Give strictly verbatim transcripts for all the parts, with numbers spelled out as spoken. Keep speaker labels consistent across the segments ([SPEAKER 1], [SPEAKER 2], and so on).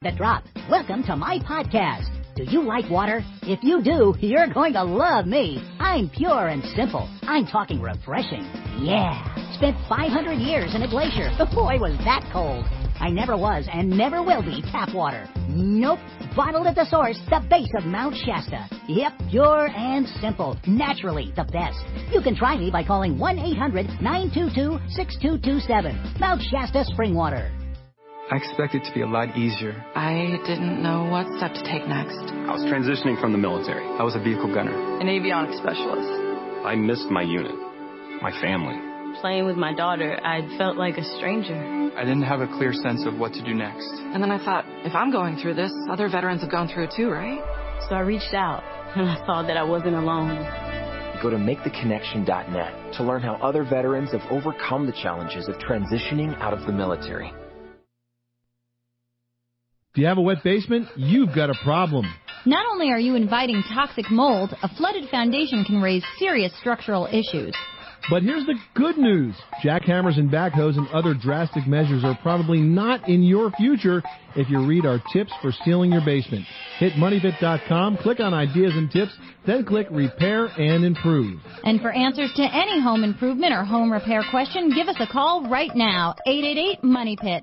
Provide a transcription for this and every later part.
[SPEAKER 1] The Drop. Welcome to my podcast. Do you like water? If you do, you're going to love me. I'm pure and simple. I'm talking refreshing. Yeah. Spent five hundred years in a glacier. Boy, was that cold. I never was and never will be tap water. Nope. Bottled at the source, the base of Mount Shasta. Yep, pure and simple. Naturally the best. You can try me by calling one eight hundred nine two two six two two seven. Mount Shasta Spring Water.
[SPEAKER 2] I expected it to be a lot easier.
[SPEAKER 3] I didn't know what step to take next.
[SPEAKER 4] I was transitioning from the military.
[SPEAKER 2] I was a vehicle gunner.
[SPEAKER 3] An avionics specialist.
[SPEAKER 4] I missed my unit, my family.
[SPEAKER 5] Playing with my daughter, I felt like a stranger.
[SPEAKER 2] I didn't have a clear sense of what to do next.
[SPEAKER 3] And then I thought, if I'm going through this, other veterans have gone through it too, right?
[SPEAKER 5] So I reached out, and I saw that I wasn't alone.
[SPEAKER 6] Go to make the connection dot net to learn how other veterans have overcome the challenges of transitioning out of the military.
[SPEAKER 7] If you have a wet basement, you've got a problem.
[SPEAKER 8] Not only are you inviting toxic mold, a flooded foundation can raise serious structural issues.
[SPEAKER 7] But here's the good news. Jackhammers and backhoes and other drastic measures are probably not in your future if you read our tips for sealing your basement. Hit money pit dot com, click on Ideas and Tips, then click Repair and Improve.
[SPEAKER 8] And for answers to any home improvement or home repair question, give us a call right now, eight eight eight, money pit.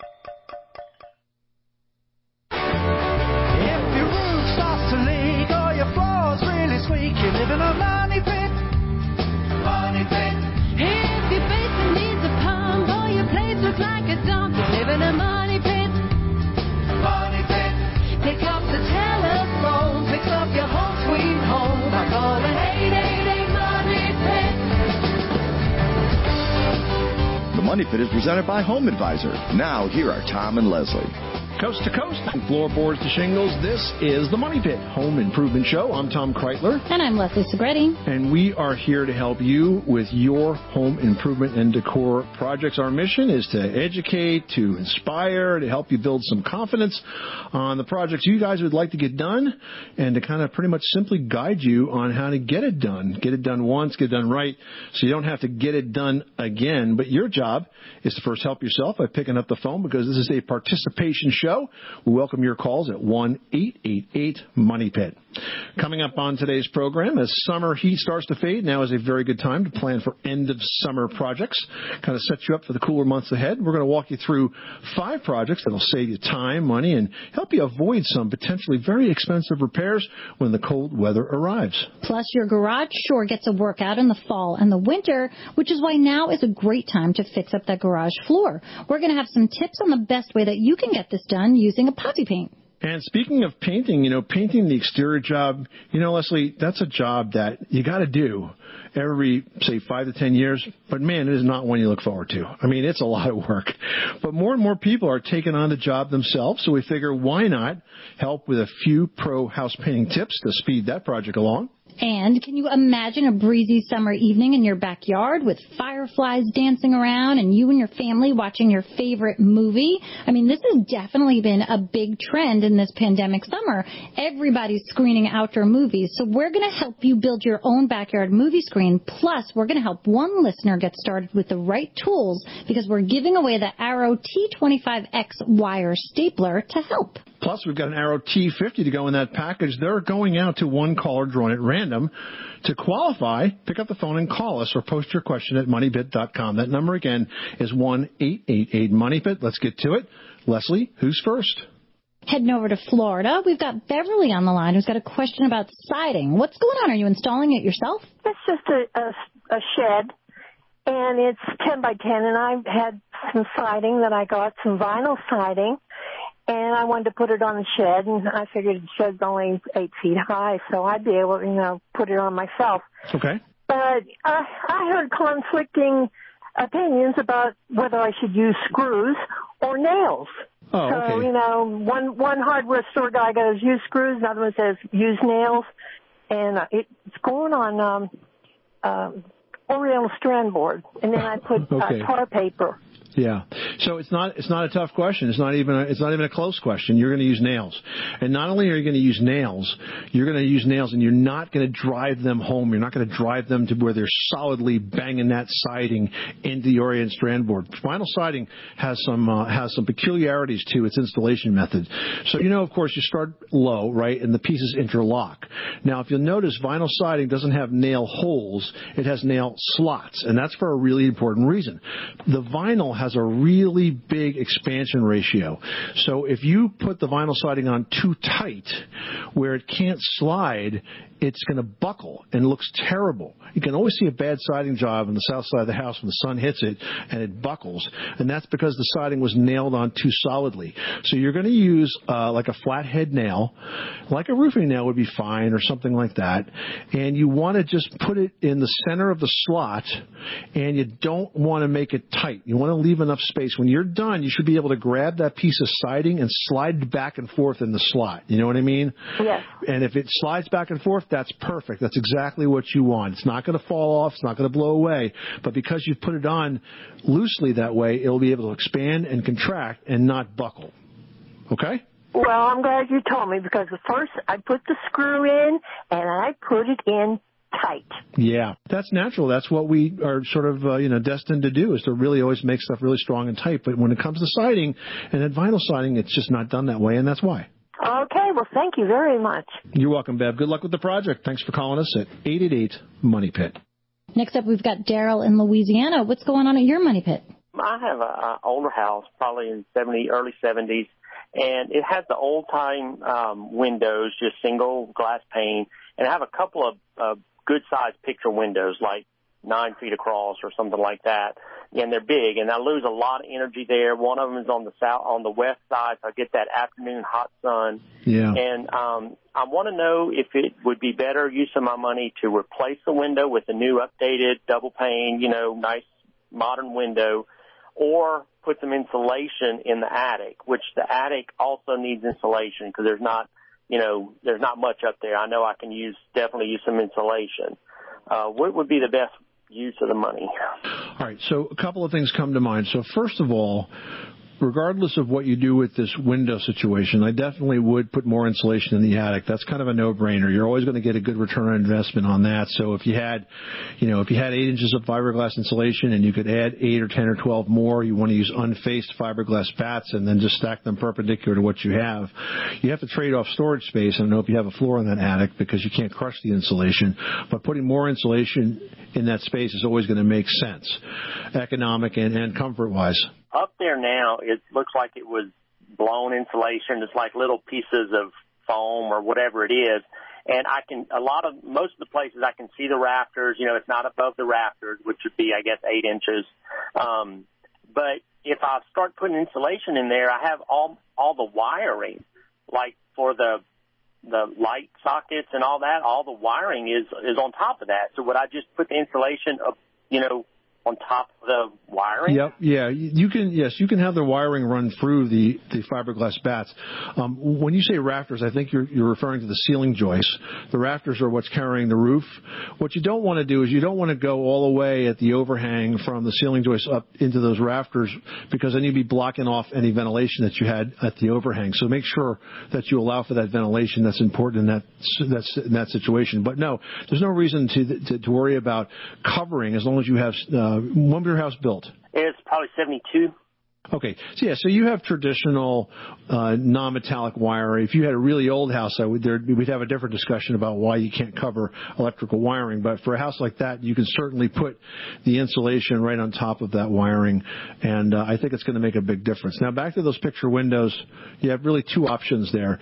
[SPEAKER 9] If your roof starts to leak or your floor's really squeaky, you live in a money pit. Money pit.
[SPEAKER 10] If your basement needs a pump or your place looks like a dump, you live in a money pit.
[SPEAKER 9] Money pit.
[SPEAKER 10] Pick up the telephone, fix up your home sweet home by calling eight eight eight, money pit.
[SPEAKER 11] The Money Pit is presented by Home Advisor. Now, here are Tom and Leslie.
[SPEAKER 12] Coast to coast, from floorboards to shingles, this is the Money Pit Home Improvement Show. I'm Tom Kreitler.
[SPEAKER 8] And I'm Leslie Segretti.
[SPEAKER 12] And we are here to help you with your home improvement and decor projects. Our mission is to educate, to inspire, to help you build some confidence on the projects you guys would like to get done, and to kind of pretty much simply guide you on how to get it done. Get it done once, get it done right, so you don't have to get it done again. But your job is to first help yourself by picking up the phone, because this is a participation show. We welcome your calls at one eight eight eight, money pit. Coming up on today's program, as summer heat starts to fade, now is a very good time to plan for end-of-summer projects, kind of set you up for the cooler months ahead. We're going to walk you through five projects that will save you time, money, and help you avoid some potentially very expensive repairs when the cold weather arrives.
[SPEAKER 8] Plus, your garage sure gets a workout in the fall and the winter, which is why now is a great time to fix up that garage floor. We're going to have some tips on the best way that you can get this done using epoxy paint.
[SPEAKER 12] And speaking of painting, you know, painting the exterior job, you know, Leslie, that's a job that you got to do every, say, five to ten years. But, man, it is not one you look forward to. I mean, it's a lot of work. But more and more people are taking on the job themselves, so we figure why not help with a few pro house painting tips to speed that project along.
[SPEAKER 8] And can you imagine a breezy summer evening in your backyard with fireflies dancing around and you and your family watching your favorite movie? I mean, this has definitely been a big trend in this pandemic summer. Everybody's screening outdoor movies. So we're going to help you build your own backyard movie screen. Plus, we're going to help one listener get started with the right tools, because we're giving away the Arrow T twenty-five X wire stapler to help.
[SPEAKER 12] Plus, we've got an Arrow T fifty to go in that package. They're going out to one caller drawn at random. To qualify, pick up the phone and call us, or post your question at money pit dot com. That number again is one eight eight eight, money pit. Let's get to it. Leslie, who's first?
[SPEAKER 8] Heading over to Florida, we've got Beverly on the line who's got a question about siding. What's going on? Are you installing it yourself?
[SPEAKER 13] It's just a, a, a shed, and it's ten by ten, and I had some siding that I got, some vinyl siding, and I wanted to put it on the shed, and I figured the shed's only eight feet high, so I'd be able to, you know, put it on myself.
[SPEAKER 12] Okay.
[SPEAKER 13] But I, I heard conflicting opinions about whether I should use screws or nails.
[SPEAKER 12] Oh,
[SPEAKER 13] so,
[SPEAKER 12] okay.
[SPEAKER 13] you know, one one hardware store guy goes, use screws, another one says, use nails, and uh, it, it's going on um, uh, Oriental strand board, and then I put
[SPEAKER 12] okay.
[SPEAKER 13] uh, tar paper.
[SPEAKER 12] Yeah. So it's not it's not a tough question. It's not even a, it's not even a close question. You're going to use nails. And not only are you going to use nails, you're going to use nails and you're not going to drive them home. You're not going to drive them to where they're solidly banging that siding into the Orient strand board. Vinyl siding has some uh, has some peculiarities to its installation method. So you know, of course, you start low, right, and the pieces interlock. Now, if you'll notice, vinyl siding doesn't have nail holes. It has nail slots, and that's for a really important reason. The vinyl has a really big expansion ratio. So if you put the vinyl siding on too tight where it can't slide, it's going to buckle and looks terrible. You can always see a bad siding job on the south side of the house when the sun hits it and it buckles, and that's because the siding was nailed on too solidly. So you're going to use uh, like a flathead nail, like a roofing nail would be fine or something like that, and you want to just put it in the center of the slot, and you don't want to make it tight. You want to leave enough space. When you're done, you should be able to grab that piece of siding and slide back and forth in the slot. You know what I mean?
[SPEAKER 13] Yes.
[SPEAKER 12] And if it slides back and forth, that's perfect. That's exactly what you want. It's not going to fall off. It's not going to blow away. But because you've put it on loosely that way, it'll be able to expand and contract and not buckle. Okay?
[SPEAKER 13] Well, I'm glad you told me, because at first I put the screw in and I put it in tight.
[SPEAKER 12] Yeah, that's natural. That's what we are sort of, uh, you know, destined to do, is to really always make stuff really strong and tight. But when it comes to siding and that vinyl siding, it's just not done that way, and that's why.
[SPEAKER 13] Okay, well, thank you very much.
[SPEAKER 12] You're welcome, Bev. Good luck with the project. Thanks for calling us at eight eight eight, Money Pit.
[SPEAKER 8] Next up, we've got Daryl in Louisiana. What's going on at your Money Pit?
[SPEAKER 14] I have an older house, probably in seventy, early seventies, and it has the old-time um, windows, just single glass pane, and I have a couple of uh, good-sized picture windows, like nine feet across or something like that, and they're big, and I lose a lot of energy there. One of them is on the south, on the west side, so I get that afternoon hot sun.
[SPEAKER 12] Yeah.
[SPEAKER 14] And um, I want to know if it would be better use of my money to replace the window with a new updated double pane, you know, nice modern window, or put some insulation in the attic, which the attic also needs insulation because there's not, you know, there's not much up there. I know I can use, definitely use some insulation. Uh, what would be the best use of the money?
[SPEAKER 12] All right, so a couple of things come to mind. So first of all, regardless of what you do with this window situation, I definitely would put more insulation in the attic. That's kind of a no-brainer. You're always going to get a good return on investment on that. So if you had, you know, if you had eight inches of fiberglass insulation and you could add eight or ten or twelve more, you want to use unfaced fiberglass bats and then just stack them perpendicular to what you have. You have to trade off storage space. I don't know if you have a floor in that attic because you can't crush the insulation, but putting more insulation in that space is always going to make sense, economic and, and comfort-wise.
[SPEAKER 14] Up there now, it looks like it was blown insulation. It's like little pieces of foam or whatever it is. And I can, a lot of, most of the places I can see the rafters. You know, it's not above the rafters, which would be, I guess, eight inches. Um, but if I start putting insulation in there, I have all, all the wiring, like for the, the light sockets and all that, all the wiring is, is on top of that. So would I just put the insulation up, you know, on top of the wiring?
[SPEAKER 12] Yep, yeah. You can, yes, you can have the wiring run through the, the fiberglass bats. Um, when you say rafters, I think you're, you're referring to the ceiling joists. The rafters are what's carrying the roof. What you don't want to do is you don't want to go all the way at the overhang from the ceiling joists up into those rafters, because then you'd be blocking off any ventilation that you had at the overhang. So make sure that you allow for that ventilation. That's important in that, that's, in that situation. But no, there's no reason to, to, to worry about covering as long as you have, uh, when was your house built?
[SPEAKER 14] It's probably seventy-two.
[SPEAKER 12] Okay. So, yeah, so you have traditional uh, non-metallic wiring. If you had a really old house, I would, there'd, we'd have a different discussion about why you can't cover electrical wiring. But for a house like that, you can certainly put the insulation right on top of that wiring, and uh, I think it's going to make a big difference. Now, back to those picture windows, you have really two options there.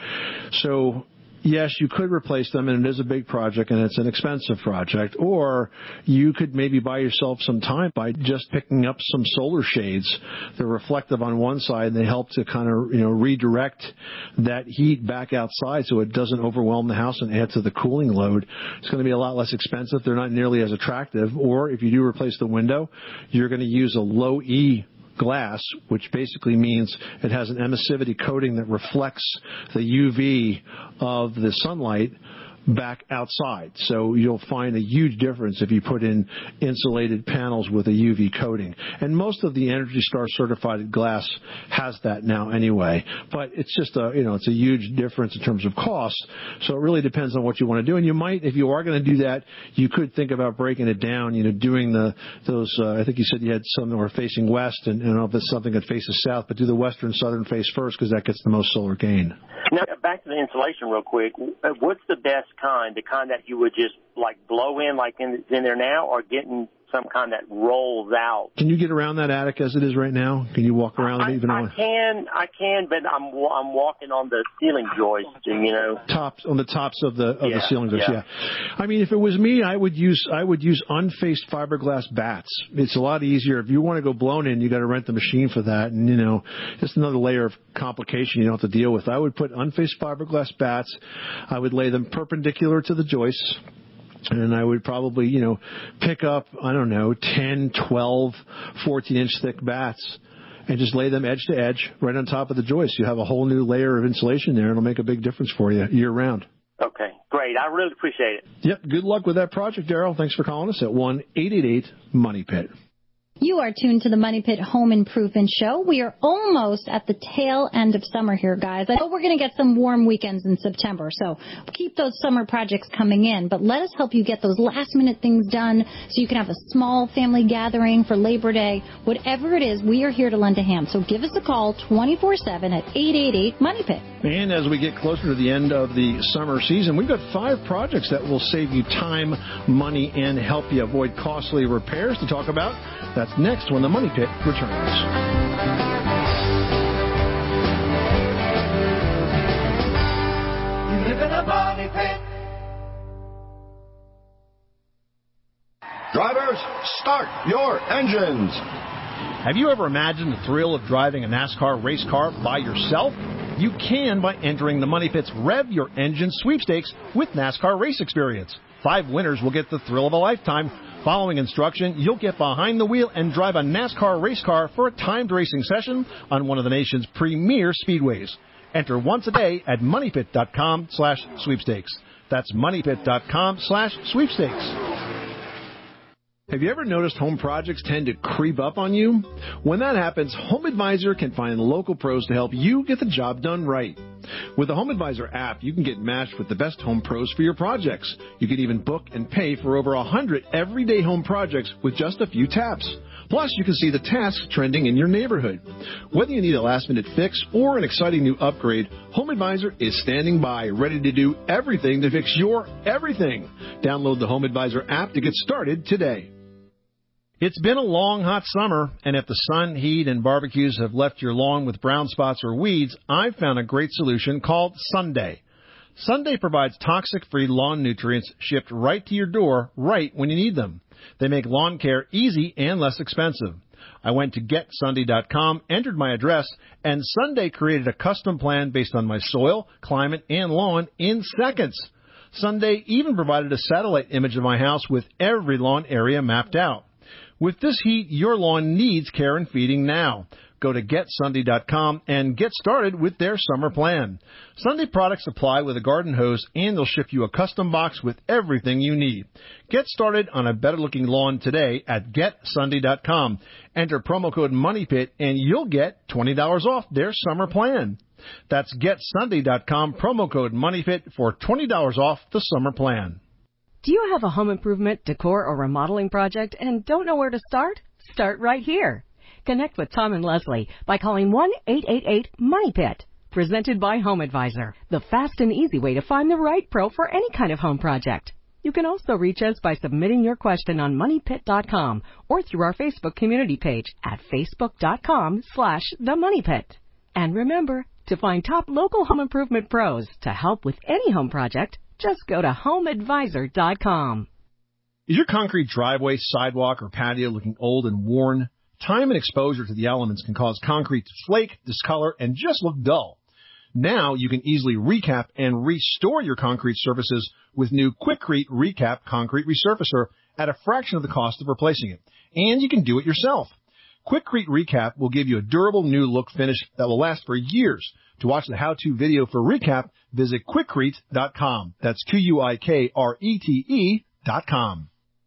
[SPEAKER 12] So, yes, you could replace them, and it is a big project, and it's an expensive project. Or you could maybe buy yourself some time by just picking up some solar shades. They're reflective on one side, and they help to kind of, you know, redirect that heat back outside so it doesn't overwhelm the house and add to the cooling load. It's going to be a lot less expensive. They're not nearly as attractive. Or if you do replace the window, you're going to use a low E glass, which basically means it has an emissivity coating that reflects the U V of the sunlight back outside. So you'll find a huge difference if you put in insulated panels with a U V coating. And most of the Energy Star certified glass has that now anyway. But it's just a, you know, it's a huge difference in terms of cost. So it really depends on what you want to do. And you might, if you are going to do that, you could think about breaking it down, you know, doing the, those, uh, I think you said you had some that were facing west, and, and I don't know if it's something that faces south, but do the western southern face first because that gets the most solar gain.
[SPEAKER 14] Now, back to the insulation real quick. What's the best kind? The kind that you would just, like, blow in like in, in there now, or getting some kind that rolls out?
[SPEAKER 12] Can you get around that attic as it is right now? Can you walk around
[SPEAKER 14] I,
[SPEAKER 12] it even
[SPEAKER 14] I
[SPEAKER 12] on?
[SPEAKER 14] can, I can, but I'm I'm walking on the ceiling joist, you know.
[SPEAKER 12] Tops on the tops of the of
[SPEAKER 14] yeah,
[SPEAKER 12] the ceiling joist.
[SPEAKER 14] Yeah.
[SPEAKER 12] yeah. I mean, if it was me, I would use I would use unfaced fiberglass bats. It's a lot easier. If you want to go blown in, you got to rent the machine for that, and you know, just another layer of complication you don't have to deal with. I would put unfaced fiberglass bats. I would lay them perpendicular to the joists. And I would probably, you know, pick up, I don't know, ten, twelve, fourteen-inch thick bats and just lay them edge to edge right on top of the joist. You have a whole new layer of insulation there. It'll make a big difference for you year-round.
[SPEAKER 14] Okay, great. I really appreciate it.
[SPEAKER 12] Yep, good luck with that project, Daryl. Thanks for calling us at one eight eight eight money pit.
[SPEAKER 8] You are tuned to the Money Pit Home Improvement Show. We are almost at the tail end of summer here, guys. I know we're going to get some warm weekends in September, so keep those summer projects coming in. But let us help you get those last-minute things done so you can have a small family gathering for Labor Day. Whatever it is, we are here to lend a hand. So give us a call twenty-four seven at eight eight eight money pit.
[SPEAKER 12] And as we get closer to the end of the summer season, we've got five projects that will save you time, money, and help you avoid costly repairs to talk about. That's next when the Money Pit returns.
[SPEAKER 9] You live in a money pit.
[SPEAKER 11] Drivers, start your engines.
[SPEAKER 7] Have you ever imagined the thrill of driving a NASCAR race car by yourself? You can by entering the Money Pit's Rev Your Engine sweepstakes with NASCAR race experience. Five winners will get the thrill of a lifetime. Following instruction, you'll get behind the wheel and drive a NASCAR race car for a timed racing session on one of the nation's premier speedways. Enter once a day at moneypit.com slash sweepstakes. That's moneypit.com slash sweepstakes.
[SPEAKER 12] Have you ever noticed home projects tend to creep up on you? When that happens, Home Advisor can find local pros to help you get the job done right. With the Home Advisor app, you can get matched with the best home pros for your projects. You can even book and pay for over one hundred everyday home projects with just a few taps. Plus, you can see the tasks trending in your neighborhood. Whether you need a last-minute fix or an exciting new upgrade, Home Advisor is standing by, ready to do everything to fix your everything. Download the Home Advisor app to get started today.
[SPEAKER 7] It's been a long, hot summer, and if the sun, heat, and barbecues have left your lawn with brown spots or weeds, I've found a great solution called Sunday. Sunday provides toxic-free lawn nutrients shipped right to your door right when you need them. They make lawn care easy and less expensive. I went to get sunday dot com, entered my address, and Sunday created a custom plan based on my soil, climate, and lawn in seconds. Sunday even provided a satellite image of my house with every lawn area mapped out. With this heat, your lawn needs care and feeding now. Go to get sunday dot com and get started with their summer plan. Sunday products apply with a garden hose, and they'll ship you a custom box with everything you need. Get started on a better-looking lawn today at get sunday dot com. Enter promo code MONEYPIT, and you'll get twenty dollars off their summer plan. That's get sunday dot com, promo code MONEYPIT for twenty dollars off the summer plan.
[SPEAKER 15] Do you have a home improvement, decor, or remodeling project and don't know where to start? Start right here. Connect with Tom and Leslie by calling one eight eight eight money pit. Presented by Home Advisor, the fast and easy way to find the right pro for any kind of home project. You can also reach us by submitting your question on money pit dot com or through our Facebook community page at facebook dot com slash the money pit. And remember, to find top local home improvement pros to help with any home project, just go to home advisor dot com.
[SPEAKER 7] Is your concrete driveway, sidewalk, or patio looking old and worn? Time and exposure to the elements can cause concrete to flake, discolor, and just look dull. Now you can easily recap and restore your concrete surfaces with new Quikrete Recap Concrete Resurfacer at a fraction of the cost of replacing it. And you can do it yourself.
[SPEAKER 12] Quikrete Recap will give you a durable new look finish that will last for years. To watch the how-to video for Recap, visit quikrete dot com. That's Q U I K R E T E dot com.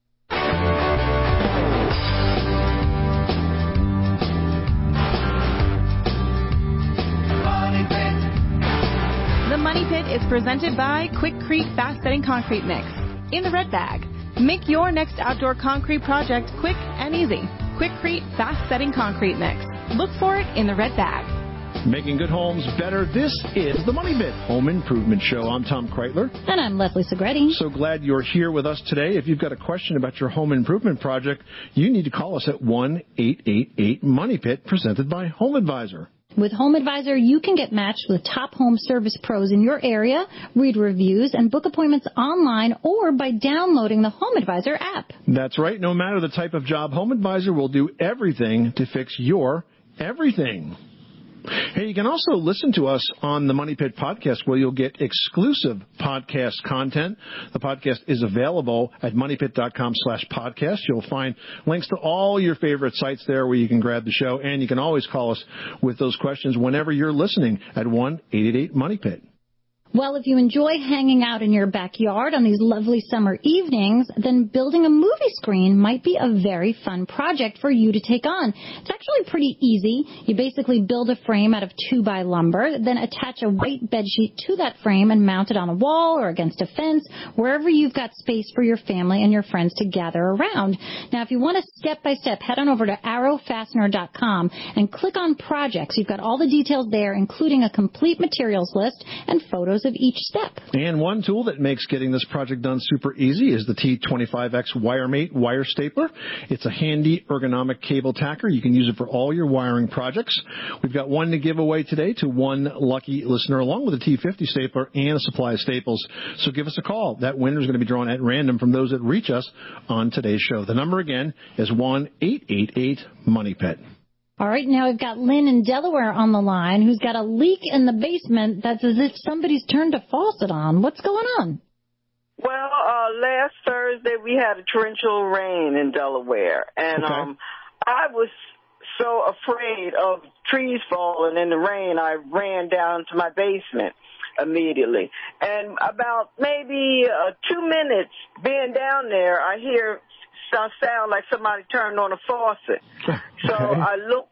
[SPEAKER 16] The Money Pit is presented by Quikrete Fast Setting Concrete Mix in the red bag. Make your next outdoor concrete project quick and easy. Quikrete Fast Setting Concrete Mix. Look for it in the red bag.
[SPEAKER 12] Making good homes better. This is the Money Pit Home Improvement Show. I'm Tom Kreitler.
[SPEAKER 8] And I'm Leslie Segretti.
[SPEAKER 12] So glad you're here with us today. If you've got a question about your home improvement project, you need to call us at one eight eight eight money pit, presented by Home Advisor.
[SPEAKER 8] With Home Advisor, you can get matched with top home service pros in your area, read reviews, and book appointments online or by downloading the Home Advisor app.
[SPEAKER 12] That's right. No matter the type of job, Home Advisor will do everything to fix your everything. Hey, you can also listen to us on the Money Pit podcast, where you'll get exclusive podcast content. The podcast is available at money pit dot com slash podcast. You'll find links to all your favorite sites there where you can grab the show, and you can always call us with those questions whenever you're listening at one eight eight eight money pit.
[SPEAKER 8] Well, if you enjoy hanging out in your backyard on these lovely summer evenings, then building a movie screen might be a very fun project for you to take on. It's actually pretty easy. You basically build a frame out of two-by lumber, then attach a white bedsheet to that frame and mount it on a wall or against a fence, wherever you've got space for your family and your friends to gather around. Now, if you want a step-by-step, head on over to arrow fastener dot com and click on projects. You've got all the details there, including a complete materials list and photos of each step.
[SPEAKER 12] And one tool that makes getting this project done super easy is the T twenty-five X WireMate wire stapler. It's a handy ergonomic cable tacker. You can use it for all your wiring projects. We've got one to give away today to one lucky listener, along with a T fifty stapler and a supply of staples. So give us a call. That winner is going to be drawn at random from those that reach us on today's show. The number again is one eight eight eight money pit.
[SPEAKER 8] All right, now we've got Lynn in Delaware on the line, who's got a leak in the basement that's as if somebody's turned a faucet on. What's going on?
[SPEAKER 17] Well, uh, last Thursday we had a torrential rain in Delaware, and
[SPEAKER 12] okay.
[SPEAKER 17] um, I was so afraid of trees falling in the rain, I ran down to my basement immediately. And about maybe uh, two minutes being down there, I hear sound like somebody turned on a faucet. So
[SPEAKER 12] okay.
[SPEAKER 17] I look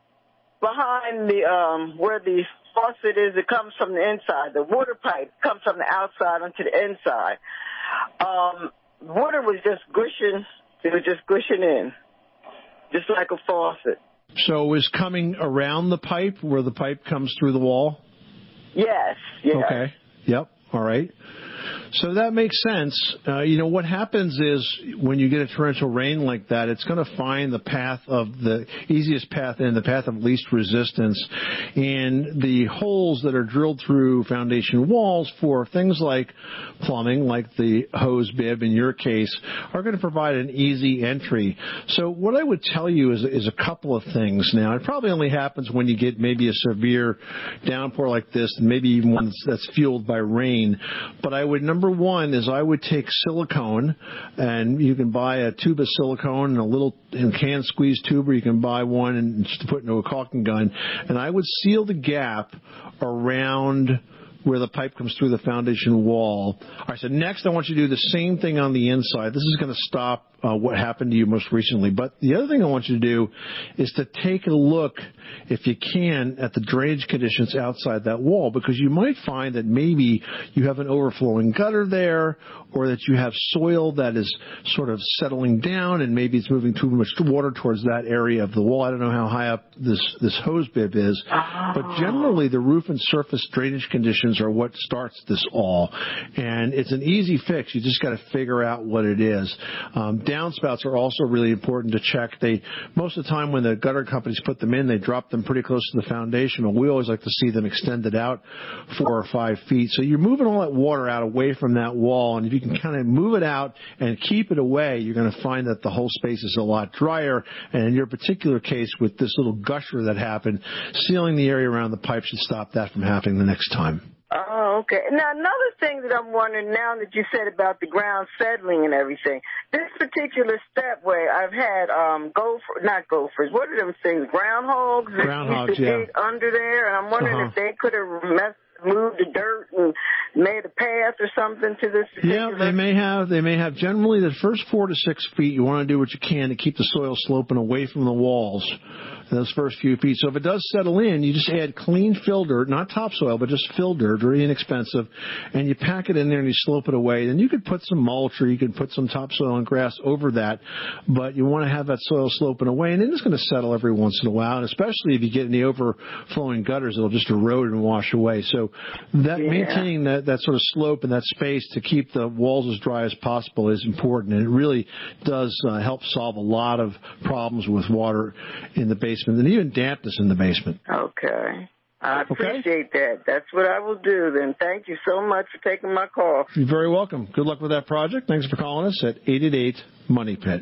[SPEAKER 17] behind the um where the faucet is. It comes from the inside. The water pipe comes from the outside onto the inside. Um, water was just gushing. It was just gushing in, just like a faucet.
[SPEAKER 12] So it was coming around the pipe where the pipe comes through the wall?
[SPEAKER 17] Yes. Yes.
[SPEAKER 12] Okay. Yep. All right. So that makes sense. Uh, you know, what happens is when you get a torrential rain like that, it's going to find the path of the easiest path in, the path of least resistance. And the holes that are drilled through foundation walls for things like plumbing, like the hose bib in your case, are going to provide an easy entry. So what I would tell you is, is a couple of things now. It probably only happens when you get maybe a severe downpour like this, and maybe even one that's, that's fueled by rain. But I would, number one is I would take silicone, and you can buy a tube of silicone and a little and can squeeze tube, or you can buy one and just put into a caulking gun. And I would seal the gap around where the pipe comes through the foundation wall. All right, so next I want you to do the same thing on the inside. This is going to stop uh, what happened to you most recently. But the other thing I want you to do is to take a look, if you can, at the drainage conditions outside that wall, because you might find that maybe you have an overflowing gutter there, or that you have soil that is sort of settling down and maybe it's moving too much water towards that area of the wall. I don't know how high up this, this hose bib is, but generally the roof and surface drainage conditions are what starts this all. And it's an easy fix. You just got to figure out what it is. Um, downspouts are also really important to check. They, most of the time when the gutter companies put them in, they drop them pretty close to the foundation. But we always like to see them extended out four or five feet. So you're moving all that water out away from that wall. And if you can kind of move it out and keep it away, you're going to find that the whole space is a lot drier. And in your particular case, with this little gusher that happened, sealing the area around the pipe should stop that from happening the next time.
[SPEAKER 17] Oh, Okay. Now, another thing that I'm wondering now that you said about the ground settling and everything, this particular stepway, I've had um gopher, not gophers, what are them things, groundhogs that
[SPEAKER 12] Groundhogs,
[SPEAKER 17] used to
[SPEAKER 12] yeah.
[SPEAKER 17] dig under there, and I'm wondering
[SPEAKER 12] Uh-huh.
[SPEAKER 17] if they could have messed, moved the dirt and made a path or something to this
[SPEAKER 12] Yeah,
[SPEAKER 17] particular...
[SPEAKER 12] they may have. They may have. Generally, the first four to six feet, you want to do what you can to keep the soil sloping away from the walls. Those first few feet. So if it does settle in, you just add clean fill dirt, not topsoil, but just fill dirt, very inexpensive, and you pack it in there and you slope it away. Then you could put some mulch or you could put some topsoil and grass over that, but you want to have that soil sloping away, and then it's going to settle every once in a while, and especially if you get in the overflowing gutters, it'll just erode and wash away. So that
[SPEAKER 17] Yeah.
[SPEAKER 12] maintaining that, that sort of slope and that space to keep the walls as dry as possible is important, and it really does uh, help solve a lot of problems with water in the basement and even dampness in the basement.
[SPEAKER 17] Okay. I appreciate that. That's what I will do then. Thank you so much for taking my call.
[SPEAKER 12] You're very welcome. Good luck with that project. Thanks for calling us at eight eight eight money pit.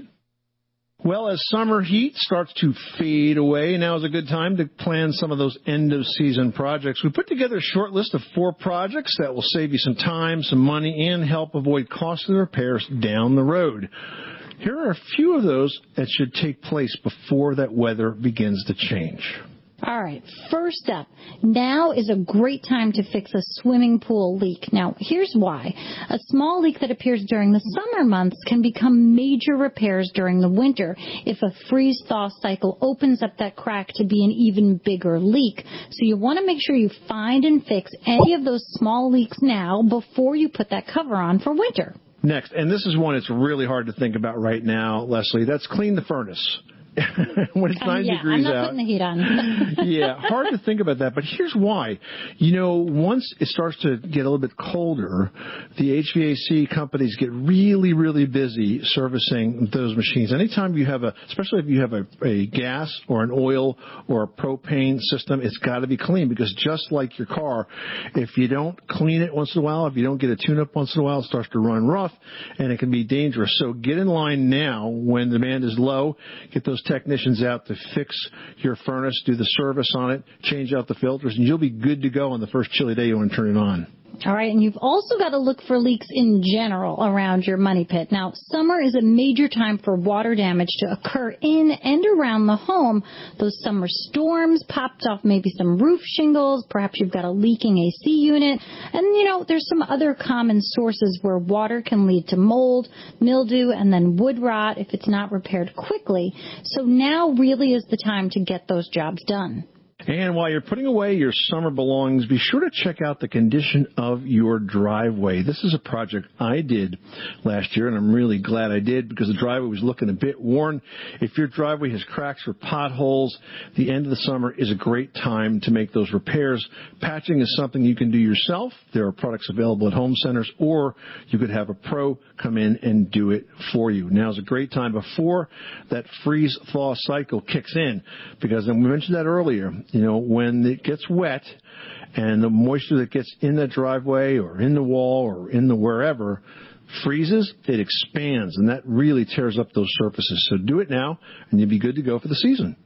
[SPEAKER 12] Well, as summer heat starts to fade away, now is a good time to plan some of those end-of-season projects. We put together a short list of four projects that will save you some time, some money, and help avoid costly repairs down the road. Here are a few of those that should take place before that weather begins to change.
[SPEAKER 8] All right, first up, now is a great time to fix a swimming pool leak. Now, here's why. A small leak that appears during the summer months can become major repairs during the winter if a freeze-thaw cycle opens up that crack to be an even bigger leak. So you want to make sure you find and fix any of those small leaks now before you put that cover on for winter.
[SPEAKER 12] Next, and this is one that's really hard to think about right now, Leslie, that's clean the furnace. When it's
[SPEAKER 8] Um,
[SPEAKER 12] nine
[SPEAKER 8] yeah,
[SPEAKER 12] degrees
[SPEAKER 8] I'm not
[SPEAKER 12] out.
[SPEAKER 8] putting the heat on.
[SPEAKER 12] Yeah, hard to think about that, but here's why. You know, once it starts to get a little bit colder, the H V A C companies get really, really busy servicing those machines. Anytime you have a, especially if you have a, a gas or an oil or a propane system, it's got to be clean, because just like your car, if you don't clean it once in a while, if you don't get a tune-up once in a while, it starts to run rough and it can be dangerous. So get in line now when demand is low. Get those technicians out to fix your furnace, do the service on it, change out the filters, and you'll be good to go on the first chilly day you want to turn it on.
[SPEAKER 8] All right, and you've also got to look for leaks in general around your money pit. Now, summer is a major time for water damage to occur in and around the home. Those summer storms popped off maybe some roof shingles, perhaps you've got a leaking A C unit, and, you know, there's some other common sources where water can lead to mold, mildew, and then wood rot if it's not repaired quickly. So now really is the time to get those jobs done.
[SPEAKER 12] And while you're putting away your summer belongings, be sure to check out the condition of your driveway. This is a project I did last year, and I'm really glad I did, because the driveway was looking a bit worn. If your driveway has cracks or potholes, the end of the summer is a great time to make those repairs. Patching is something you can do yourself. There are products available at home centers, or you could have a pro come in and do it for you. Now is a great time before that freeze-thaw cycle kicks in, because then we mentioned that earlier. You know, when it gets wet and the moisture that gets in the driveway or in the wall or in the wherever freezes, it expands, and that really tears up those surfaces. So do it now, and you'll be good to go for the season.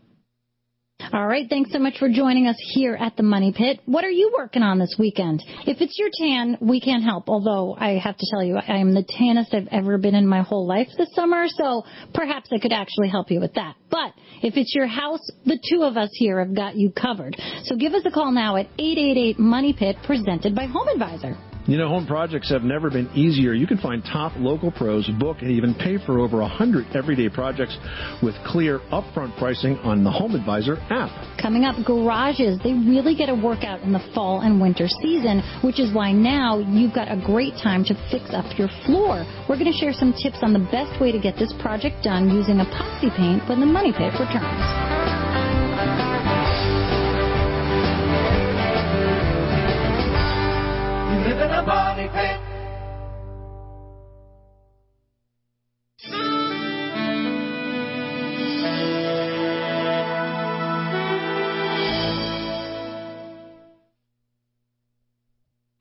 [SPEAKER 8] All right, thanks so much for joining us here at the Money Pit. What are you working on this weekend? If it's your tan, we can't help, although I have to tell you, I am the tannest I've ever been in my whole life this summer, so perhaps I could actually help you with that. But if it's your house, the two of us here have got you covered. So give us a call now at eight eight eight money pit, presented by Home Advisor.
[SPEAKER 12] You know, home projects have never been easier. You can find top local pros, book, and even pay for over one hundred everyday projects with clear upfront pricing on the Home Advisor app.
[SPEAKER 8] Coming up, garages. They really get a workout in the fall and winter season, which is why now you've got a great time to fix up your floor. We're going to share some tips on the best way to get this project done using epoxy paint when the Money Pit returns.
[SPEAKER 9] Live in a money pit.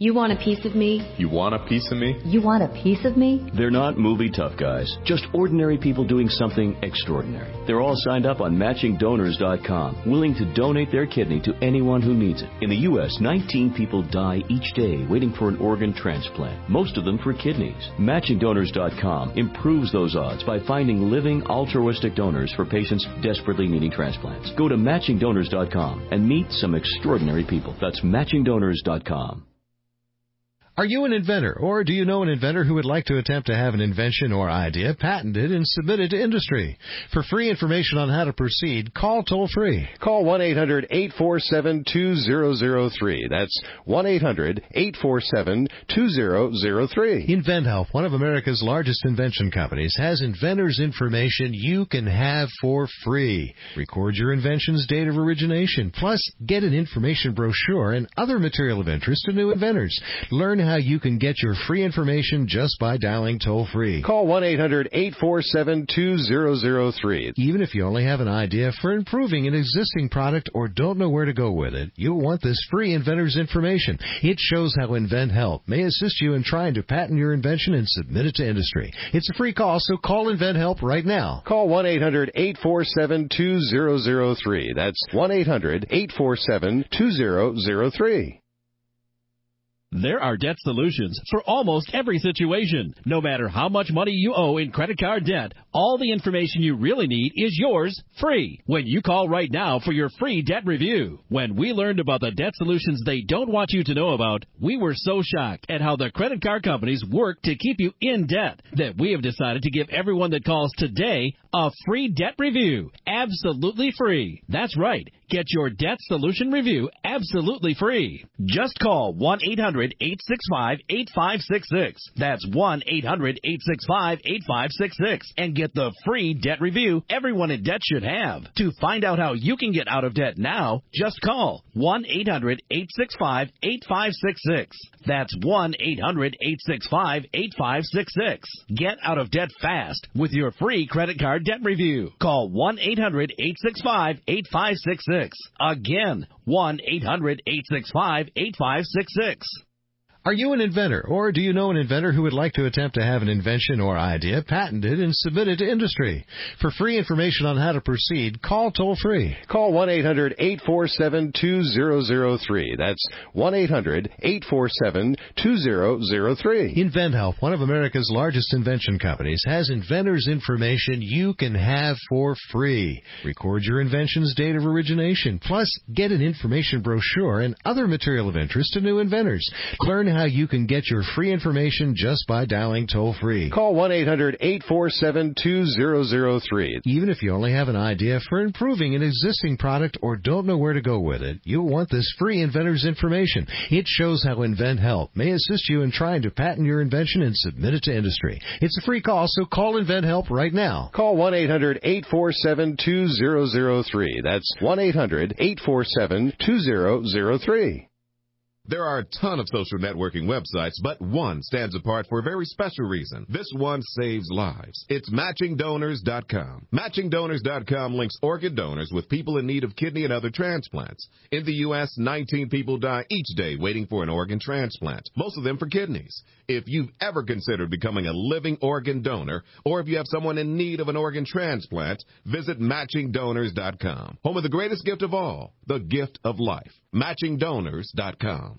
[SPEAKER 18] You want a piece of me?
[SPEAKER 19] You want a piece of me?
[SPEAKER 18] You want a piece of me?
[SPEAKER 20] They're not movie tough guys, just ordinary people doing something extraordinary. They're all signed up on matching donors dot com, willing to donate their kidney to anyone who needs it. In the U S, nineteen people die each day waiting for an organ transplant, most of them for kidneys. matching donors dot com improves those odds by finding living altruistic donors for patients desperately needing transplants. Go to matching donors dot com and meet some extraordinary people. That's matching donors dot com.
[SPEAKER 21] Are you an inventor, or do you know an inventor who would like to attempt to have an invention or idea patented and submitted to industry? For free information on how to proceed, call toll-free.
[SPEAKER 22] Call one eight hundred eight four seven two zero zero three. That's one eight hundred eight four seven two zero zero three.
[SPEAKER 21] InventHelp, one of America's largest invention companies, has inventors' information you can have for free. Record your invention's date of origination, plus get an information brochure and other material of interest to new inventors. Learn how you can get your free information just by dialing toll-free.
[SPEAKER 22] Call one eight hundred eight four seven two zero zero three.
[SPEAKER 21] Even if you only have an idea for improving an existing product or don't know where to go with it, you'll want this free inventor's information. It shows how InventHelp may assist you in trying to patent your invention and submit it to industry. It's a free call, so call InventHelp right now.
[SPEAKER 22] Call one eight hundred eight four seven two zero zero three. That's one eight hundred eight four seven two zero zero three.
[SPEAKER 23] There are debt solutions for almost every situation. No matter how much money you owe in credit card debt, all the information you really need is yours free when you call right now for your free debt review. When we learned about the debt solutions they don't want you to know about, we were so shocked at how the credit card companies work to keep you in debt that we have decided to give everyone that calls today a free debt review, absolutely free. That's right. Get your debt solution review absolutely free. Just call one eight hundred eight six five eight five six six. That's one eight hundred eight six five eight five six six and get the free debt review everyone in debt should have. To find out how you can get out of debt now, just call one eight hundred eight six five eight five six six. That's one eight hundred eight six five eight five six six. Get out of debt fast with your free credit card debt review. Call one eight hundred eight six five eight five six six. Again, one eight hundred eight six five eight five six six.
[SPEAKER 21] Are you an inventor, or do you know an inventor who would like to attempt to have an invention or idea patented and submitted to industry? For free information on how to proceed, call toll-free.
[SPEAKER 22] Call one eight hundred eight four seven two zero zero three. That's one eight hundred eight four seven two zero zero three.
[SPEAKER 21] InventHelp, one of America's largest invention companies, has inventors' information you can have for free. Record your invention's date of origination, plus get an information brochure and other material of interest to new inventors. Learn how you can get your free information just by dialing toll-free.
[SPEAKER 22] Call one eight hundred eight four seven two zero zero three.
[SPEAKER 21] Even if you only have an idea for improving an existing product or don't know where to go with it, you'll want this free inventor's information. It shows how InventHelp may assist you in trying to patent your invention and submit it to industry. It's a free call, so call InventHelp right now.
[SPEAKER 22] Call one eight hundred eight four seven two zero zero three. That's one eight hundred eight four seven two zero zero three.
[SPEAKER 24] There are a ton of social networking websites, but one stands apart for a very special reason. This one saves lives. It's matching donors dot com. matching donors dot com links organ donors with people in need of kidney and other transplants. In the U S, nineteen people die each day waiting for an organ transplant, most of them for kidneys. If you've ever considered becoming a living organ donor, or if you have someone in need of an organ transplant, visit matching donors dot com. Home of the greatest gift of all, the gift of life. matching donors dot com.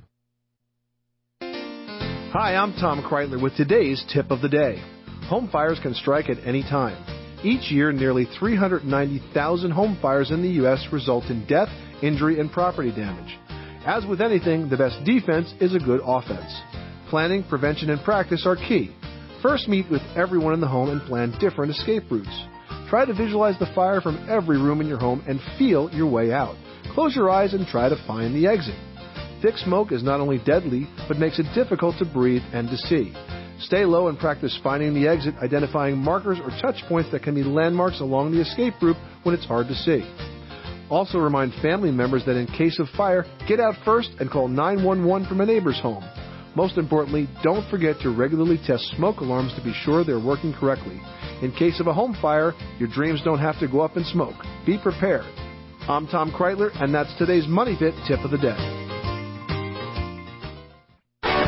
[SPEAKER 12] Hi, I'm Tom Kreitler with today's tip of the day. Home fires can strike at any time. Each year, nearly three hundred ninety thousand home fires in the U S result in death, injury, and property damage. As with anything, the best defense is a good offense. Planning, prevention, and practice are key. First, meet with everyone in the home and plan different escape routes. Try to visualize the fire from every room in your home and feel your way out. Close your eyes and try to find the exit. Thick smoke is not only deadly, but makes it difficult to breathe and to see. Stay low and practice finding the exit, identifying markers or touch points that can be landmarks along the escape route when it's hard to see. Also remind family members that in case of fire, get out first and call nine one one from a neighbor's home. Most importantly, don't forget to regularly test smoke alarms to be sure they're working correctly. In case of a home fire, your dreams don't have to go up in smoke. Be prepared. I'm Tom Kreitler, and that's today's Money Pit Tip of the Day.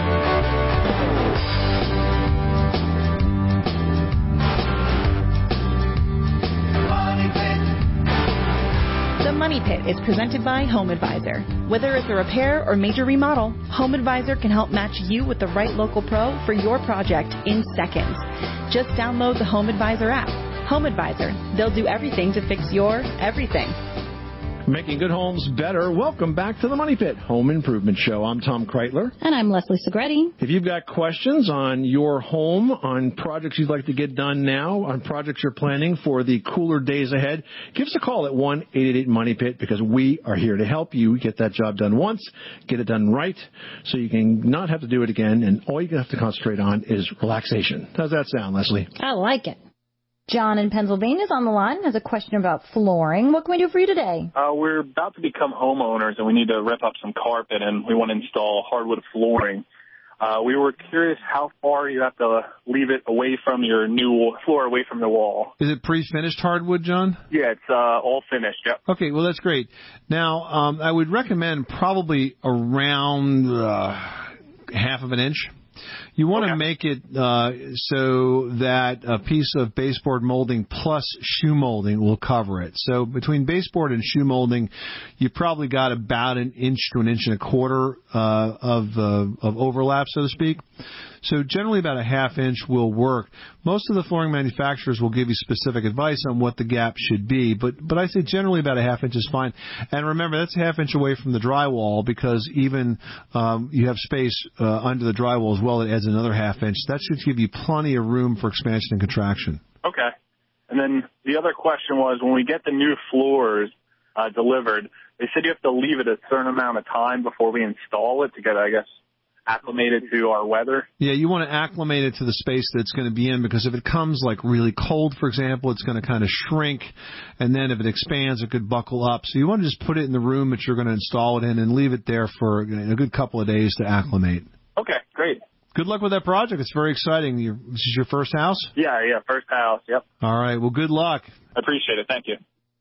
[SPEAKER 16] Money Pit is presented by Home Advisor. Whether it's a repair or major remodel, Home Advisor can help match you with the right local pro for your project in seconds. Just download the Home Advisor app. Home Advisor. They'll do everything to fix your everything.
[SPEAKER 12] Making good homes better. Welcome back to the Money Pit Home Improvement Show. I'm Tom Kreitler.
[SPEAKER 8] And I'm Leslie Segretti.
[SPEAKER 12] If you've got questions on your home, on projects you'd like to get done now, on projects you're planning for the cooler days ahead, give us a call at one eight eight eight money pit because we are here to help you get that job done once, get it done right, so you can not have to do it again, and all you have to concentrate on is relaxation. How's that sound, Leslie?
[SPEAKER 8] I like it. John in Pennsylvania is on the line, has a question about flooring. What can we do for you today?
[SPEAKER 1] Uh, we're about to become homeowners, and we need to rip up some carpet, and we want to install hardwood flooring. Uh, we were curious how far you have to leave it away from your new floor, away from the wall.
[SPEAKER 7] Is it pre-finished hardwood, John?
[SPEAKER 1] Yeah, it's uh, all finished, yep.
[SPEAKER 7] Okay, well, that's great. Now, um, I would recommend probably around uh, half of an inch. You want okay. to make it uh, so that a piece of baseboard molding plus shoe molding will cover it. So between baseboard and shoe molding, you probably got about an inch to an inch and a quarter uh, of uh, of overlap, so to speak. So generally about a half inch will work. Most of the flooring manufacturers will give you specific advice on what the gap should be, but but I say generally about a half inch is fine. And remember, that's a half inch away from the drywall because even um, you have space uh, under the drywall as well that adds another half inch. That should give you plenty of room for expansion and contraction.
[SPEAKER 1] Okay. And then the other question was, when we get the new floors uh, delivered, they said you have to leave it a certain amount of time before we install it to get, I guess, acclimated to our weather.
[SPEAKER 7] Yeah, you want to acclimate it to the space that it's going to be in, because if it comes like really cold, for example, it's going to kind of shrink, and then if it expands, it could buckle up. So you want to just put it in the room that you're going to install it in and leave it there for a good couple of days to acclimate.
[SPEAKER 1] Okay, great.
[SPEAKER 7] Good luck with that project. It's very exciting. You're, this is your first house?
[SPEAKER 1] Yeah, yeah, first house, yep.
[SPEAKER 7] All right, well, good luck.
[SPEAKER 1] I appreciate it. Thank you.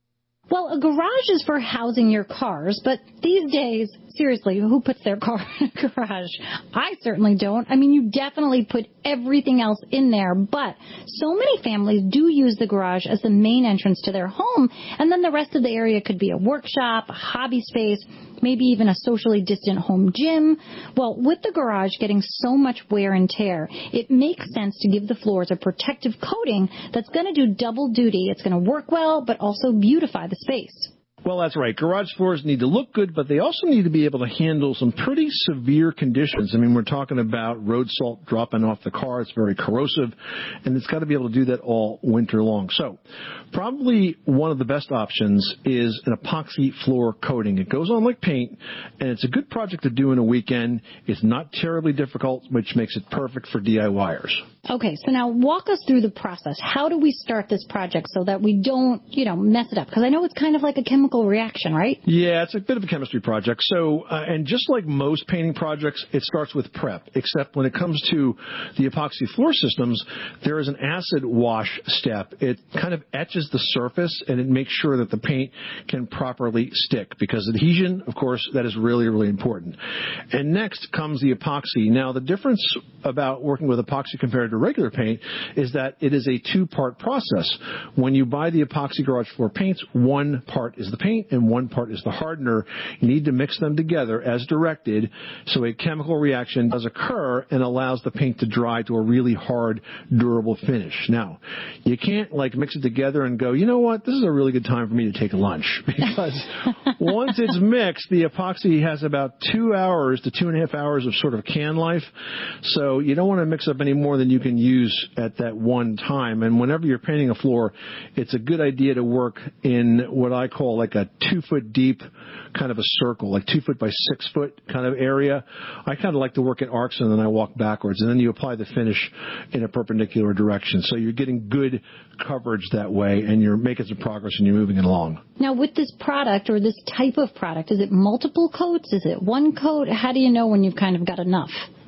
[SPEAKER 8] Well, a garage is for housing your cars, but these days, seriously, who puts their car in a garage? I certainly don't. I mean, you definitely put everything else in there, but so many families do use the garage as the main entrance to their home, and then the rest of the area could be a workshop, a hobby space, maybe even a socially distant home gym. Well, with the garage getting so much wear and tear, it makes sense to give the floors a protective coating that's going to do double duty. It's going to work well, but also beautify the space.
[SPEAKER 12] Well, that's right. Garage floors need to look good, but they also need to be able to handle some pretty severe conditions. I mean, we're talking about road salt dropping off the car. It's very corrosive, and it's got to be able to do that all winter long. So probably one of the best options is an epoxy floor coating. It goes on like paint, and it's a good project to do in a weekend. It's not terribly difficult, which makes it perfect for DIYers.
[SPEAKER 8] Okay, so now walk us through the process. How do we start this project so that we don't, you know, mess it up? Because I know it's kind of like a chemical reaction, right?
[SPEAKER 12] Yeah, it's a bit of a chemistry project. So, uh, and just like most painting projects, it starts with prep, except when it comes to the epoxy floor systems, there is an acid wash step. It kind of etches the surface, and it makes sure that the paint can properly stick, because adhesion, of course, that is really, really important. And next comes the epoxy. Now, the difference about working with epoxy compared to regular paint is that it is a two-part process. When you buy the epoxy garage floor paints, one part is the paint and one part is the hardener. You need to mix them together as directed so a chemical reaction does occur and allows the paint to dry to a really hard, durable finish. Now, you can't like mix it together and go, you know what, this is a really good time for me to take lunch, because once it's mixed, the epoxy has about two hours to two and a half hours of sort of can life. So you don't want to mix up any more than you can use at that one time. And whenever you're painting a floor, it's a good idea to work in what I call like a two foot deep kind of a circle, like two foot by six foot kind of area. I kind of like to work in arcs, and then I walk backwards, and then you apply the finish in a perpendicular direction. So you're getting good coverage that way, and you're making some progress and you're moving it along.
[SPEAKER 8] Now, with this product or this type of product, is it multiple coats? Is it one coat? How do you know when you've kind of got enough?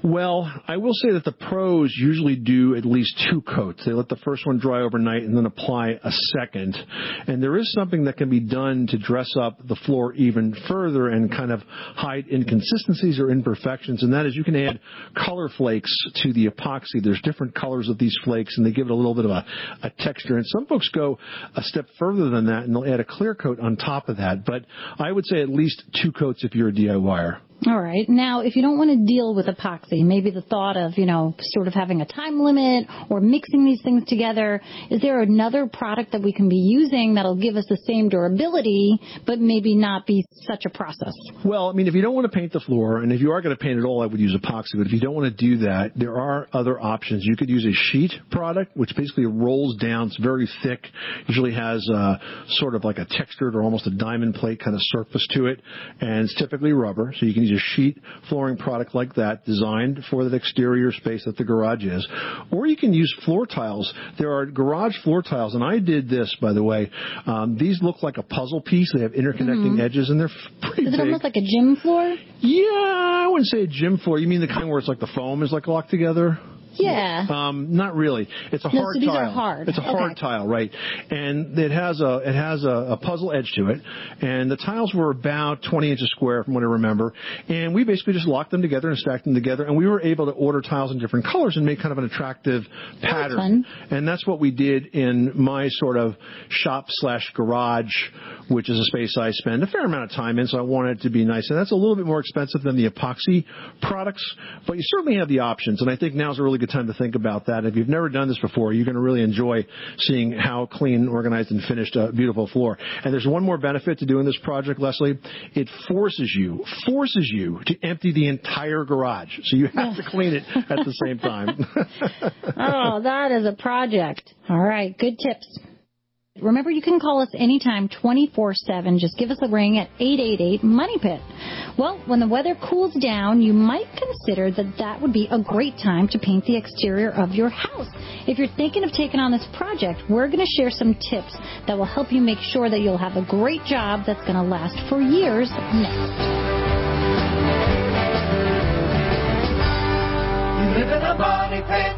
[SPEAKER 12] Well, I will say that the pros usually do at least two coats. They let the first one dry overnight and then apply a second. And there is something that can be done to dress up the floor even further and kind of hide inconsistencies or imperfections, and that is you can add color flakes to the epoxy. There's different colors of these flakes, and they give it a little bit of a, a texture. And some folks go a step further than that, and they'll add a clear coat on top of that. But I would say at least two coats if you're a DIYer.
[SPEAKER 8] All right. Now, if you don't want to deal with epoxy, maybe the thought of, you know, sort of having a time limit or mixing these things together, is there another product that we can be using that'll give us the same durability, but maybe not be such a process?
[SPEAKER 12] Well, I mean, if you don't want to paint the floor, and if you are going to paint it all, I would use epoxy. But if you don't want to do that, there are other options. You could use a sheet product, which basically rolls down. It's very thick, usually has uh, sort of like a textured or almost a diamond plate kind of surface to it, and it's typically rubber, so you can use a sheet flooring product like that designed for that exterior space that the garage is. Or you can use floor tiles. There are garage floor tiles, and I did this, by the way. Um, these look like a puzzle piece. They have interconnecting mm-hmm. edges, and they're pretty
[SPEAKER 8] Is it
[SPEAKER 12] big.
[SPEAKER 8] almost like a gym floor?
[SPEAKER 12] Yeah, I wouldn't say a gym floor. You mean the kind where it's like the foam is like locked together?
[SPEAKER 8] Yeah.
[SPEAKER 12] Um, not really. It's a
[SPEAKER 8] no,
[SPEAKER 12] hard
[SPEAKER 8] so these
[SPEAKER 12] tile.
[SPEAKER 8] Are hard.
[SPEAKER 12] It's a
[SPEAKER 8] okay.
[SPEAKER 12] hard tile, right? And it has a it has a, a puzzle edge to it. And the tiles were about twenty inches square, from what I remember. And we basically just locked them together and stacked them together. And we were able to order tiles in different colors and make kind of an attractive pattern.
[SPEAKER 8] Fun.
[SPEAKER 12] And that's what we did in my sort of shop slash garage, which is a space I spend a fair amount of time in. So I wanted it to be nice. And that's a little bit more expensive than the epoxy products, but you certainly have the options. And I think now's a really good time to think about that. If you've never done this before, you're going to really enjoy seeing how clean, organized, and finished a beautiful floor. And there's one more benefit to doing this project, Leslie. It forces you, forces you to empty the entire garage. So you have to clean it at the same time.
[SPEAKER 8] Oh, that is a project. All right, good tips. Remember, you can call us anytime, twenty-four seven. Just give us a ring at eight eight eight, money pit. Well, when the weather cools down, you might consider that that would be a great time to paint the exterior of your house. If you're thinking of taking on this project, we're going to share some tips that will help you make sure that you'll have a great job that's going to last for years next.
[SPEAKER 9] You live in a money pit.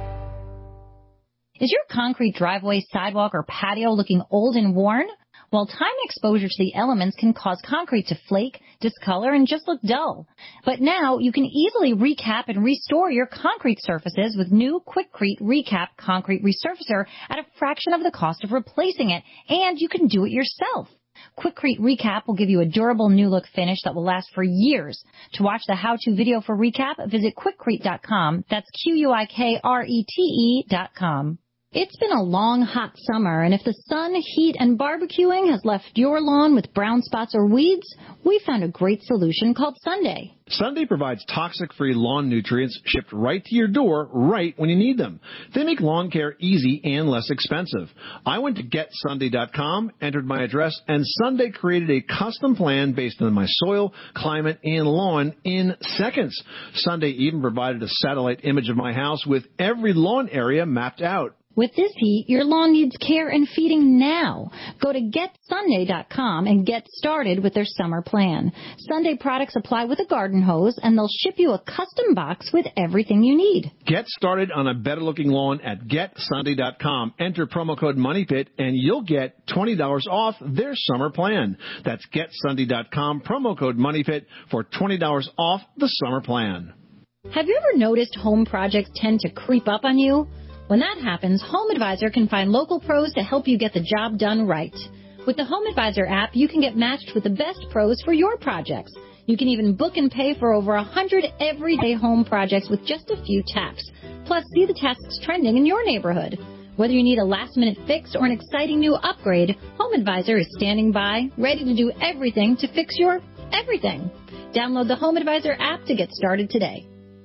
[SPEAKER 8] Is your concrete driveway, sidewalk, or patio looking old and worn? Well, time exposure to the elements can cause concrete to flake, discolor, and just look dull. But now you can easily recap and restore your concrete surfaces with new Quikrete Recap Concrete Resurfacer at a fraction of the cost of replacing it, and you can do it yourself. Quikrete Recap will give you a durable new look finish that will last for years. To watch the how-to video for Recap, visit quikrete dot com. That's Q U I K R E T E dot com. It's been a long, hot summer, and if the sun, heat, and barbecuing has left your lawn with brown spots or weeds, we found a great solution called Sunday.
[SPEAKER 12] Sunday provides toxic-free lawn nutrients shipped right to your door right when you need them. They make lawn care easy and less expensive. I went to get sunday dot com, entered my address, and Sunday created a custom plan based on my soil, climate, and lawn in seconds. Sunday even provided a satellite image of my house with every lawn area mapped out.
[SPEAKER 8] With this heat, your lawn needs care and feeding now. Go to get sunday dot com and get started with their summer plan. Sunday products apply with a garden hose, and they'll ship you a custom box with everything you need.
[SPEAKER 12] Get started on a better-looking lawn at get sunday dot com. Enter promo code MONEYPIT, and you'll get twenty dollars off their summer plan. That's get sunday dot com, promo code MONEYPIT for twenty dollars off the summer plan.
[SPEAKER 8] Have you ever noticed home projects tend to creep up on you? When that happens, Home Advisor can find local pros to help you get the job done right. With the Home Advisor app, you can get matched with the best pros for your projects. You can even book and pay for over one hundred everyday home projects with just a few taps. Plus, see the tasks trending in your neighborhood. Whether you need a last-minute fix or an exciting new upgrade, Home Advisor is standing by, ready to do everything to fix your everything. Download the Home Advisor app to get started today.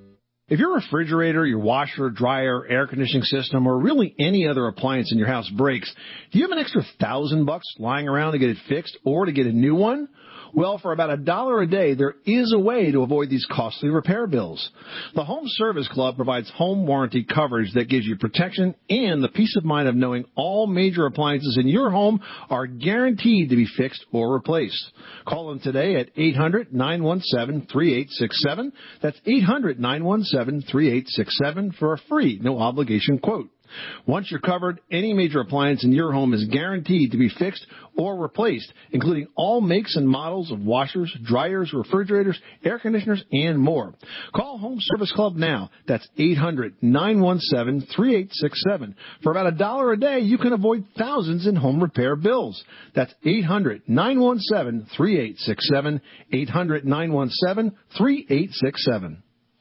[SPEAKER 12] If your refrigerator, your washer, dryer, air conditioning system, or really any other appliance in your house breaks, do you have an extra thousand bucks lying around to get it fixed or to get a new one? Well, for about a dollar a day, there is a way to avoid these costly repair bills. The Home Service Club provides home warranty coverage that gives you protection and the peace of mind of knowing all major appliances in your home are guaranteed to be fixed or replaced. Call them today at eight hundred, nine one seven, three eight six seven. That's eight hundred, nine one seven, three eight six seven for a free, no-obligation quote. Once you're covered, any major appliance in your home is guaranteed to be fixed or replaced, including all makes and models of washers, dryers, refrigerators, air conditioners, and more. Call Home Service Club now. That's eight hundred, nine one seven, three eight six seven. For about a dollar a day, you can avoid thousands in home repair bills. That's eight hundred, nine one seven, three eight six seven, eight hundred, nine one seven, three eight six seven.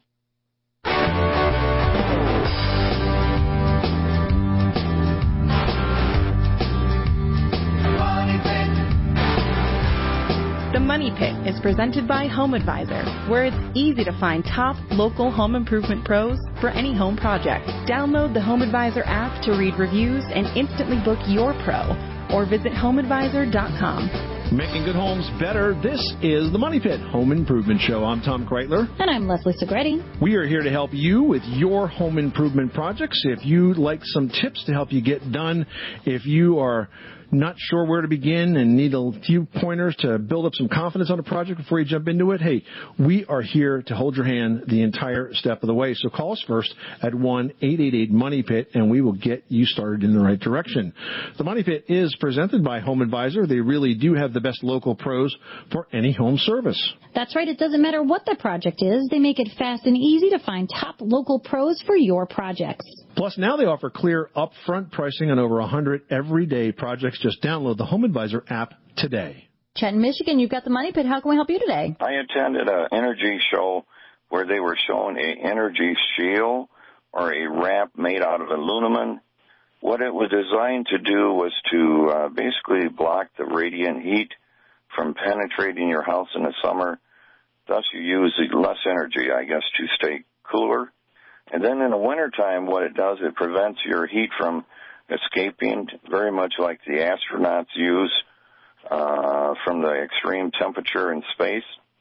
[SPEAKER 16] The Money Pit is presented by Home Advisor, where it's easy to find top local home improvement pros for any home project. Download the Home Advisor app to read reviews and instantly book your pro, or visit home advisor dot com.
[SPEAKER 12] Making good homes better. This is the Money Pit Home Improvement Show. I'm Tom Kreitler.
[SPEAKER 8] And I'm Leslie Segretti.
[SPEAKER 12] We are here to help you with your home improvement projects. If you'd like some tips to help you get done, if you are not sure where to begin and need a few pointers to build up some confidence on a project before you jump into it, hey, we are here to hold your hand the entire step of the way. So call us first at one eight eight eight money pit, and we will get you started in the right direction. The Money Pit is presented by Home Advisor. They really do have the best local pros for any home service.
[SPEAKER 8] That's right. It doesn't matter what the project is. They make it fast and easy to find top local pros for your projects.
[SPEAKER 12] Plus, now they offer clear upfront pricing on over one hundred everyday projects. Just download the Home Advisor app today.
[SPEAKER 8] Chet in Michigan, you've got the Money Pit. How can we help you today?
[SPEAKER 2] I attended an energy show where they were showing a energy shield or a wrap made out of aluminum. What it was designed to do was to uh, basically block the radiant heat from penetrating your house in the summer. Thus, you use less energy, I guess, to stay cooler. And then in the wintertime, what it does, it prevents your heat from escaping, very much like the astronauts use uh, from the extreme temperature in space.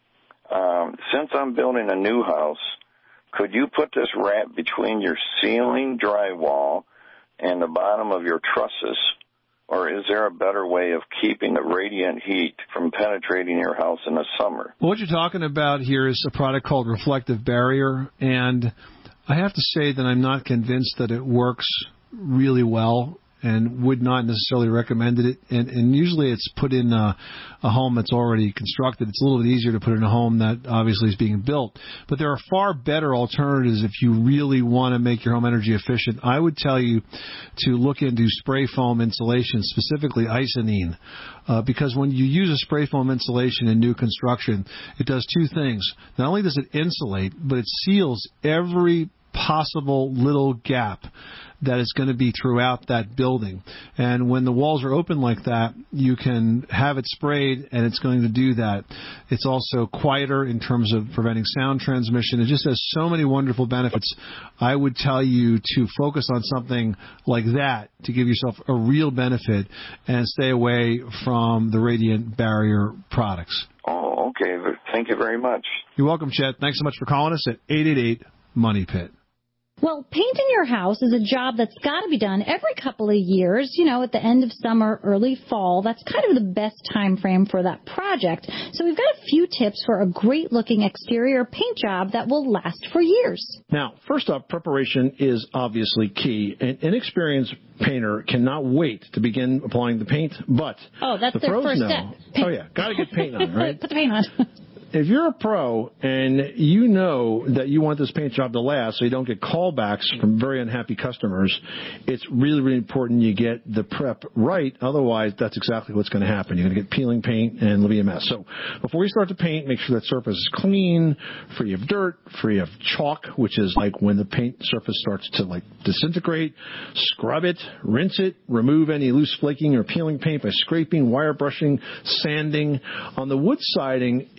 [SPEAKER 2] Um, since I'm building a new house, could you put this wrap between your ceiling drywall and the bottom of your trusses? Or is there a better way of keeping the radiant heat from penetrating your house in the summer?
[SPEAKER 7] Well, what you're talking about here is a product called Reflective Barrier, and I have to say that I'm not convinced that it works really well and would not necessarily recommend it. And, and usually it's put in a, a home that's already constructed. It's a little bit easier to put in a home that obviously is being built. But there are far better alternatives if you really want to make your home energy efficient. I would tell you to look into spray foam insulation, specifically Icynene, uh, because when you use a spray foam insulation in new construction, it does two things. Not only does it insulate, but it seals every possible little gap that is going to be throughout that building. And when the walls are open like that, you can have it sprayed, and it's going to do that. It's also quieter in terms of preventing sound transmission. It just has so many wonderful benefits. I would tell you to focus on something like that to give yourself a real benefit and stay away from the Radiant Barrier products.
[SPEAKER 2] Oh, okay. Thank you very much.
[SPEAKER 7] You're welcome, Chet. Thanks so much for calling us at eight eight eight money pit.
[SPEAKER 8] Well, painting your house is a job that's got to be done every couple of years, you know, at the end of summer, early fall. That's kind of the best time frame for that project. So we've got a few tips for a great-looking exterior paint job that will last for years.
[SPEAKER 12] Now, first off, preparation is obviously key. An inexperienced painter cannot wait to begin applying the paint, but
[SPEAKER 8] oh, that's
[SPEAKER 12] the
[SPEAKER 8] their
[SPEAKER 12] pros
[SPEAKER 8] first
[SPEAKER 12] know.
[SPEAKER 8] step.
[SPEAKER 12] Oh, yeah, got to get paint on, right?
[SPEAKER 8] Put the paint on.
[SPEAKER 12] If you're a pro and you know that you want this paint job to last so you don't get callbacks from very unhappy customers, it's really, really important you get the prep right. Otherwise, that's exactly what's going to happen. You're going to get peeling paint and it'll be a mess. So before you start to paint, make sure that surface is clean, free of dirt, free of chalk, which is like when the paint surface starts to like disintegrate. Scrub it, rinse it, remove any loose flaking or peeling paint by scraping, wire brushing, sanding. On the wood siding, you want to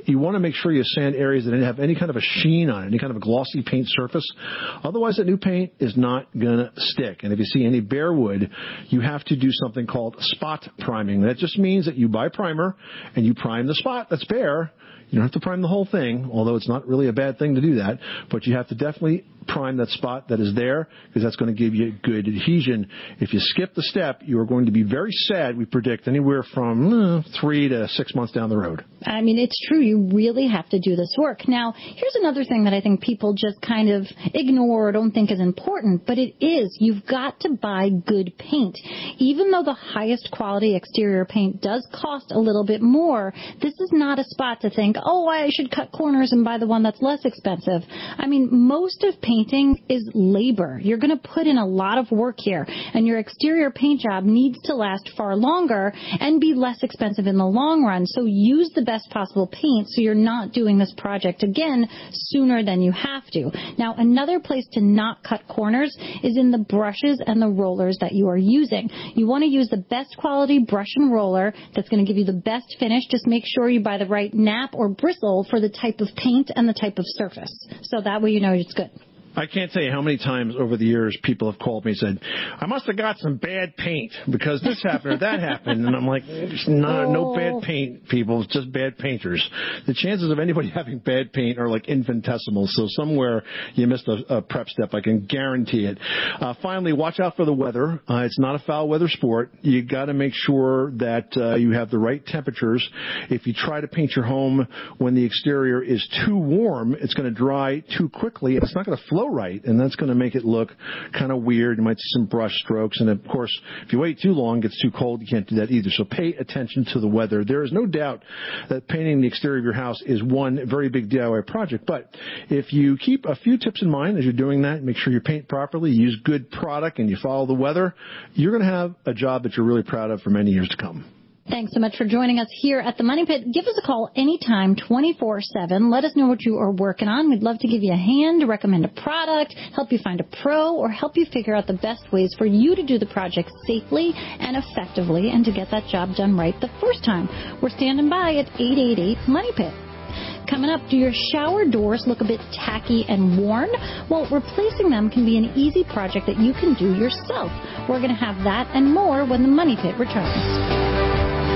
[SPEAKER 12] make sure you sand areas that didn't have any kind of a sheen on it, any kind of a glossy paint surface. Otherwise, that new paint is not going to stick. And if you see any bare wood, you have to do something called spot priming. That just means that you buy primer and you prime the spot that's bare. You don't have to prime the whole thing, although it's not really a bad thing to do that. But you have to definitely prime that spot that is there, because that's going to give you good adhesion. If you skip the step, you are going to be very sad, we predict, anywhere from uh, three to six months down the road.
[SPEAKER 8] I mean, it's true. You really have to do this work. Now, here's another thing that I think people just kind of ignore or don't think is important, but it is. You've got to buy good paint. Even though the highest quality exterior paint does cost a little bit more, this is not a spot to think, oh, I should cut corners and buy the one that's less expensive. I mean, most of painting is labor. You're going to put in a lot of work here, and your exterior paint job needs to last far longer and be less expensive in the long run. So use the best possible paint so you're not doing this project again sooner than you have to. Now, another place to not cut corners is in the brushes and the rollers that you are using. You want to use the best quality brush and roller that's going to give you the best finish. Just make sure you buy the right nap or bristle for the type of paint and the type of surface. So that way you know it's good.
[SPEAKER 12] I can't tell you how many times over the years people have called me and said, I must have got some bad paint because this happened or that happened. And I'm like, no, no bad paint, people. It's just bad painters. The chances of anybody having bad paint are like infinitesimal. So somewhere you missed a, a prep step. I can guarantee it. Uh, finally, watch out for the weather. Uh, it's not a foul weather sport. You got to make sure that uh, you have the right temperatures. If you try to paint your home when the exterior is too warm, it's going to dry too quickly. It's not going to flow right, and that's going to make it look kind of weird. You might see some brush strokes, and of course, if you wait too long, it gets too cold, you can't do that either. So pay attention to the weather. There is no doubt that painting the exterior of your house is one very big D I Y project, but if you keep a few tips in mind as you're doing that, make sure you paint properly, use good product, and you follow the weather, you're going to have a job that you're really proud of for many years to come.
[SPEAKER 8] Thanks so much for joining us here at the Money Pit. Give us a call anytime, twenty-four seven. Let us know what you are working on. We'd love to give you a hand, recommend a product, help you find a pro, or help you figure out the best ways for you to do the project safely and effectively and to get that job done right the first time. We're standing by at eight eight eight, Money Pit. Coming up, do your shower doors look a bit tacky and worn? Well, replacing them can be an easy project that you can do yourself. We're going to have that and more when the Money Pit returns.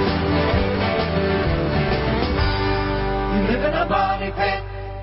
[SPEAKER 9] You live in a money pit.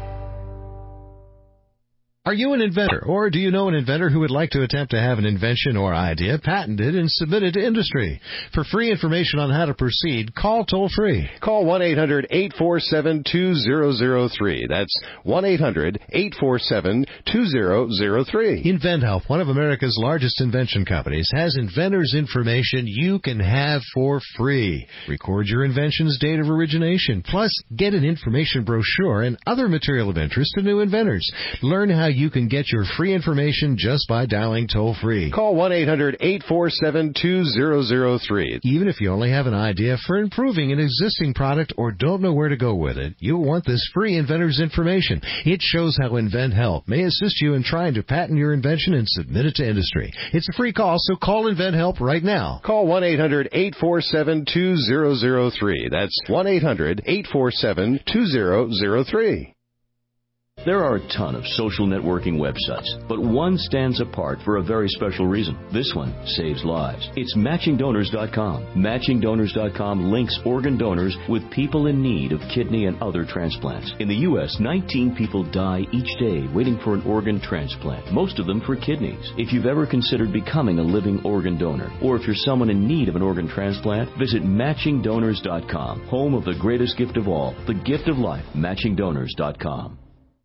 [SPEAKER 21] Are you an inventor, or do you know an inventor who would like to attempt to have an invention or idea patented and submitted to industry? For free information on how to proceed, call toll-free.
[SPEAKER 22] Call one eight hundred eight four seven two zero zero three. That's one eight hundred eight four seven two zero zero three.
[SPEAKER 21] InventHelp, one of America's largest invention companies, has inventors' information you can have for free. Record your invention's date of origination, plus get an information brochure and other material of interest to new inventors. Learn how you can get your free information just by dialing toll-free.
[SPEAKER 22] Call one eight hundred eight four seven two zero zero three.
[SPEAKER 21] Even if you only have an idea for improving an existing product or don't know where to go with it, you'll want this free inventor's information. It shows how InventHelp may assist you in trying to patent your invention and submit it to industry. It's a free call, so call InventHelp right now.
[SPEAKER 22] Call one eight hundred eight four seven two zero zero three. That's one eight hundred eight four seven two zero zero three.
[SPEAKER 20] There are a ton of social networking websites, but one stands apart for a very special reason. This one saves lives. It's Matching Donors dot com. Matching Donors dot com links organ donors with people in need of kidney and other transplants. In the U S, nineteen people die each day waiting for an organ transplant, most of them for kidneys. If you've ever considered becoming a living organ donor, or if you're someone in need of an organ transplant, visit Matching Donors dot com, home of the greatest gift of all, the gift of life, Matching Donors dot com.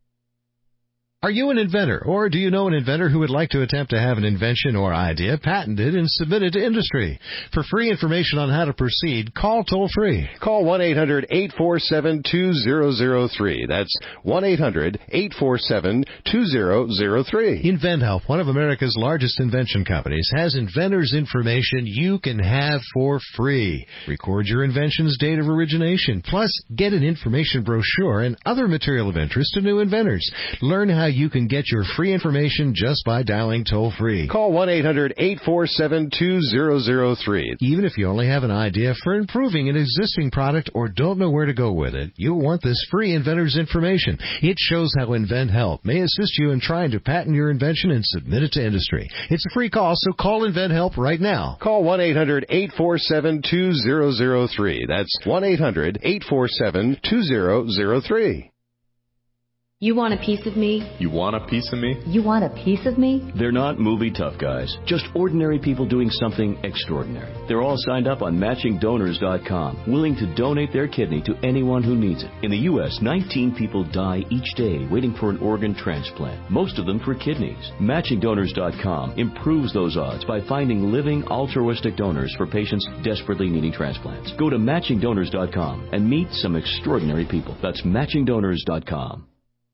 [SPEAKER 21] Are you an inventor, or do you know an inventor who would like to attempt to have an invention or idea patented and submitted to industry? For free information on how to proceed, call toll-free.
[SPEAKER 22] Call one eight hundred eight four seven two zero zero three. That's one eight hundred eight four seven two zero zero three.
[SPEAKER 21] InventHelp, one of America's largest invention companies, has inventors' information you can have for free. Record your invention's date of origination, plus get an information brochure and other material of interest to new inventors. Learn how you can get your free information just by dialing toll-free.
[SPEAKER 22] Call one eight hundred eight four seven two zero zero three.
[SPEAKER 21] Even if you only have an idea for improving an existing product or don't know where to go with it, you'll want this free inventor's information. It shows how InventHelp may assist you in trying to patent your invention and submit it to industry. It's a free call, so call InventHelp right now.
[SPEAKER 22] Call one eight hundred eight four seven two zero zero three. That's one eight hundred eight four seven two zero zero three.
[SPEAKER 18] You want a piece of me?
[SPEAKER 3] You want a piece of me?
[SPEAKER 18] You want a piece of me?
[SPEAKER 20] They're not movie tough guys, just ordinary people doing something extraordinary. They're all signed up on matching donors dot com, willing to donate their kidney to anyone who needs it. In the U S, nineteen people die each day waiting for an organ transplant, most of them for kidneys. matching donors dot com improves those odds by finding living altruistic donors for patients desperately needing transplants. Go to matching donors dot com and meet some extraordinary people. That's matching donors dot com.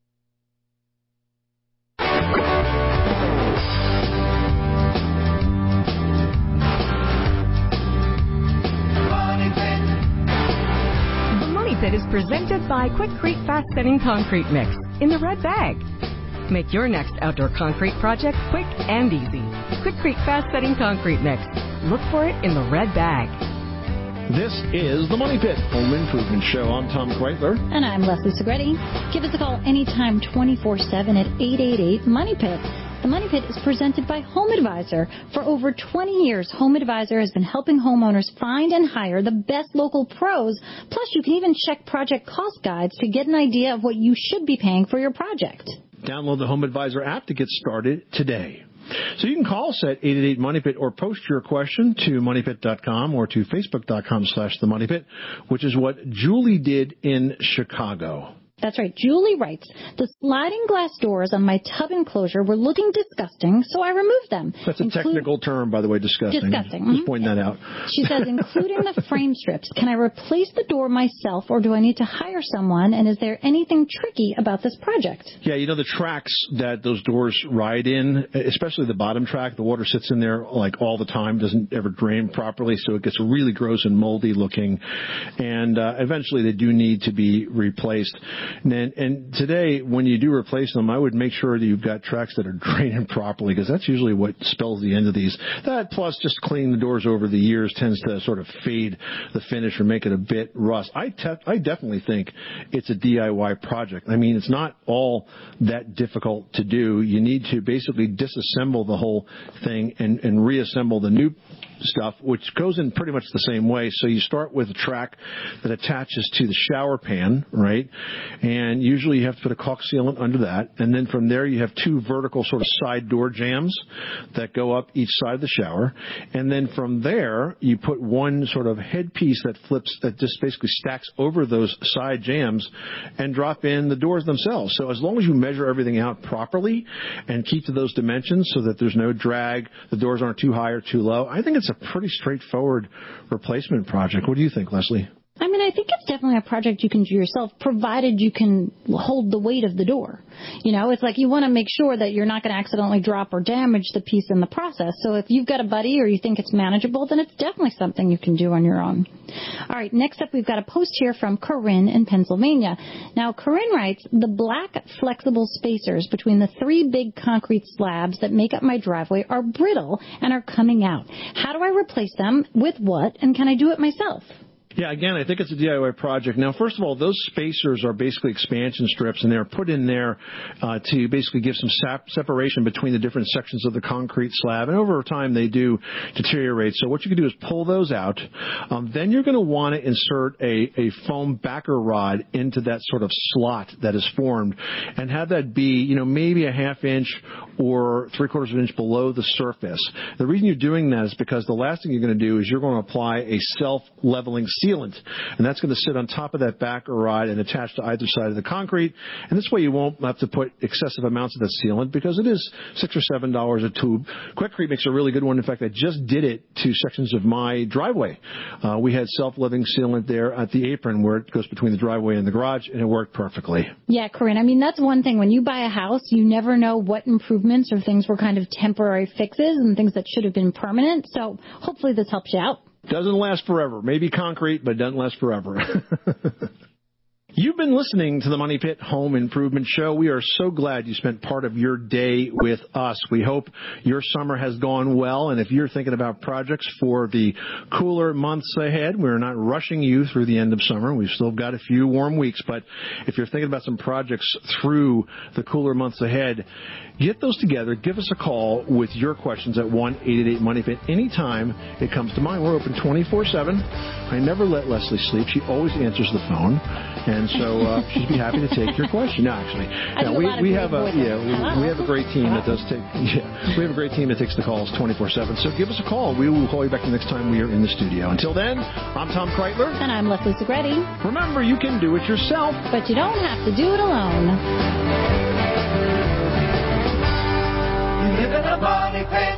[SPEAKER 15] Pit is presented by Quikrete Fast Setting Concrete Mix in the red bag. Make your next outdoor concrete project quick and easy. Quikrete Fast Setting Concrete Mix. Look for it in the red bag.
[SPEAKER 12] This is the Money Pit Home Improvement Show. I'm Tom Kreitler.
[SPEAKER 8] And I'm Leslie Segretti. Give us a call anytime twenty-four seven at eight eight eight, MONEY PIT. The Money Pit is presented by Home Advisor. For over twenty years, Home Advisor has been helping homeowners find and hire the best local pros. Plus, you can even check project cost guides to get an idea of what you should be paying for your project.
[SPEAKER 12] Download the Home Advisor app to get started today. So you can call us at eight eight eight, MONEY PIT or post your question to money pit dot com or to facebook dot com slash the money pit, which is what Julie did in Chicago.
[SPEAKER 8] That's right. Julie writes, the sliding glass doors on my tub enclosure were looking disgusting, so I removed them.
[SPEAKER 12] That's a Include- technical term, by the way, disgusting.
[SPEAKER 8] Disgusting.
[SPEAKER 12] Just
[SPEAKER 8] Mm-hmm.
[SPEAKER 12] pointing that out.
[SPEAKER 8] She says, including the frame strips, can I replace the door myself or do I need to hire someone? And is there anything tricky about this project?
[SPEAKER 12] Yeah, you know, the tracks that those doors ride in, especially the bottom track, the water sits in there like all the time, doesn't ever drain properly, so it gets really gross and moldy looking. And uh, eventually they do need to be replaced. And, and today, when you do replace them, I would make sure that you've got tracks that are draining properly, because that's usually what spells the end of these. That plus just cleaning the doors over the years tends to sort of fade the finish or make it a bit rust. I, te- I definitely think it's a D I Y project. I mean, it's not all that difficult to do. You need to basically disassemble the whole thing and, and reassemble the new stuff, which goes in pretty much the same way. So you start with a track that attaches to the shower pan, right? And usually you have to put a caulk sealant under that. And then from there you have two vertical sort of side door jambs that go up each side of the shower. And then from there you put one sort of headpiece that flips, that just basically stacks over those side jambs and drop in the doors themselves. So as long as you measure everything out properly and keep to those dimensions so that there's no drag, the doors aren't too high or too low, I think it's a pretty straightforward replacement project. What do you think, Leslie?
[SPEAKER 8] I mean, I think it's definitely a project you can do yourself, provided you can hold the weight of the door. You know, it's like you want to make sure that you're not going to accidentally drop or damage the piece in the process. So if you've got a buddy or you think it's manageable, then it's definitely something you can do on your own. All right, next up, we've got a post here from Corinne in Pennsylvania. Now, Corinne writes, the black flexible spacers between the three big concrete slabs that make up my driveway are brittle and are coming out. How do I replace them? With what? And can I do it myself?
[SPEAKER 12] Yeah, again, I think it's a D I Y project. Now, first of all, those spacers are basically expansion strips, and they're put in there uh, to basically give some sap- separation between the different sections of the concrete slab. And over time, they do deteriorate. So what you can do is pull those out. Um, then you're going to want to insert a, a foam backer rod into that sort of slot that is formed and have that be, you know, maybe a half inch or three quarters of an inch below the surface. The reason you're doing that is because the last thing you're going to do is you're going to apply a self-leveling sealant, and that's going to sit on top of that backer rod and attach to either side of the concrete. And this way you won't have to put excessive amounts of that sealant, because it is six or seven dollars a tube. Quikrete makes a really good one. In fact, I just did it to sections of my driveway. Uh, we had self-leveling sealant there at the apron where it goes between the driveway and the garage, and it worked perfectly.
[SPEAKER 8] Yeah, Corinne, I mean, that's one thing. When you buy a house, you never know what improvements or things were kind of temporary fixes and things that should have been permanent. So hopefully this helps you out.
[SPEAKER 12] Doesn't last forever. Maybe concrete, but doesn't last forever. You've been listening to the Money Pit Home Improvement Show. We are so glad you spent part of your day with us. We hope your summer has gone well, and if you're thinking about projects for the cooler months ahead, we're not rushing you through the end of summer. We've still got a few warm weeks, but if you're thinking about some projects through the cooler months ahead, get those together. Give us a call with your questions at one eight eight eight money pit anytime it comes to mind. We're open twenty-four seven. I never let Leslie sleep. She always answers the phone, and so uh, she'd be happy to take your question. No, actually, yeah, we, we have a yeah we, we have a great team that does take yeah we have a great team that takes the calls twenty-four seven. So give us a call. We will call you back the next time we are in the studio. Until then, I'm Tom Kreitler.
[SPEAKER 8] And I'm Leslie Segretti.
[SPEAKER 12] Remember, you can do it yourself,
[SPEAKER 8] but you don't have to do it alone.
[SPEAKER 9] You live in a money pit.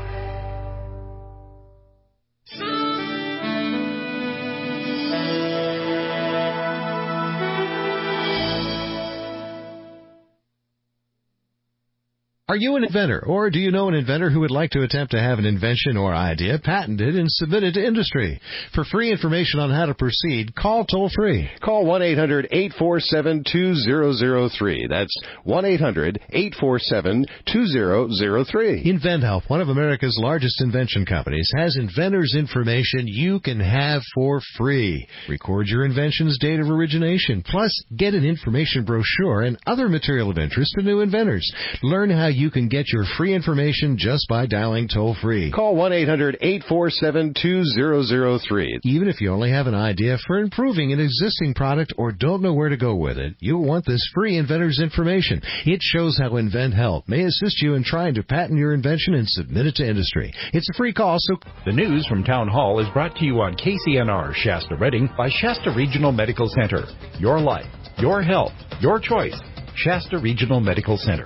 [SPEAKER 21] Are you an inventor, or do you know an inventor who would like to attempt to have an invention or idea patented and submitted to industry? For free information on how to proceed, call toll-free.
[SPEAKER 22] Call one eight hundred eight four seven two zero zero three. That's one eight hundred eight four seven two zero zero three.
[SPEAKER 21] InventHelp, one of America's largest invention companies, has inventors' information you can have for free. Record your invention's date of origination, plus get an information brochure and other material of interest to new inventors. Learn how you You can get your free information just by dialing toll-free.
[SPEAKER 22] Call one eight hundred eight four seven two zero zero three.
[SPEAKER 21] Even if you only have an idea for improving an existing product or don't know where to go with it, you'll want this free inventor's information. It shows how InventHelp may assist you in trying to patent your invention and submit it to industry. It's a free call, so...
[SPEAKER 3] The news from Town Hall is brought to you on K C N R Shasta Redding by Shasta Regional Medical Center. Your life, your health, your choice. Shasta Regional Medical Center.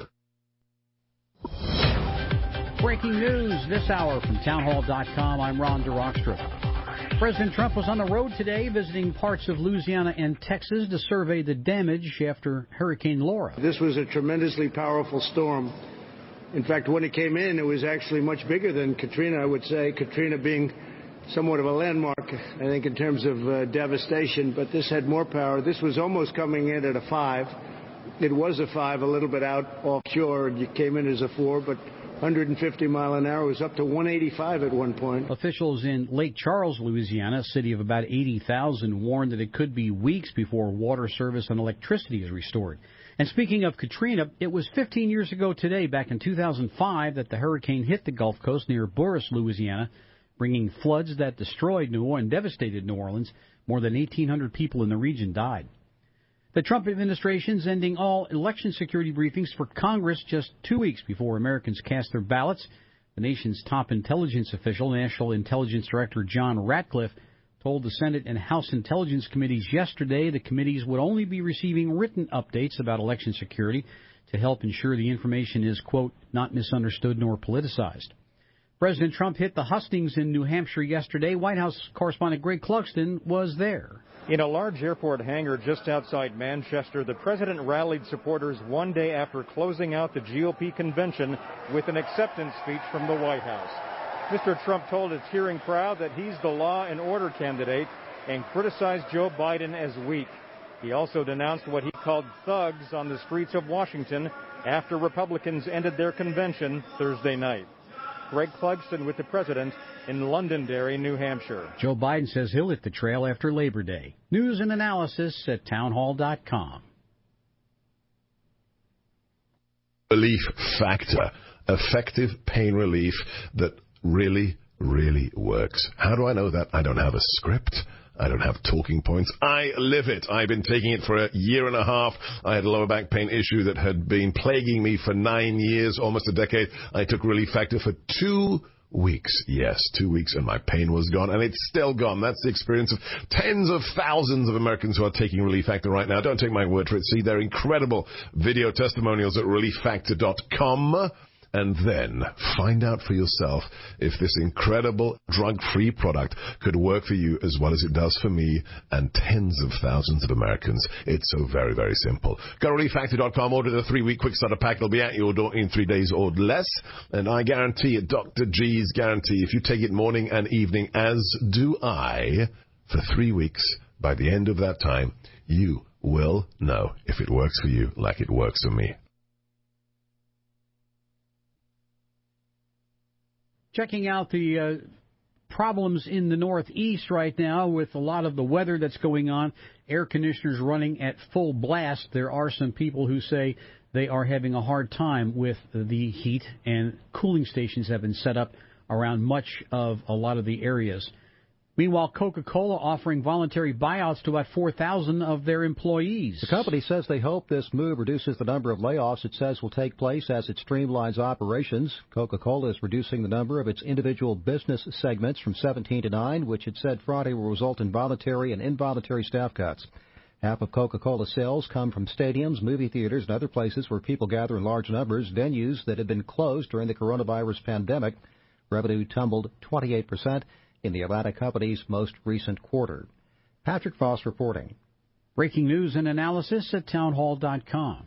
[SPEAKER 4] Breaking news this hour from townhall dot com. I'm Ron DeRockstra. President Trump was on the road today visiting parts of Louisiana and Texas to survey the damage after Hurricane Laura.
[SPEAKER 5] This was a tremendously powerful storm. In fact, when it came in, it was actually much bigger than Katrina, I would say, Katrina being somewhat of a landmark, I think, in terms of uh, devastation. But this had more power. This was almost coming in at a five. It was a five, a little bit out offshore, and it came in as a four, but one hundred fifty mile an hour. It was up to one eighty-five at one point.
[SPEAKER 4] Officials in Lake Charles, Louisiana, a city of about eighty thousand, warned that it could be weeks before water service and electricity is restored. And speaking of Katrina, it was fifteen years ago today, back in two thousand five, that the hurricane hit the Gulf Coast near Boris, Louisiana, bringing floods that destroyed New Orleans and devastated New Orleans. More than eighteen hundred people in the region died. The Trump administration is ending all election security briefings for Congress just two weeks before Americans cast their ballots. The nation's top intelligence official, National Intelligence Director John Ratcliffe, told the Senate and House Intelligence Committees yesterday the committees would only be receiving written updates about election security to help ensure the information is, quote, not misunderstood nor politicized. President Trump hit the hustings in New Hampshire yesterday. White House correspondent Greg Clugston was there.
[SPEAKER 19] In a large airport hangar just outside Manchester, the president rallied supporters one day after closing out the G O P convention with an acceptance speech from the White House. Mister Trump told his hearing crowd that he's the law and order candidate and criticized Joe Biden as weak. He also denounced what he called thugs on the streets of Washington after Republicans ended their convention Thursday night. Greg Clugston with the president in Londonderry, New Hampshire.
[SPEAKER 4] Joe Biden says he'll hit the trail after Labor Day. News and analysis at townhall dot com.
[SPEAKER 25] Relief factor, effective pain relief that really, really works. How do I know that? I don't have a script. I don't have talking points. I live it. I've been taking it for a year and a half. I had a lower back pain issue that had been plaguing me for nine years, almost a decade. I took Relief Factor for two weeks. Yes, two weeks, and my pain was gone, and it's still gone. That's the experience of tens of thousands of Americans who are taking Relief Factor right now. Don't take my word for it. See their incredible video testimonials at relief factor dot com. And then find out for yourself if this incredible drug-free product could work for you as well as it does for me and tens of thousands of Americans. It's so very, very simple. Go to relief factor dot com, order the three-week quick starter pack. It'll be at your door in three days or less. And I guarantee it, Doctor G's guarantee, if you take it morning and evening, as do I, for three weeks, by the end of that time, you will know if it works for you like it works for me.
[SPEAKER 4] Checking out the uh, problems in the Northeast right now with a lot of the weather that's going on. Air conditioners running at full blast. There are some people who say they are having a hard time with the heat, and cooling stations have been set up around much of a lot of the areas. Meanwhile, Coca-Cola offering voluntary buyouts to about four thousand of their employees.
[SPEAKER 6] The company says they hope this move reduces the number of layoffs it says will take place as it streamlines operations. Coca-Cola is reducing the number of its individual business segments from seventeen to nine, which it said Friday will result in voluntary and involuntary staff cuts. Half of Coca-Cola sales come from stadiums, movie theaters, and other places where people gather in large numbers, venues that had been closed during the coronavirus pandemic. Revenue tumbled twenty-eight percent. in the Atlantic company's most recent quarter. Patrick Foss reporting.
[SPEAKER 4] Breaking news and analysis at townhall dot com.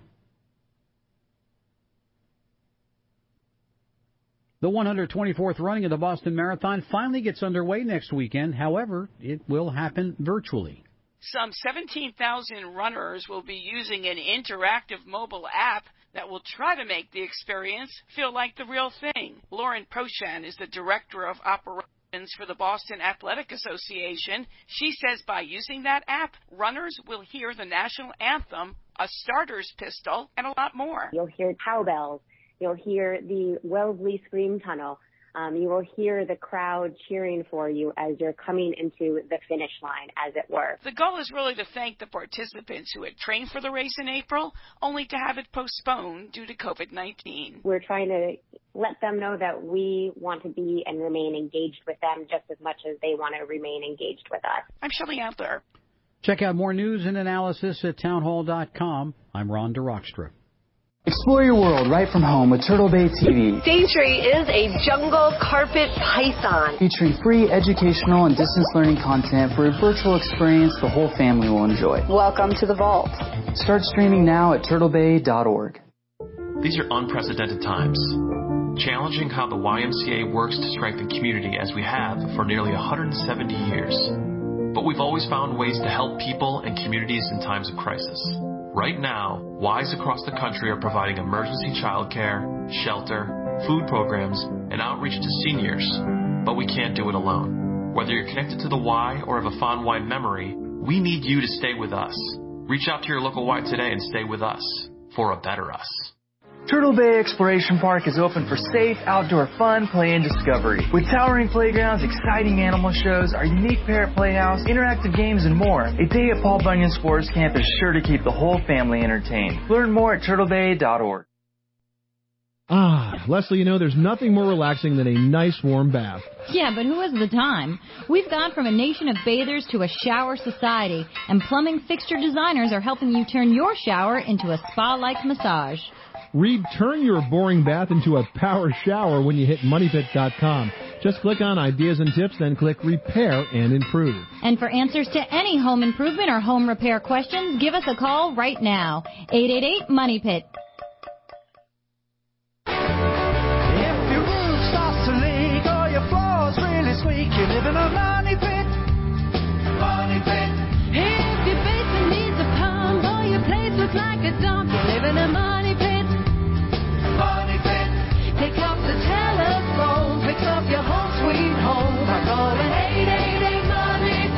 [SPEAKER 4] The one hundred twenty-fourth running of the Boston Marathon finally gets underway next weekend. However, it will happen virtually.
[SPEAKER 10] Some seventeen thousand runners will be using an interactive mobile app that will try to make the experience feel like the real thing. Lauren Prochan is the Director of Operations for the Boston Athletic Association. She says by using that app, runners will hear the national anthem, a starter's pistol, and a lot more.
[SPEAKER 11] You'll hear cowbells. You'll hear the Wellesley Scream Tunnel. Um, you will hear the crowd cheering for you as you're coming into the finish line, as it were.
[SPEAKER 10] The goal is really to thank the participants who had trained for the race in April, only to have it postponed due to COVID nineteen.
[SPEAKER 11] We're trying to let them know that we want to be and remain engaged with them just as much as they want to remain engaged with us.
[SPEAKER 10] I'm Shelley Adler.
[SPEAKER 4] Check out more news and analysis at townhall dot com. I'm Ron DeRockstra.
[SPEAKER 13] Explore your world right from home with Turtle Bay T V.
[SPEAKER 14] Daintree is a jungle carpet python.
[SPEAKER 13] Featuring free educational and distance learning content for a virtual experience the whole family will enjoy.
[SPEAKER 14] Welcome to the vault.
[SPEAKER 13] Start streaming now at turtle bay dot org.
[SPEAKER 26] These are unprecedented times. Challenging how the Y M C A works to strengthen community as we have for nearly one hundred seventy years. But we've always found ways to help people and communities in times of crisis. Right now, Ys across the country are providing emergency childcare, shelter, food programs, and outreach to seniors. But we can't do it alone. Whether you're connected to the Y or have a fond Y memory, we need you to stay with us. Reach out to your local Y today and stay with us for a better us.
[SPEAKER 13] Turtle Bay Exploration Park is open for safe, outdoor fun, play, and discovery. With towering playgrounds, exciting animal shows, our unique parrot playhouse, interactive games, and more, a day at Paul Bunyan's Forest Camp is sure to keep the whole family entertained. Learn more at turtle bay dot org.
[SPEAKER 7] Ah, Leslie, you know, there's nothing more relaxing than a nice warm bath.
[SPEAKER 8] Yeah, but who has the time? We've gone from a nation of bathers to a shower society, and plumbing fixture designers are helping you turn your shower into a spa-like massage.
[SPEAKER 7] Read Turn Your Boring Bath into a Power Shower when you hit money pit dot com. Just click on Ideas and Tips, then click Repair and Improve.
[SPEAKER 8] And for answers to any home improvement or home repair questions, give us a call right now. eight eight eight money pit.
[SPEAKER 9] If your roof starts to leak or your floor's really squeak, you live in a money pit. Money pit.
[SPEAKER 27] If your basement needs a pump or your place looks like a dump, you live in a money pit.
[SPEAKER 9] Money pit.
[SPEAKER 27] Pick up the telephone, fix up your home sweet home by calling eight eight eight money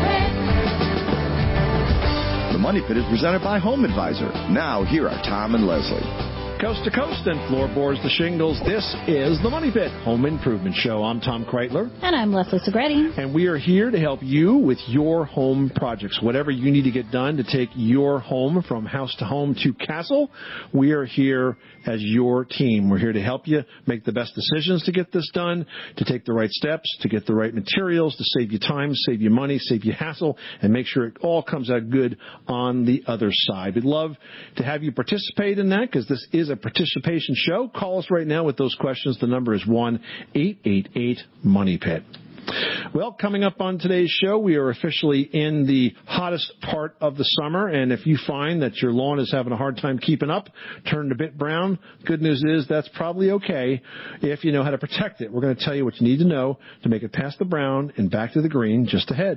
[SPEAKER 27] pit.
[SPEAKER 28] The Money Pit is presented by Home Advisor. Now, here are Tom and Leslie.
[SPEAKER 12] Coast to coast and floorboards to shingles, this is the Money Pit Home Improvement Show. I'm Tom Kreitler.
[SPEAKER 8] And I'm Leslie Segretti.
[SPEAKER 12] And we are here to help you with your home projects. Whatever you need to get done to take your home from house to home to castle, we are here as your team. We're here to help you make the best decisions to get this done, to take the right steps, to get the right materials, to save you time, save you money, save you hassle, and make sure it all comes out good on the other side. We'd love to have you participate in that because this is a participation show. Call us right now with those questions. The number is one eight eight eight money pit. Well, coming up on today's show, we are officially in the hottest part of the summer, and if you find that your lawn is having a hard time keeping up, turned a bit brown, good news is that's probably okay if you know how to protect it. We're going to tell you what you need to know to make it past the brown and back to the green just ahead.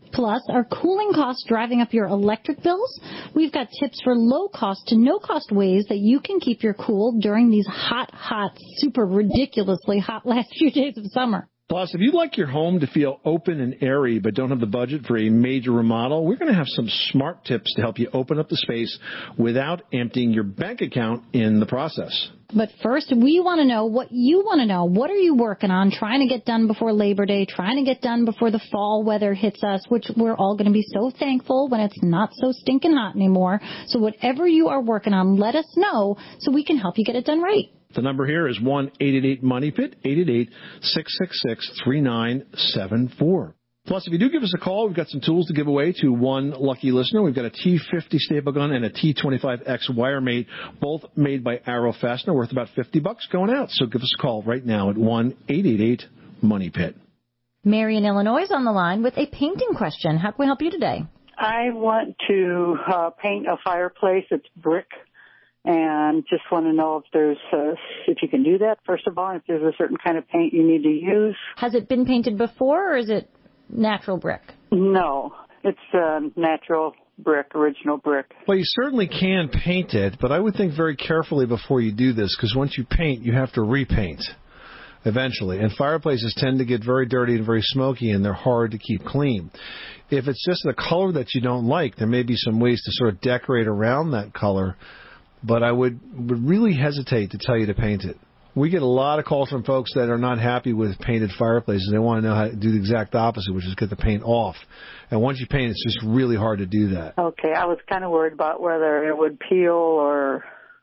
[SPEAKER 8] Plus, are cooling costs driving up your electric bills? We've got tips for low-cost to no-cost ways that you can keep your cool during these hot, hot, super ridiculously hot last few days of summer.
[SPEAKER 12] Plus, if you'd like your home to feel open and airy but don't have the budget for a major remodel, we're going to have some smart tips to help you open up the space without emptying your bank account in the process.
[SPEAKER 8] But first, we want to know what you want to know. What are you working on, trying to get done before Labor Day, trying to get done before the fall weather hits us, which we're all going to be so thankful when it's not so stinking hot anymore. So whatever you are working on, let us know so we can help you get it done right.
[SPEAKER 12] The number here is one eight eight eight money pit, eight eight eight, six six six, three nine seven four. Plus, if you do give us a call, we've got some tools to give away to one lucky listener. We've got a T fifty staple gun and a T twenty-five X wire mate, both made by Arrow Fastener, worth about fifty bucks going out. So give us a call right now at one eight eight eight money pit.
[SPEAKER 1] Mary in Illinois is on the line with a painting question. How can we help you today?
[SPEAKER 2] I want to uh, paint a fireplace. It's brick. And just want to know if there's, uh, if you can do that, first of all, if there's a certain kind of paint you need to use.
[SPEAKER 1] Has it been painted before, or is it natural brick?
[SPEAKER 2] No, it's uh, natural brick, original brick.
[SPEAKER 12] Well, you certainly can paint it, but I would think very carefully before you do this, because once you paint, you have to repaint eventually. And fireplaces tend to get very dirty and very smoky, and they're hard to keep clean. If it's just a color that you don't like, there may be some ways to sort of decorate around that color. But I would, would really hesitate to tell you to paint it. We get a lot of calls from folks that are not happy with painted fireplaces. They want to know how to do the exact opposite, which is get the paint off. And once you paint, it's just really hard to do that.
[SPEAKER 2] Okay, I was kind of worried about whether it would peel or,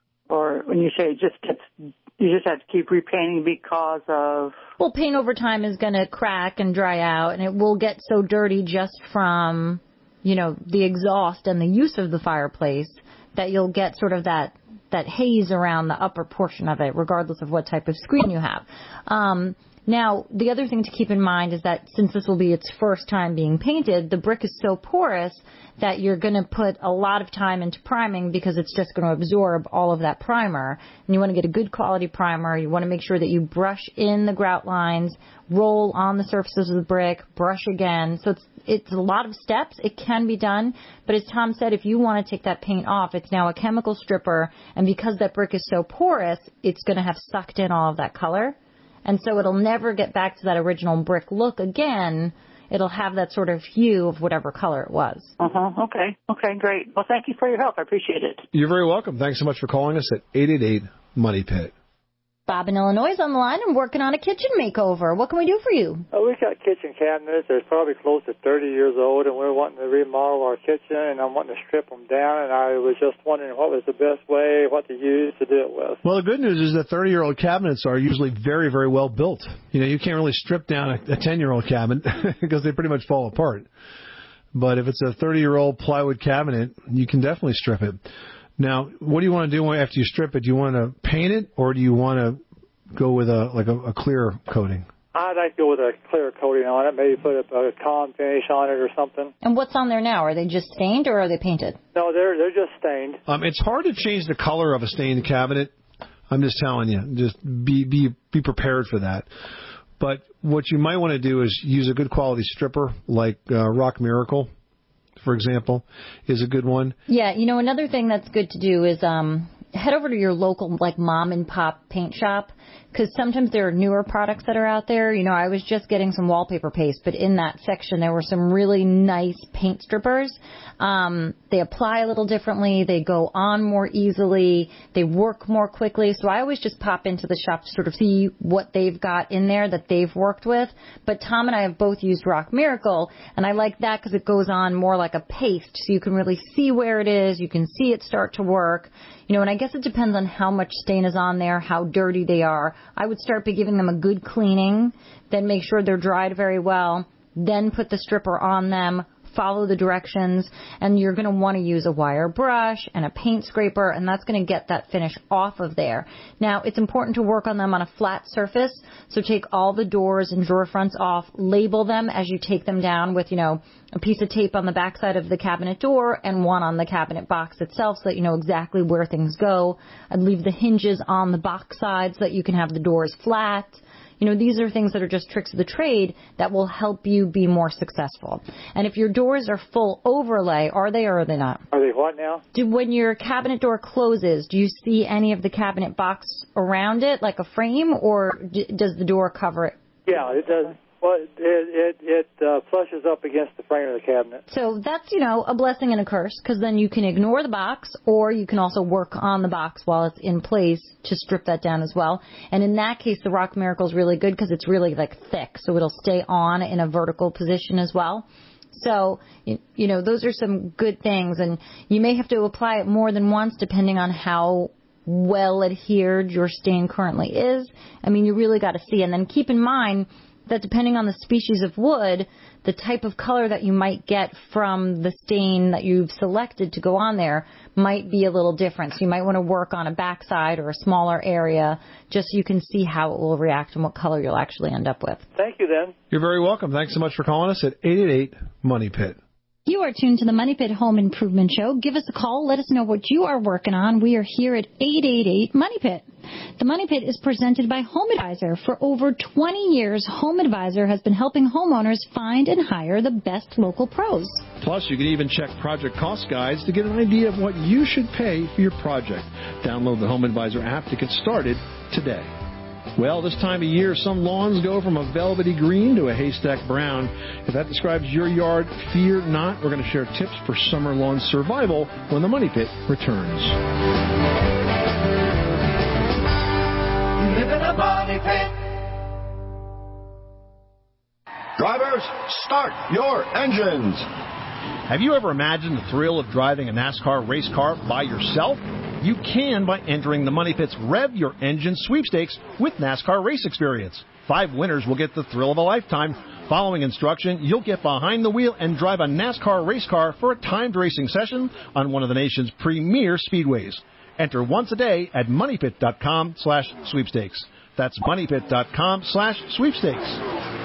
[SPEAKER 2] or when you say it just gets, you just have to keep repainting because of...
[SPEAKER 1] Well, paint over time is going to crack and dry out, and it will get so dirty just from, you know, the exhaust and the use of the fireplace that you'll get sort of that, that haze around the upper portion of it, regardless of what type of screen you have. Um, now, the other thing to keep in mind is that since this will be its first time being painted, the brick is so porous that you're going to put a lot of time into priming because it's just going to absorb all of that primer. And you want to get a good quality primer. You want to make sure that you brush in the grout lines, roll on the surfaces of the brick, brush again. So it's It's a lot of steps. It can be done. But as Tom said, if you want to take that paint off, it's now a chemical stripper. And because that brick is so porous, it's going to have sucked in all of that color. And so it'll never get back to that original brick look again. It'll have that sort of hue of whatever color it was.
[SPEAKER 2] Uh-huh. Okay. Okay, great. Well, thank you for your help. I appreciate it.
[SPEAKER 12] You're very welcome. Thanks so much for calling us at eight eight eight money pit.
[SPEAKER 1] Bob in Illinois is on the line and working on a kitchen makeover. What can we do for you?
[SPEAKER 16] Oh, we've got kitchen cabinets. They're probably close to thirty years old, and we're wanting to remodel our kitchen, and I'm wanting to strip them down, and I was just wondering what was the best way, what to use to do it with.
[SPEAKER 12] Well, the good news is that thirty-year-old cabinets are usually very, very well built. You know, you can't really strip down a, a ten-year-old cabinet because they pretty much fall apart. But if it's a thirty-year-old plywood cabinet, you can definitely strip it. Now, what do you want to do after you strip it? Do you want to paint it, or do you want to go with a like a, a clear coating?
[SPEAKER 16] I'd like to go with a clear coating on it, maybe put a, a calm finish on it or something.
[SPEAKER 1] And what's on there now? Are they just stained, or are they painted?
[SPEAKER 16] No, they're they're just stained.
[SPEAKER 12] Um, it's hard to change the color of a stained cabinet. I'm just telling you, just be be be prepared for that. But what you might want to do is use a good quality stripper like uh, Rock Miracle, for example, is a good one.
[SPEAKER 1] Yeah, you know, another thing that's good to do is um, head over to your local, like, mom and pop paint shop, because sometimes there are newer products that are out there. You know, I was just getting some wallpaper paste, but in that section there were some really nice paint strippers. Um, they apply a little differently. They go on more easily. They work more quickly. So I always just pop into the shop to sort of see what they've got in there that they've worked with. But Tom and I have both used Rock Miracle, and I like that because it goes on more like a paste, so you can really see where it is. You can see it start to work. You know, and I guess it depends on how much stain is on there, how dirty they are. I would start by giving them a good cleaning, then make sure they're dried very well, then put the stripper on them, follow the directions, and you're going to want to use a wire brush and a paint scraper, and that's going to get that finish off of there. Now, it's important to work on them on a flat surface, so take all the doors and drawer fronts off, label them as you take them down with, you know, a piece of tape on the backside of the cabinet door and one on the cabinet box itself so that you know exactly where things go. I'd leave the hinges on the box side so that you can have the doors flat. You know, these are things that are just tricks of the trade that will help you be more successful. And if your doors are full overlay, are they or are they not?
[SPEAKER 16] Are they what now?
[SPEAKER 1] Do, when your cabinet door closes, do you see any of the cabinet box around it, like a frame, or d- does the door cover it?
[SPEAKER 16] Yeah, it does. Well, it it, it uh, flushes up against the frame of the cabinet.
[SPEAKER 1] So that's, you know, a blessing and a curse, because then you can ignore the box, or you can also work on the box while it's in place to strip that down as well. And in that case, the Rock Miracle is really good because it's really, like, thick, so it'll stay on in a vertical position as well. So, you know, those are some good things, and you may have to apply it more than once depending on how well adhered your stain currently is. I mean, you really got to see. And then keep in mind that depending on the species of wood, the type of color that you might get from the stain that you've selected to go on there might be a little different. So you might want to work on a backside or a smaller area just so you can see how it will react and what color you'll actually end up with.
[SPEAKER 16] Thank you, then.
[SPEAKER 12] You're very welcome. Thanks so much for calling us at eight eight eight, MONEY PIT.
[SPEAKER 8] You are tuned to the Money Pit Home Improvement Show. Give us a call. Let us know what you are working on. We are here at eight eight eight, MONEY PIT. The Money Pit is presented by Home Advisor. For over twenty years, Home Advisor has been helping homeowners find and hire the best local pros.
[SPEAKER 12] Plus, you can even check project cost guides to get an idea of what you should pay for your project. Download the Home Advisor app to get started today. Well, this time of year, some lawns go from a velvety green to a haystack brown. If that describes your yard, fear not. We're going to share tips for summer lawn survival when the Money Pit returns.
[SPEAKER 9] Live in a money pit.
[SPEAKER 28] Drivers, start your engines.
[SPEAKER 12] Have you ever imagined the thrill of driving a NASCAR race car by yourself? You can by entering the Money Pit's Rev Your Engine sweepstakes with NASCAR race experience. Five winners will get the thrill of a lifetime. Following instruction, you'll get behind the wheel and drive a NASCAR race car for a timed racing session on one of the nation's premier speedways. Enter once a day at moneypit.com slash sweepstakes. That's moneypit.com slash sweepstakes.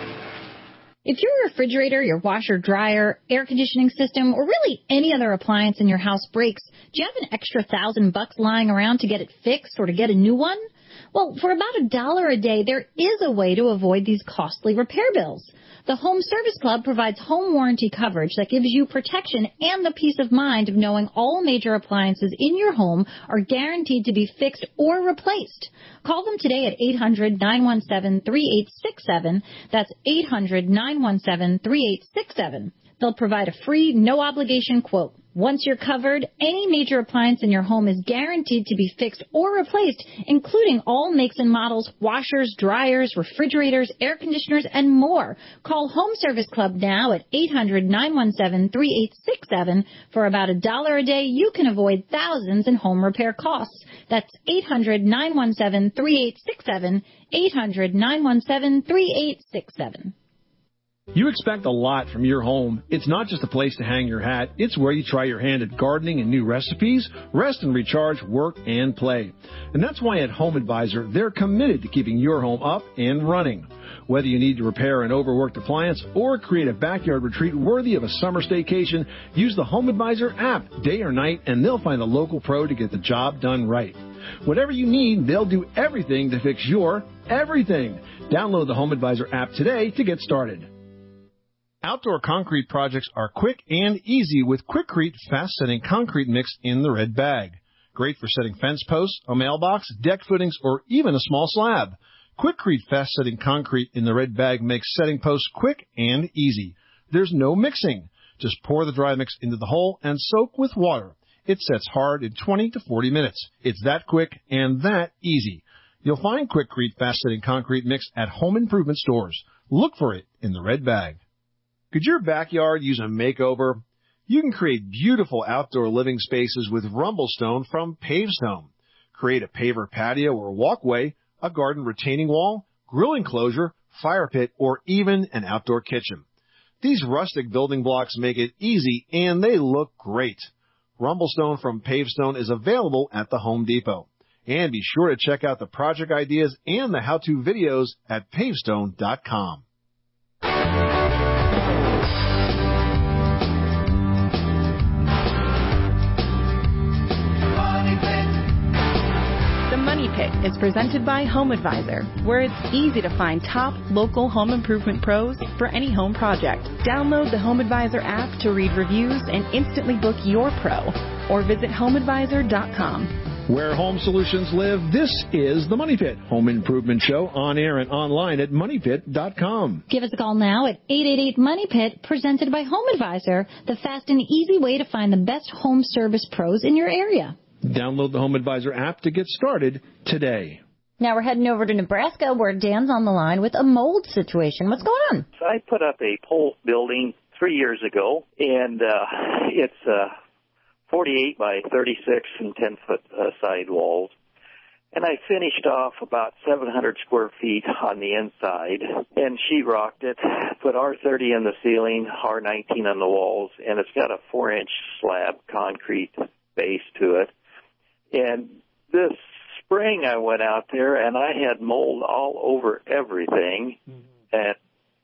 [SPEAKER 8] If your refrigerator, your washer, dryer, air conditioning system, or really any other appliance in your house breaks, do you have an extra thousand bucks lying around to get it fixed or to get a new one? Well, for about a dollar a day, there is a way to avoid these costly repair bills. The Home Service Club provides home warranty coverage that gives you protection and the peace of mind of knowing all major appliances in your home are guaranteed to be fixed or replaced. Call them today at eight hundred, nine one seven, three eight six seven. That's eight hundred, nine one seven, three eight six seven. They'll provide a free, no-obligation quote. Once you're covered, any major appliance in your home is guaranteed to be fixed or replaced, including all makes and models, washers, dryers, refrigerators, air conditioners, and more. Call Home Service Club now at eight hundred, nine one seven, three eight six seven. For about a dollar a day, you can avoid thousands in home repair costs. That's eight hundred, nine one seven, three eight six seven, eight hundred, nine one seven, three eight six seven.
[SPEAKER 12] You expect a lot from your home. It's not just a place to hang your hat. It's where you try your hand at gardening and new recipes, rest and recharge, work and play. And that's why at Home Advisor, they're committed to keeping your home up and running. Whether you need to repair an overworked appliance or create a backyard retreat worthy of a summer staycation, use the Home Advisor app day or night, and they'll find a local pro to get the job done right. Whatever you need, they'll do everything to fix your everything. Download the Home Advisor app today to get started. Outdoor concrete projects are quick and easy with Quikrete fast-setting concrete mix in the red bag. Great for setting fence posts, a mailbox, deck footings, or even a small slab. Quikrete fast-setting concrete in the red bag makes setting posts quick and easy. There's no mixing. Just pour the dry mix into the hole and soak with water. It sets hard in twenty to forty minutes. It's that quick and that easy. You'll find Quikrete fast-setting concrete mix at home improvement stores. Look for it in the red bag. Could your backyard use a makeover? You can create beautiful outdoor living spaces with Rumblestone from Pavestone. Create a paver patio or walkway, a garden retaining wall, grill enclosure, fire pit, or even an outdoor kitchen. These rustic building blocks make it easy and they look great. Rumblestone from Pavestone is available at the Home Depot. And be sure to check out the project ideas and the how-to videos at pavestone dot com.
[SPEAKER 15] The Money Pit Pit is presented by Home Advisor, where it's easy to find top local home improvement pros for any home project. Download the Home Advisor app to read reviews and instantly book your pro, or visit home advisor dot com.
[SPEAKER 12] Where home solutions live, this is the Money Pit Home Improvement Show, on air and online at money pit dot com.
[SPEAKER 8] Give us a call now at eight eight eight money pit, presented by Home Advisor, the fast and easy way to find the best home service pros in your area.
[SPEAKER 12] Download the Home Advisor app to get started today.
[SPEAKER 1] Now we're heading over to Nebraska, where Dan's on the line with a mold situation. What's going on?
[SPEAKER 17] So I put up a pole building three years ago, and uh, it's uh, forty-eight by thirty-six and ten-foot uh, side walls. And I finished off about seven hundred square feet on the inside and sheetrocked it, put R thirty in the ceiling, R nineteen on the walls, and it's got a four-inch slab concrete base to it. And this spring I went out there and I had mold all over everything, mm-hmm. and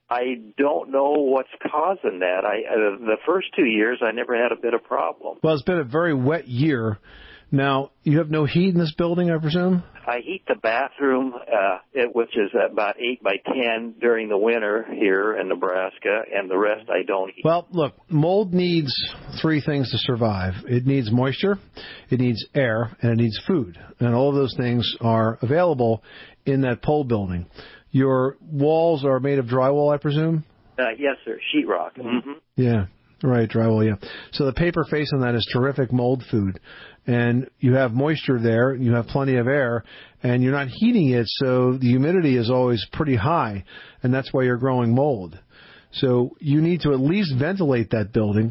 [SPEAKER 17] I don't know what's causing that. I uh, the first two years I never had a bit of problem.
[SPEAKER 12] Well, it's been a very wet year. Now, you have no heat in this building, I presume?
[SPEAKER 17] I heat the bathroom, uh, it, which is about eight by ten during the winter here in Nebraska, and the rest I don't heat.
[SPEAKER 12] Well, look, mold needs three things to survive. It needs moisture, it needs air, and it needs food. And all of those things are available in that pole building. Your walls are made of drywall, I presume?
[SPEAKER 17] Uh, yes, sir, sheetrock. Mm-hmm.
[SPEAKER 12] Yeah. Right, drywall, yeah. So the paper face on that is terrific mold food. And you have moisture there, you have plenty of air, and you're not heating it, so the humidity is always pretty high, and that's why you're growing mold. So you need to at least ventilate that building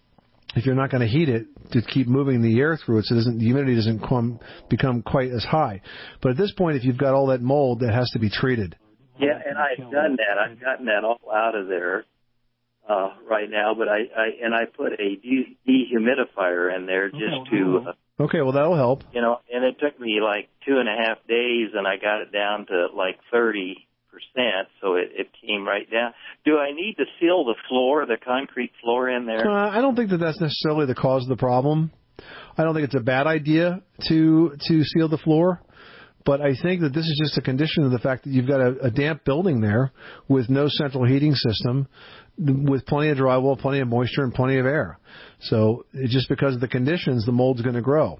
[SPEAKER 12] if you're not going to heat it, to keep moving the air through it so it doesn't, the humidity doesn't come, become quite as high. But at this point, if you've got all that mold, that has to be treated.
[SPEAKER 17] Yeah, and I've done that. I've gotten that all out of there. Uh, right now, but I, I and I put a de- dehumidifier in there just to uh,
[SPEAKER 12] okay, well that'll help.
[SPEAKER 17] You know, and it took me like two and a half days, and I got it down to like thirty percent, so it, it came right down. Do I need to seal the floor, the concrete floor in there?
[SPEAKER 12] Uh, I don't think that that's necessarily the cause of the problem. I don't think it's a bad idea to to seal the floor. But I think that this is just a condition of the fact that you've got a, a damp building there with no central heating system, with plenty of drywall, plenty of moisture, and plenty of air. So it's just because of the conditions, the mold's going to grow.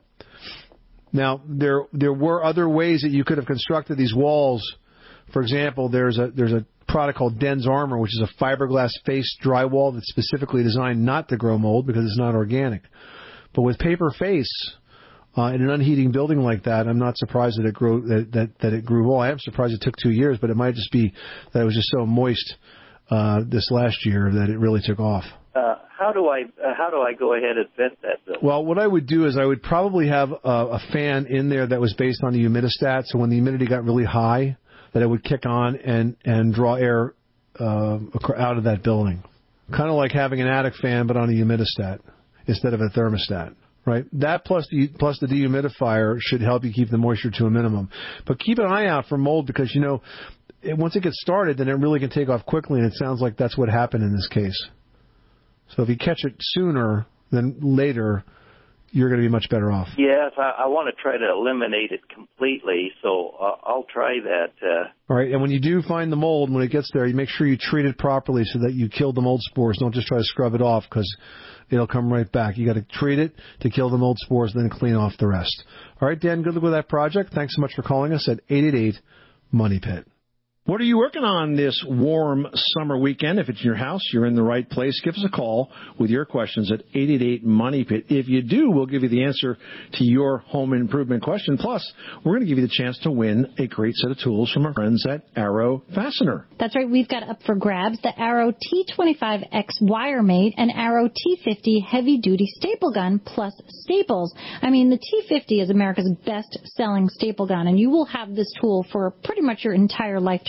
[SPEAKER 12] Now, there there were other ways that you could have constructed these walls. For example, there's a there's a product called Den's Armor, which is a fiberglass face drywall that's specifically designed not to grow mold because it's not organic. But with paper face, Uh, in an unheating building like that, I'm not surprised that it grew that, that, that it grew well. I am surprised it took two years, but it might just be that it was just so moist uh, this last year that it really took off.
[SPEAKER 17] Uh, how do I uh, how do I go ahead and vent that building?
[SPEAKER 12] Well, what I would do is I would probably have a, a fan in there that was based on the humidistat, so when the humidity got really high, that it would kick on and, and draw air uh, out of that building. Kind of like having an attic fan, but on a humidistat instead of a thermostat. Right, that plus the plus the dehumidifier should help you keep the moisture to a minimum. But keep an eye out for mold because, you know, it, once it gets started, then it really can take off quickly, and it sounds like that's what happened in this case. So if you catch it sooner than later, you're going to be much better off.
[SPEAKER 17] Yes, I, I want to try to eliminate it completely, so uh, I'll try that. Uh...
[SPEAKER 12] All right, and when you do find the mold, when it gets there, you make sure you treat it properly so that you kill the mold spores. Don't just try to scrub it off because it'll come right back. You got to treat it to kill the mold spores, then clean off the rest. All right, Dan, good luck with that project. Thanks so much for calling us at eight eight eight money pit. What are you working on this warm summer weekend? If it's in your house, you're in the right place. Give us a call with your questions at eight eight eight money pit. If you do, we'll give you the answer to your home improvement question. Plus, we're going to give you the chance to win a great set of tools from our friends at Arrow Fastener.
[SPEAKER 8] That's right. We've got up for grabs the Arrow T twenty-five X Wire Mate and Arrow T fifty Heavy Duty Staple Gun plus staples. I mean, the T fifty is America's best-selling staple gun, and you will have this tool for pretty much your entire lifetime.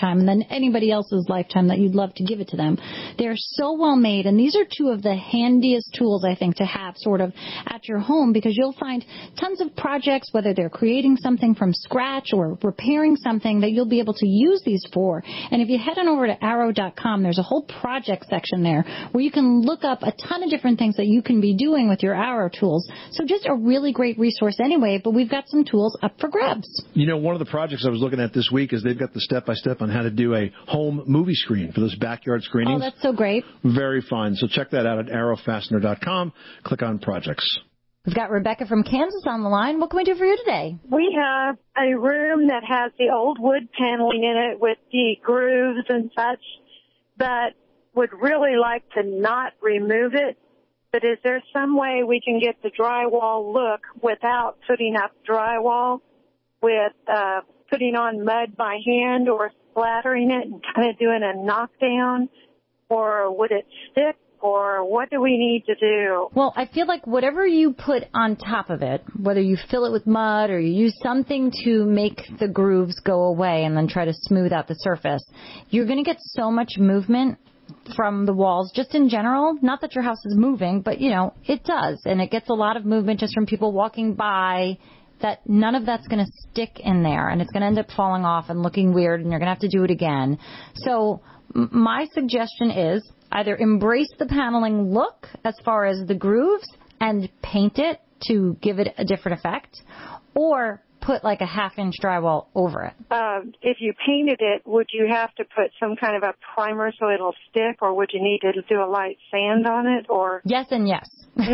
[SPEAKER 8] lifetime and then anybody else's lifetime that you'd love to give it to them. They're so well made, and these are two of the handiest tools, I think, to have sort of at your home, because you'll find tons of projects, whether they're creating something from scratch or repairing something, that you'll be able to use these for. And if you head on over to arrow dot com, there's a whole project section there where you can look up a ton of different things that you can be doing with your Arrow tools. So just a really great resource anyway, but we've got some tools up for grabs.
[SPEAKER 12] You know, one of the projects I was looking at this week is they've got the step-by-step on how to do a home movie screen for those backyard screenings.
[SPEAKER 8] Oh, that's so great.
[SPEAKER 12] Very fun. So check that out at arrow fastener dot com. Click on projects.
[SPEAKER 1] We've got Rebecca from Kansas on the line. What can we do for you today?
[SPEAKER 3] We have a room that has the old wood paneling in it with the grooves and such, but would really like to not remove it. But is there some way we can get the drywall look without putting up drywall, with uh, putting on mud by hand or splattering it and kind of doing a knockdown? Or would it stick? Or what do we need to do?
[SPEAKER 1] Well, I feel like whatever you put on top of it, whether you fill it with mud or you use something to make the grooves go away and then try to smooth out the surface, you're going to get so much movement from the walls just in general. Not that your house is moving, but, you know, it does. And it gets a lot of movement just from people walking by, that none of that's going to stick in there. And it's going to end up falling off and looking weird, and you're going to have to do it again. So m- my suggestion is either embrace the paneling look as far as the grooves and paint it to give it a different effect, or put like a half-inch drywall over it.
[SPEAKER 3] Uh, if you painted it, would you have to put some kind of a primer so it'll stick, or would you need to do a light sand on it? Or
[SPEAKER 1] yes and yes.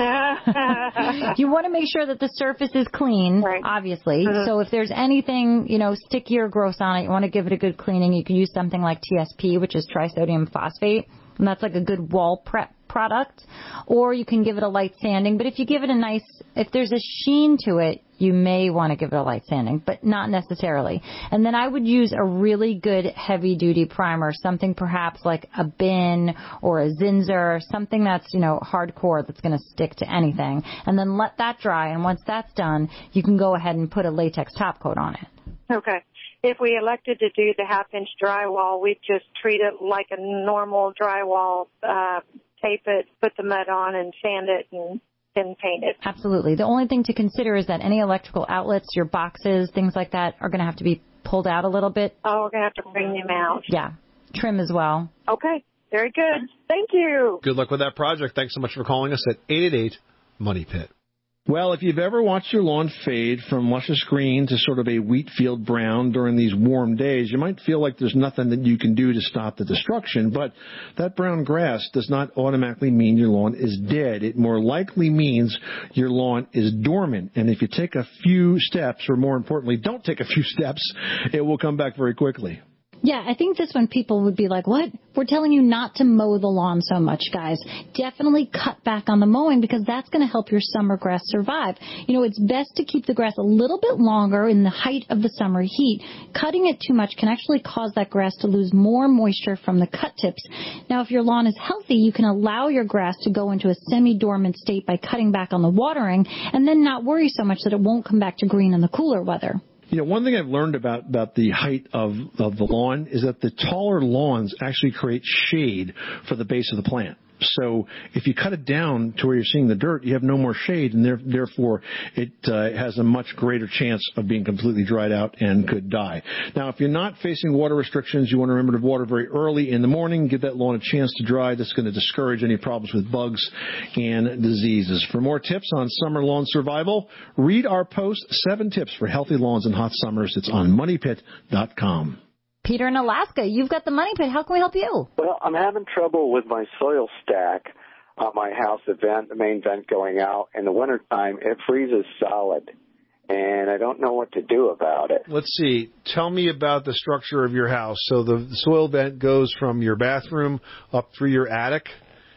[SPEAKER 1] You want to make sure that the surface is clean, right, obviously. Mm-hmm. So if there's anything, you know, sticky or gross on it, you want to give it a good cleaning. You can use something like T S P, which is trisodium phosphate, and that's like a good wall prep product. Or you can give it a light sanding. But if you give it a nice, if there's a sheen to it, you may want to give it a light sanding, but not necessarily. And then I would use a really good heavy-duty primer, something perhaps like a Bin or a Zinsser, something that's, you know, hardcore, that's going to stick to anything. And then let that dry, and once that's done, you can go ahead and put a latex top coat on it.
[SPEAKER 3] Okay. If we elected to do the half-inch drywall, we'd just treat it like a normal drywall, uh, tape it, put the mud on, and sand it, and then paint it.
[SPEAKER 1] Absolutely. The only thing to consider is that any electrical outlets, your boxes, things like that, are going to have to be pulled out a little bit.
[SPEAKER 3] Oh, we're going to have to bring them out.
[SPEAKER 1] Yeah. Trim as well.
[SPEAKER 3] Okay. Very good. Thank you.
[SPEAKER 5] Good luck with that project. Thanks so much for calling us at eight eight eight, Money Pit.
[SPEAKER 12] Well, if you've ever watched your lawn fade from luscious green to sort of a wheat field brown during these warm days, you might feel like there's nothing that you can do to stop the destruction, but that brown grass does not automatically mean your lawn is dead. It more likely means your lawn is dormant, and if you take a few steps, or more importantly, don't take a few steps, it will come back very quickly.
[SPEAKER 8] Yeah, I think this one people would be like, what? We're telling you not to mow the lawn so much, guys. Definitely cut back on the mowing, because that's going to help your summer grass survive. You know, it's best to keep the grass a little bit longer in the height of the summer heat. Cutting it too much can actually cause that grass to lose more moisture from the cut tips. Now, if your lawn is healthy, you can allow your grass to go into a semi-dormant state by cutting back on the watering, and then not worry so much that it won't come back to green in the cooler weather.
[SPEAKER 12] You know, one thing I've learned about, about the height of, of the lawn is that the taller lawns actually create shade for the base of the plant. So if you cut it down to where you're seeing the dirt, you have no more shade, and there, therefore it uh, has a much greater chance of being completely dried out and could die. Now, if you're not facing water restrictions, you want to remember to water very early in the morning, give that lawn a chance to dry. That's going to discourage any problems with bugs and diseases. For more tips on summer lawn survival, read our post, Seven Tips for Healthy Lawns in Hot Summers. It's on money pit dot com.
[SPEAKER 1] Peter in Alaska, you've got the Money Pit. How can we help you?
[SPEAKER 18] Well, I'm having trouble with my soil stack on my house, the vent, the main vent going out. In the wintertime, it freezes solid, and I don't know what to do about it.
[SPEAKER 5] Let's see. Tell me about the structure of your house. So the soil vent goes from your bathroom up through your attic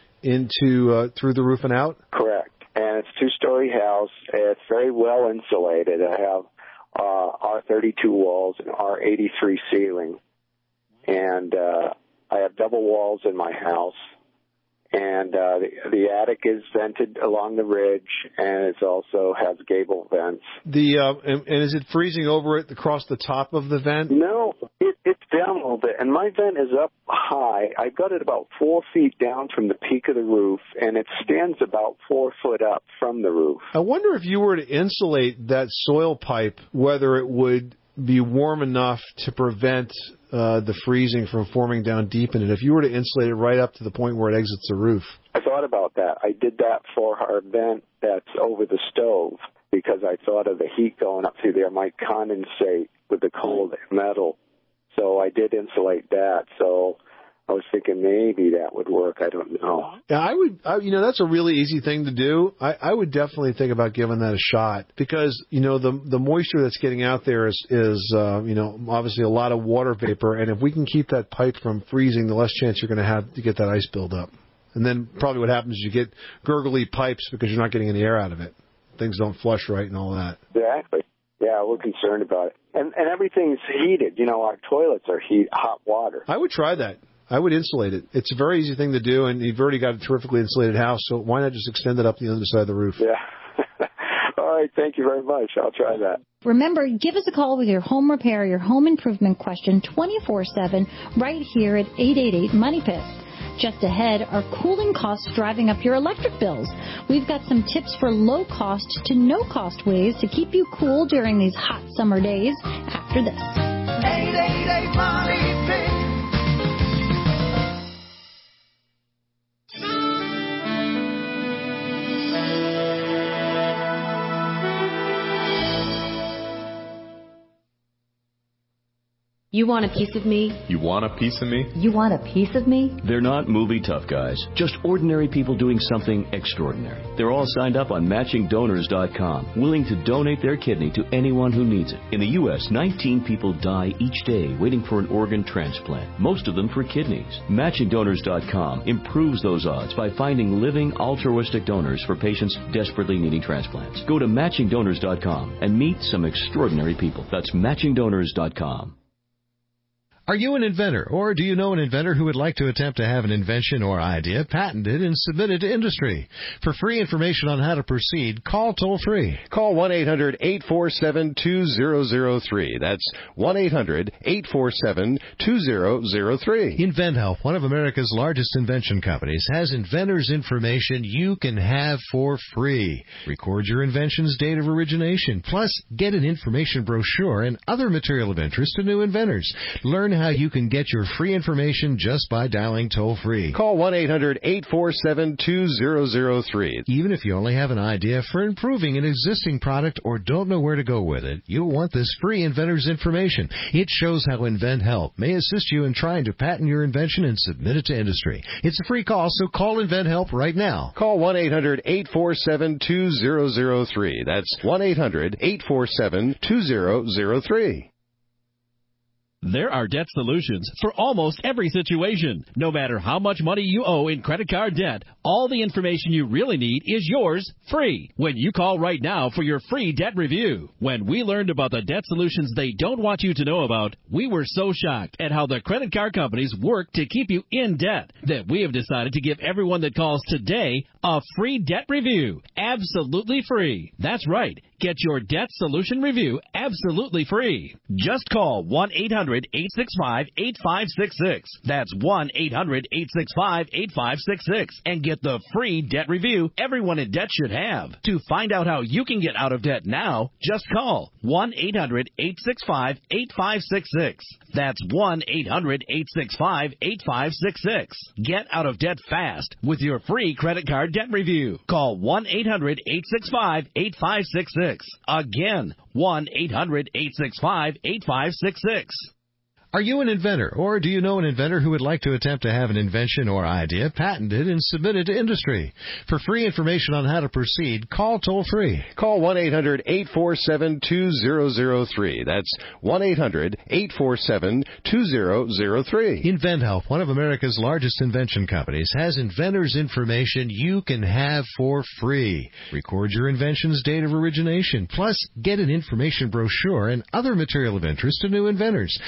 [SPEAKER 5] into uh, through the roof and out?
[SPEAKER 18] Correct. And it's a two-story house. It's very well insulated. I have Uh, R thirty-two walls and R eighty-three ceiling. And uh, I have double walls in my house. And uh, the, the attic is vented along the ridge, and it also has gable vents.
[SPEAKER 5] The uh, and, and is it freezing over it across the top of the vent?
[SPEAKER 18] No, it, it's down a little bit, and my vent is up high. I've got it about four feet down from the peak of the roof, and it stands about four foot up from the roof.
[SPEAKER 5] I wonder if you were to insulate that soil pipe, whether it would be warm enough to prevent uh, the freezing from forming down deep in it. If you were to insulate it right up to the point where it exits the roof.
[SPEAKER 18] I thought about that. I did that for our vent that's over the stove because I thought of the heat going up through there might condensate with the cold metal. So I did insulate that. So I was thinking maybe that would work. I don't know.
[SPEAKER 5] Yeah, I would, I, you know, that's a really easy thing to do. I, I would definitely think about giving that a shot because, you know, the the moisture that's getting out there is, is uh, you know, obviously a lot of water vapor. And if we can keep that pipe from freezing, the less chance you're going to have to get that ice buildup. And then probably what happens is you get gurgly pipes because you're not getting any air out of it. Things don't flush right and all that.
[SPEAKER 18] Exactly. Yeah, we're concerned about it. And and everything's heated. You know, our toilets are heat hot water.
[SPEAKER 5] I would try that. I would insulate it. It's a very easy thing to do, and you've already got a terrifically insulated house, so why not just extend it up the underside of the roof?
[SPEAKER 18] Yeah. All right, thank you very much. I'll try that.
[SPEAKER 8] Remember, give us a call with your home repair, your home improvement question twenty-four seven right here at eight eight eight money pit. Just ahead are cooling costs driving up your electric bills. We've got some tips for low-cost to no-cost ways to keep you cool during these hot summer days after this.
[SPEAKER 9] eight eight eight money pit.
[SPEAKER 6] You want a piece of me?
[SPEAKER 19] You want a piece of me?
[SPEAKER 6] You want a piece of me?
[SPEAKER 20] They're not movie tough guys, just ordinary people doing something extraordinary. They're all signed up on matching donors dot com, willing to donate their kidney to anyone who needs it. In the U S, nineteen people die each day waiting for an organ transplant, most of them for kidneys. matching donors dot com improves those odds by finding living altruistic donors for patients desperately needing transplants. Go to matching donors dot com and meet some extraordinary people. That's matching donors dot com.
[SPEAKER 21] Are you an inventor, or do you know an inventor who would like to attempt to have an invention or idea patented and submitted to industry? For free information on how to proceed, call toll-free.
[SPEAKER 22] Call one eight hundred eight four seven two zero zero three. That's one eight hundred eight four seven two zero zero three.
[SPEAKER 21] InventHelp, one of America's largest invention companies, has inventors' information you can have for free. Record your invention's date of origination, plus get an information brochure and other material of interest to new inventors. Learn how you can get your free information just by dialing toll-free.
[SPEAKER 22] Call one eight hundred eight four seven two zero zero three.
[SPEAKER 21] Even if you only have an idea for improving an existing product or don't know where to go with it, you'll want this free inventor's information. It shows how InventHelp may assist you in trying to patent your invention and submit it to industry. It's a free call, so call InventHelp right now.
[SPEAKER 22] Call one eight hundred eight four seven two zero zero three. That's one eight hundred eight four seven two zero zero three.
[SPEAKER 23] There are debt solutions for almost every situation. No matter how much money you owe in credit card debt, all the information you really need is yours free when you call right now for your free debt review. When we learned about the debt solutions they don't want you to know about, we were so shocked at how the credit card companies work to keep you in debt that we have decided to give everyone that calls today a free debt review. Absolutely free. That's right. Get your debt solution review absolutely free. Just call one eight hundred eight six five eight five six six. That's one eight hundred eight six five eight five six six and get the free debt review everyone in debt should have. To find out how you can get out of debt now, just call one eight hundred eight six five eight five six six. That's one eight hundred eight six five eight five six six. Get out of debt fast with your free credit card debt review. Call one eight hundred eight six five eight five six six. Again, one eight hundred eight six five eight five six six.
[SPEAKER 21] Are you an inventor, or do you know an inventor who would like to attempt to have an invention or idea patented and submitted to industry? For free information on how to proceed, call toll-free.
[SPEAKER 22] Call one eight hundred eight four seven two zero zero three. That's one eight hundred eight four seven two zero zero three.
[SPEAKER 21] InventHelp, one of America's largest invention companies, has inventors' information you can have for free. Record your invention's date of origination, plus get an information brochure and other material of interest to new inventors. Learn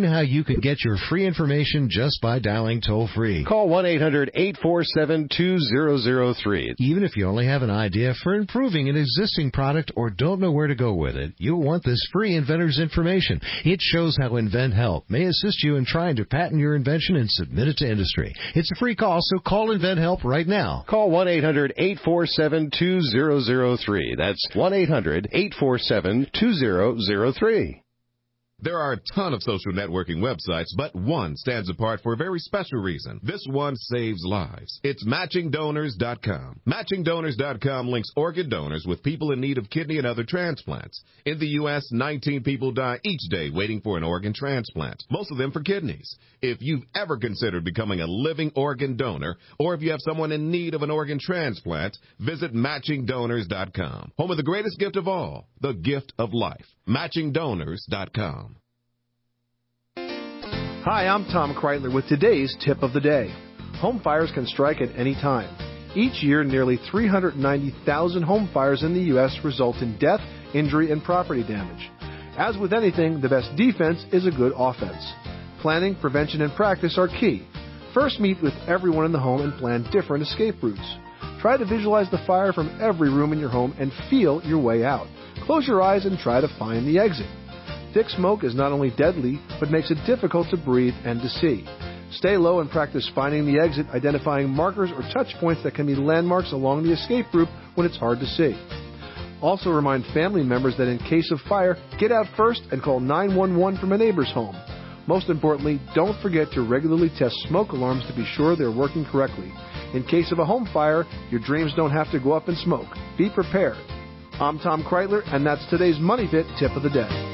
[SPEAKER 21] Learn how you can get your free information just by dialing toll-free.
[SPEAKER 22] Call one eight hundred eight four seven two zero zero three.
[SPEAKER 21] Even if you only have an idea for improving an existing product or don't know where to go with it, you'll want this free inventor's information. It shows how InventHelp may assist you in trying to patent your invention and submit it to industry. It's a free call, so call InventHelp right now.
[SPEAKER 22] Call one eight hundred eight four seven two zero zero three. That's one eight hundred eight four seven two zero zero three.
[SPEAKER 4] There are a ton of social networking websites, but one stands apart for a very special reason. This one saves lives. It's Matching Donors dot com. Matching Donors dot com links organ donors with people in need of kidney and other transplants. In the U S, nineteen people die each day waiting for an organ transplant, most of them for kidneys. If you've ever considered becoming a living organ donor, or if you have someone in need of an organ transplant, visit Matching Donors dot com. Home of the greatest gift of all, the gift of life. Matching Donors dot com.
[SPEAKER 5] Hi, I'm Tom Kreitler with today's tip of the day. Home fires can strike at any time. Each year, nearly three hundred ninety thousand home fires in the U S result in death, injury, and property damage. As with anything, the best defense is a good offense. Planning, prevention, and practice are key. First, meet with everyone in the home and plan different escape routes. Try to visualize the fire from every room in your home and feel your way out. Close your eyes and try to find the exit. Thick smoke is not only deadly, but makes it difficult to breathe and to see. Stay low and practice finding the exit, identifying markers or touch points that can be landmarks along the escape route when it's hard to see. Also remind family members that in case of fire, get out first and call nine one one from a neighbor's home. Most importantly, don't forget to regularly test smoke alarms to be sure they're working correctly. In case of a home fire, your dreams don't have to go up in smoke. Be prepared. I'm Tom Kreitler, and that's today's Money Pit Tip of the Day.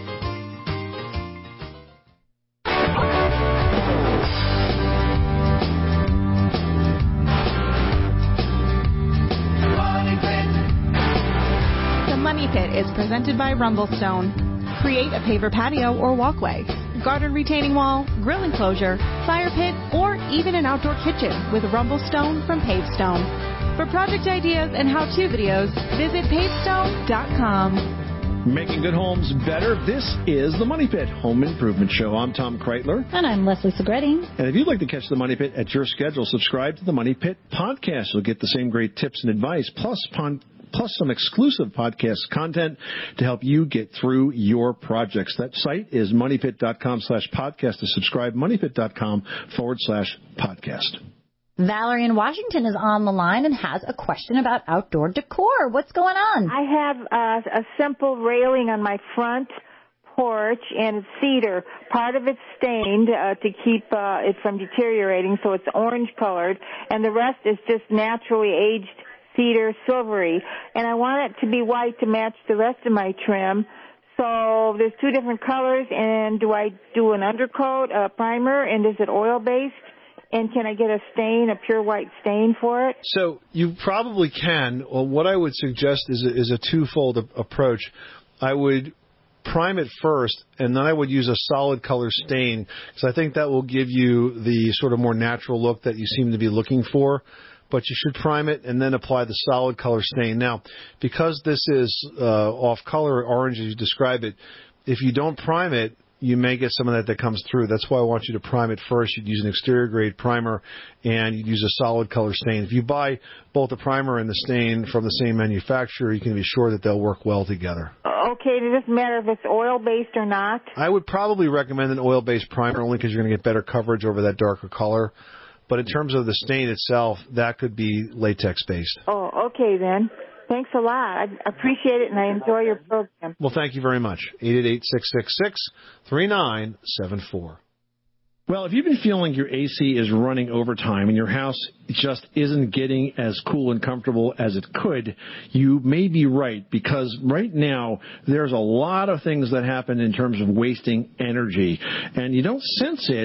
[SPEAKER 15] Pit is presented by Rumblestone. Create a paver patio or walkway, garden retaining wall, grill enclosure, fire pit, or even an outdoor kitchen with Rumblestone from Pavestone. For project ideas and how-to videos, visit pavestone dot com.
[SPEAKER 12] Making good homes better. This is the Money Pit Home Improvement Show. I'm Tom Kreitler.
[SPEAKER 8] And I'm Leslie Segretti.
[SPEAKER 12] And if you'd like to catch the Money Pit at your schedule, subscribe to the Money Pit podcast. You'll get the same great tips and advice, plus pon- plus some exclusive podcast content to help you get through your projects. That site is moneypit.com slash podcast to subscribe, moneypit.com forward slash podcast.
[SPEAKER 1] Valerie in Washington is on the line and has a question about outdoor decor. What's going on?
[SPEAKER 10] I have uh, a simple railing on my front porch, and it's cedar. Part of it's stained uh, to keep uh, it from deteriorating, so it's orange colored, and the rest is just naturally aged cedar silvery, and I want it to be white to match the rest of my trim. So there's two different colors, and do I do an undercoat, a primer, and is it oil-based? And can I get a stain, a pure white stain for it?
[SPEAKER 5] So you probably can. Well, what I would suggest is a, is a twofold a- approach. I would prime it first, and then I would use a solid color stain, because I think that will give you the sort of more natural look that you seem to be looking for. But you should prime it and then apply the solid color stain. Now, because this is uh, off-color, orange as you describe it, if you don't prime it, you may get some of that that comes through. That's why I want you to prime it first. You'd use an exterior-grade primer, and you'd use a solid color stain. If you buy both the primer and the stain from the same manufacturer, you can be sure that they'll work well together.
[SPEAKER 10] Okay, it doesn't matter if it's oil-based or not?
[SPEAKER 5] I would probably recommend an oil-based primer only because you're going to get better coverage over that darker color. But in terms of the stain itself, that could be latex-based.
[SPEAKER 10] Oh, okay then. Thanks a lot. I appreciate it, and I enjoy your program.
[SPEAKER 5] Well, thank you very much. eight eight eight, six six six, three nine seven four.
[SPEAKER 12] Well, if you've been feeling your A C is running overtime and your house just isn't getting as cool and comfortable as it could, you may be right, because right now there's a lot of things that happen in terms of wasting energy. And you don't sense it,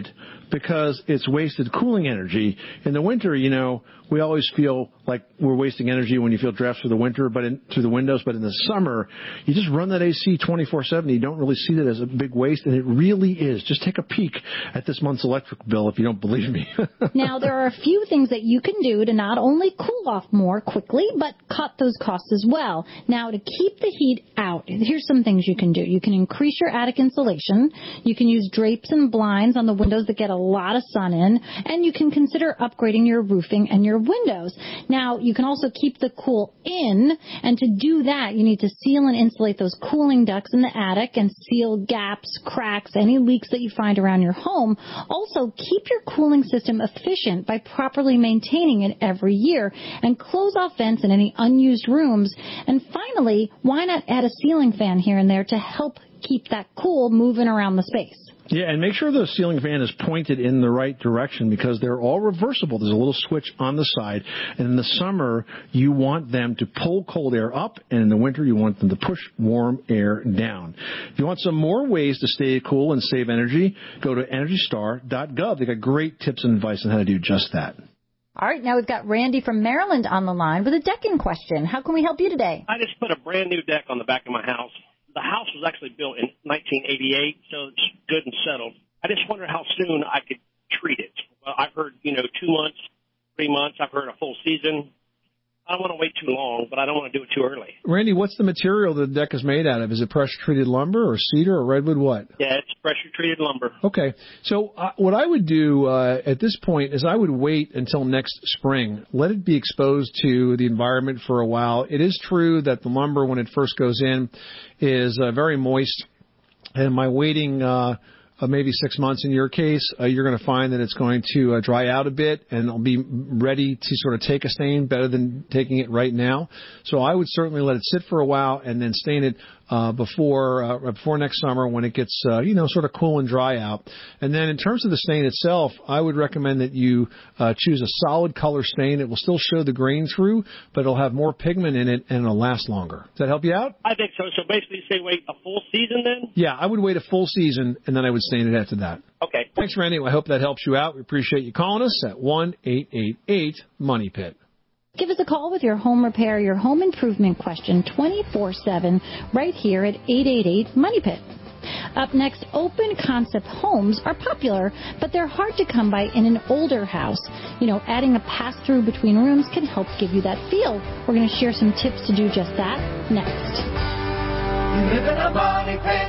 [SPEAKER 12] because it's wasted cooling energy. In the winter, you know, we always feel like we're wasting energy when you feel drafts through the winter, but in, through the windows. But in the summer, you just run that A C twenty-four seven. You don't really see that as a big waste, and it really is. Just take a peek at this month's electric bill if you don't believe me.
[SPEAKER 8] Now, there are a few things that you can do to not only cool off more quickly, but cut those costs as well. Now, to keep the heat out, here's some things you can do. You can increase your attic insulation. You can use drapes and blinds on the windows that get a lot of sun in, and you can consider upgrading your roofing and your windows. Now, you can also keep the cool in, and to do that, you need to seal and insulate those cooling ducts in the attic and seal gaps, cracks, any leaks that you find around your home. Also, keep your cooling system efficient by properly maintaining it every year, and close off vents in any unused rooms. And finally, why not add a ceiling fan here and there to help keep that cool moving around the space?
[SPEAKER 12] Yeah, and make sure the ceiling fan is pointed in the right direction because they're all reversible. There's a little switch on the side. And in the summer, you want them to pull cold air up, and in the winter, you want them to push warm air down. If you want some more ways to stay cool and save energy, go to energy star dot gov. They've got great tips and advice on how to do just that.
[SPEAKER 1] All right, now we've got Randy from Maryland on the line with a decking question. How can we help you today?
[SPEAKER 7] I just put a brand new deck on the back of my house. The house was actually built in nineteen eighty-eight, so it's good and settled. I just wonder how soon I could treat it. Well, I've heard, you know, two months, three months. I've heard a full season. I don't want to wait too long, but I don't want to do it too early.
[SPEAKER 5] Randy, what's the material the deck is made out of? Is it pressure-treated lumber or cedar or redwood? What?
[SPEAKER 7] Yeah, it's pressure-treated lumber.
[SPEAKER 5] Okay. So uh, what I would do uh, at this point is I would wait until next spring. Let it be exposed to the environment for a while. It is true that the lumber, when it first goes in, is uh, very moist. And my waiting uh, uh, maybe six months in your case, uh, you're going to find that it's going to uh, dry out a bit and it'll be ready to sort of take a stain better than taking it right now. So I would certainly let it sit for a while and then stain it uh, before uh, before next summer when it gets, uh, you know, sort of cool and dry out. And then in terms of the stain itself, I would recommend that you uh, choose a solid color stain. It will still show the grain through, but it'll have more pigment in it and it'll last longer. Does that help you out?
[SPEAKER 7] I think so. So basically, say wait a full season then?
[SPEAKER 5] Yeah, I would wait a full season and then I would stain it after that.
[SPEAKER 7] Okay.
[SPEAKER 5] Thanks, Randy. I hope that helps you out. We appreciate you calling us at one eight eight eight money pit.
[SPEAKER 8] Give us a call with your home repair, your home improvement question twenty-four seven right here at eight eight eight money pit. Up next, open concept homes are popular, but they're hard to come by in an older house. You know, adding a pass-through between rooms can help give you that feel. We're going to share some tips to do just that next.
[SPEAKER 27] You live in a money pit.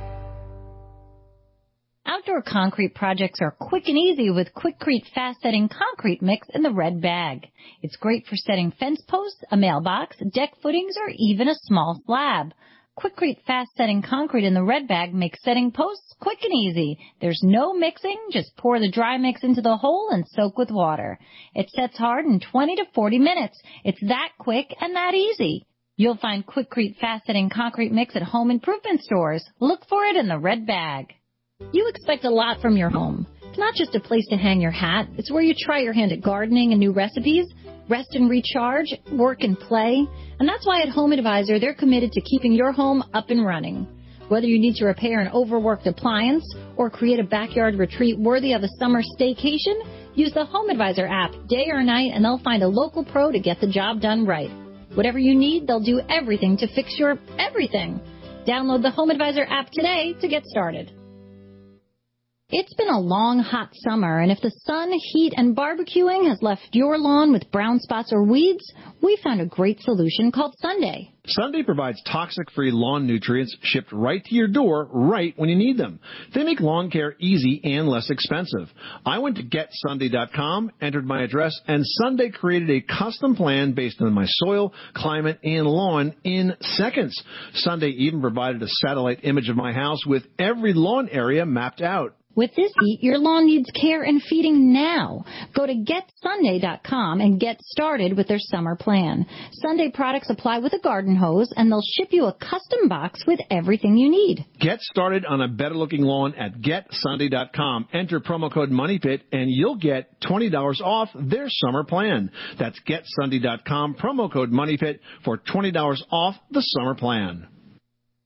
[SPEAKER 1] Outdoor concrete projects are quick and easy with Quikrete fast-setting concrete mix in the red bag. It's great for setting fence posts, a mailbox, deck footings, or even a small slab. Quikrete fast-setting concrete in the red bag makes setting posts quick and easy. There's no mixing. Just pour the dry mix into the hole and soak with water. It sets hard in twenty to forty minutes. It's that quick and that easy. You'll find Quikrete fast-setting concrete mix at home improvement stores. Look for it in the red bag. You expect a lot from your home. It's not just a place to hang your hat. It's where you try your hand at gardening and new recipes, rest and recharge, work and play. And that's why at Home Advisor, they're committed to keeping your home up and running. Whether you need to repair an overworked appliance or create a backyard retreat worthy of a summer staycation, use the Home Advisor app day or night and they'll find a local pro to get the job done right. Whatever you need, they'll do everything to fix your everything. Download the Home Advisor app today to get started. It's been a long, hot summer, and if the sun, heat, and barbecuing has left your lawn with brown spots or weeds, we found a great solution called Sunday.
[SPEAKER 12] Sunday provides toxic-free lawn nutrients shipped right to your door right when you need them. They make lawn care easy and less expensive. I went to get sunday dot com, entered my address, and Sunday created a custom plan based on my soil, climate, and lawn in seconds. Sunday even provided a satellite image of my house with every lawn area mapped out.
[SPEAKER 8] With this heat, your lawn needs care and feeding now. Go to get sunday dot com and get started with their summer plan. Sunday products apply with a garden hose, and they'll ship you a custom box with everything you need.
[SPEAKER 12] Get started on a better-looking lawn at get sunday dot com. Enter promo code MONEYPIT, and you'll get twenty dollars off their summer plan. That's get sunday dot com, promo code MONEYPIT for twenty dollars off the summer plan.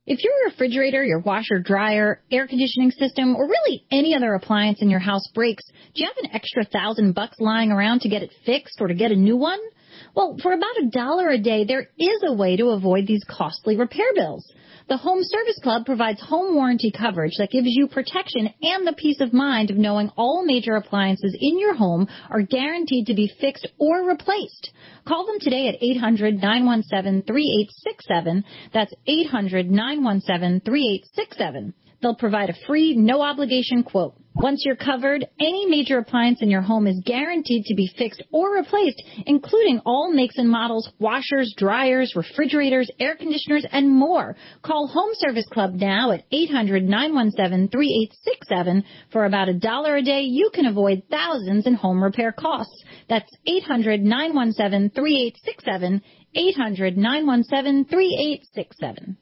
[SPEAKER 8] If your refrigerator, your washer, dryer, air conditioning system, or really any other appliance in your house breaks, do you have an extra thousand bucks lying around to get it fixed or to get a new one? Well, for about a dollar a day, there is a way to avoid these costly repair bills. The Home Service Club provides home warranty coverage that gives you protection and the peace of mind of knowing all major appliances in your home are guaranteed to be fixed or replaced. Call them today at eight hundred, nine one seven, three eight six seven. That's eight hundred, nine one seven, three eight six seven. They'll provide a free, no-obligation quote. Once you're covered, any major appliance in your home is guaranteed to be fixed or replaced, including all makes and models, washers, dryers, refrigerators, air conditioners, and more. Call Home Service Club now at eight hundred, nine one seven, three eight six seven. For about a dollar a day, you can avoid thousands in home repair costs. That's eight hundred, nine one seven, three eight six seven, eight hundred, nine one seven, three eight six seven.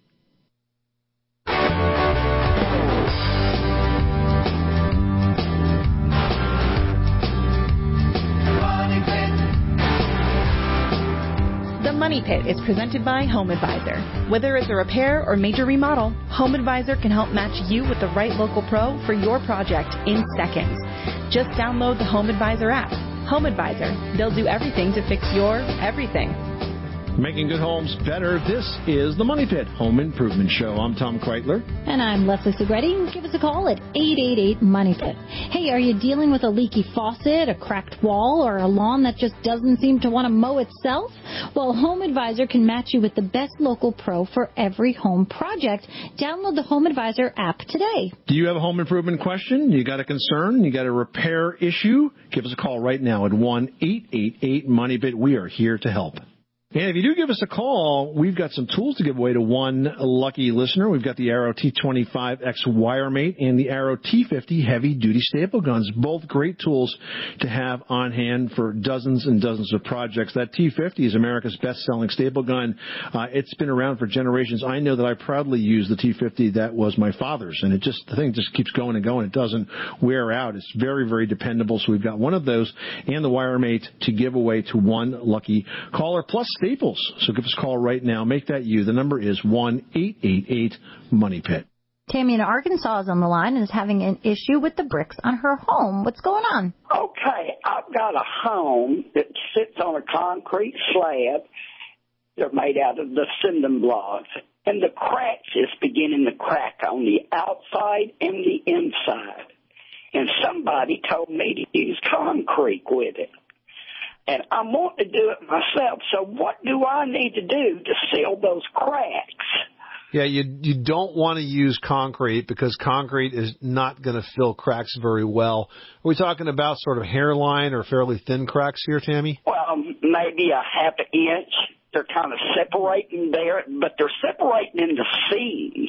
[SPEAKER 15] The Money Pit is presented by Home Advisor. Whether it's a repair or major remodel, Home Advisor can help match you with the right local pro for your project in seconds. Just download the Home Advisor app. Home Advisor. They'll do everything to fix your everything.
[SPEAKER 12] Making good homes better. This is the Money Pit Home Improvement Show. I'm Tom Kreitler.
[SPEAKER 8] And I'm Leslie Segretti. Give us a call at eight eight eight, money pit. Hey, are you dealing with a leaky faucet, a cracked wall, or a lawn that just doesn't seem to want to mow itself? Well, Home Advisor can match you with the best local pro for every home project. Download the Home Advisor app today.
[SPEAKER 12] Do you have a home improvement question? You got a concern? You got a repair issue? Give us a call right now at one eight eight eight, money pit. We are here to help. And if you do give us a call, we've got some tools to give away to one lucky listener. We've got the Arrow T twenty-five X Wiremate and the Arrow T fifty heavy-duty staple guns, both great tools to have on hand for dozens and dozens of projects. That T fifty is America's best-selling staple gun. Uh, it's been around for generations. I know that I proudly use the T fifty that was my father's, and it just the thing just keeps going and going. It doesn't wear out. It's very, very dependable. So we've got one of those and the Wiremate to give away to one lucky caller, plus Staples. So give us a call right now. Make that you. The number is one eight eight eight, money pit.
[SPEAKER 1] Tammy in Arkansas is on the line and is having an issue with the bricks on her home. What's going on?
[SPEAKER 2] Okay, I've got a home that sits on a concrete slab. They're made out of the cinder blocks, and the cracks is beginning to crack on the outside and the inside. And somebody told me to use concrete with it. And I want to do it myself. So what do I need to do to seal those cracks?
[SPEAKER 5] Yeah, you you don't want to use concrete because concrete is not going to fill cracks very well. Are we talking about sort of hairline or fairly thin cracks here, Tammy?
[SPEAKER 2] Well, maybe a half an inch. They're kind of separating there, but they're separating in the seams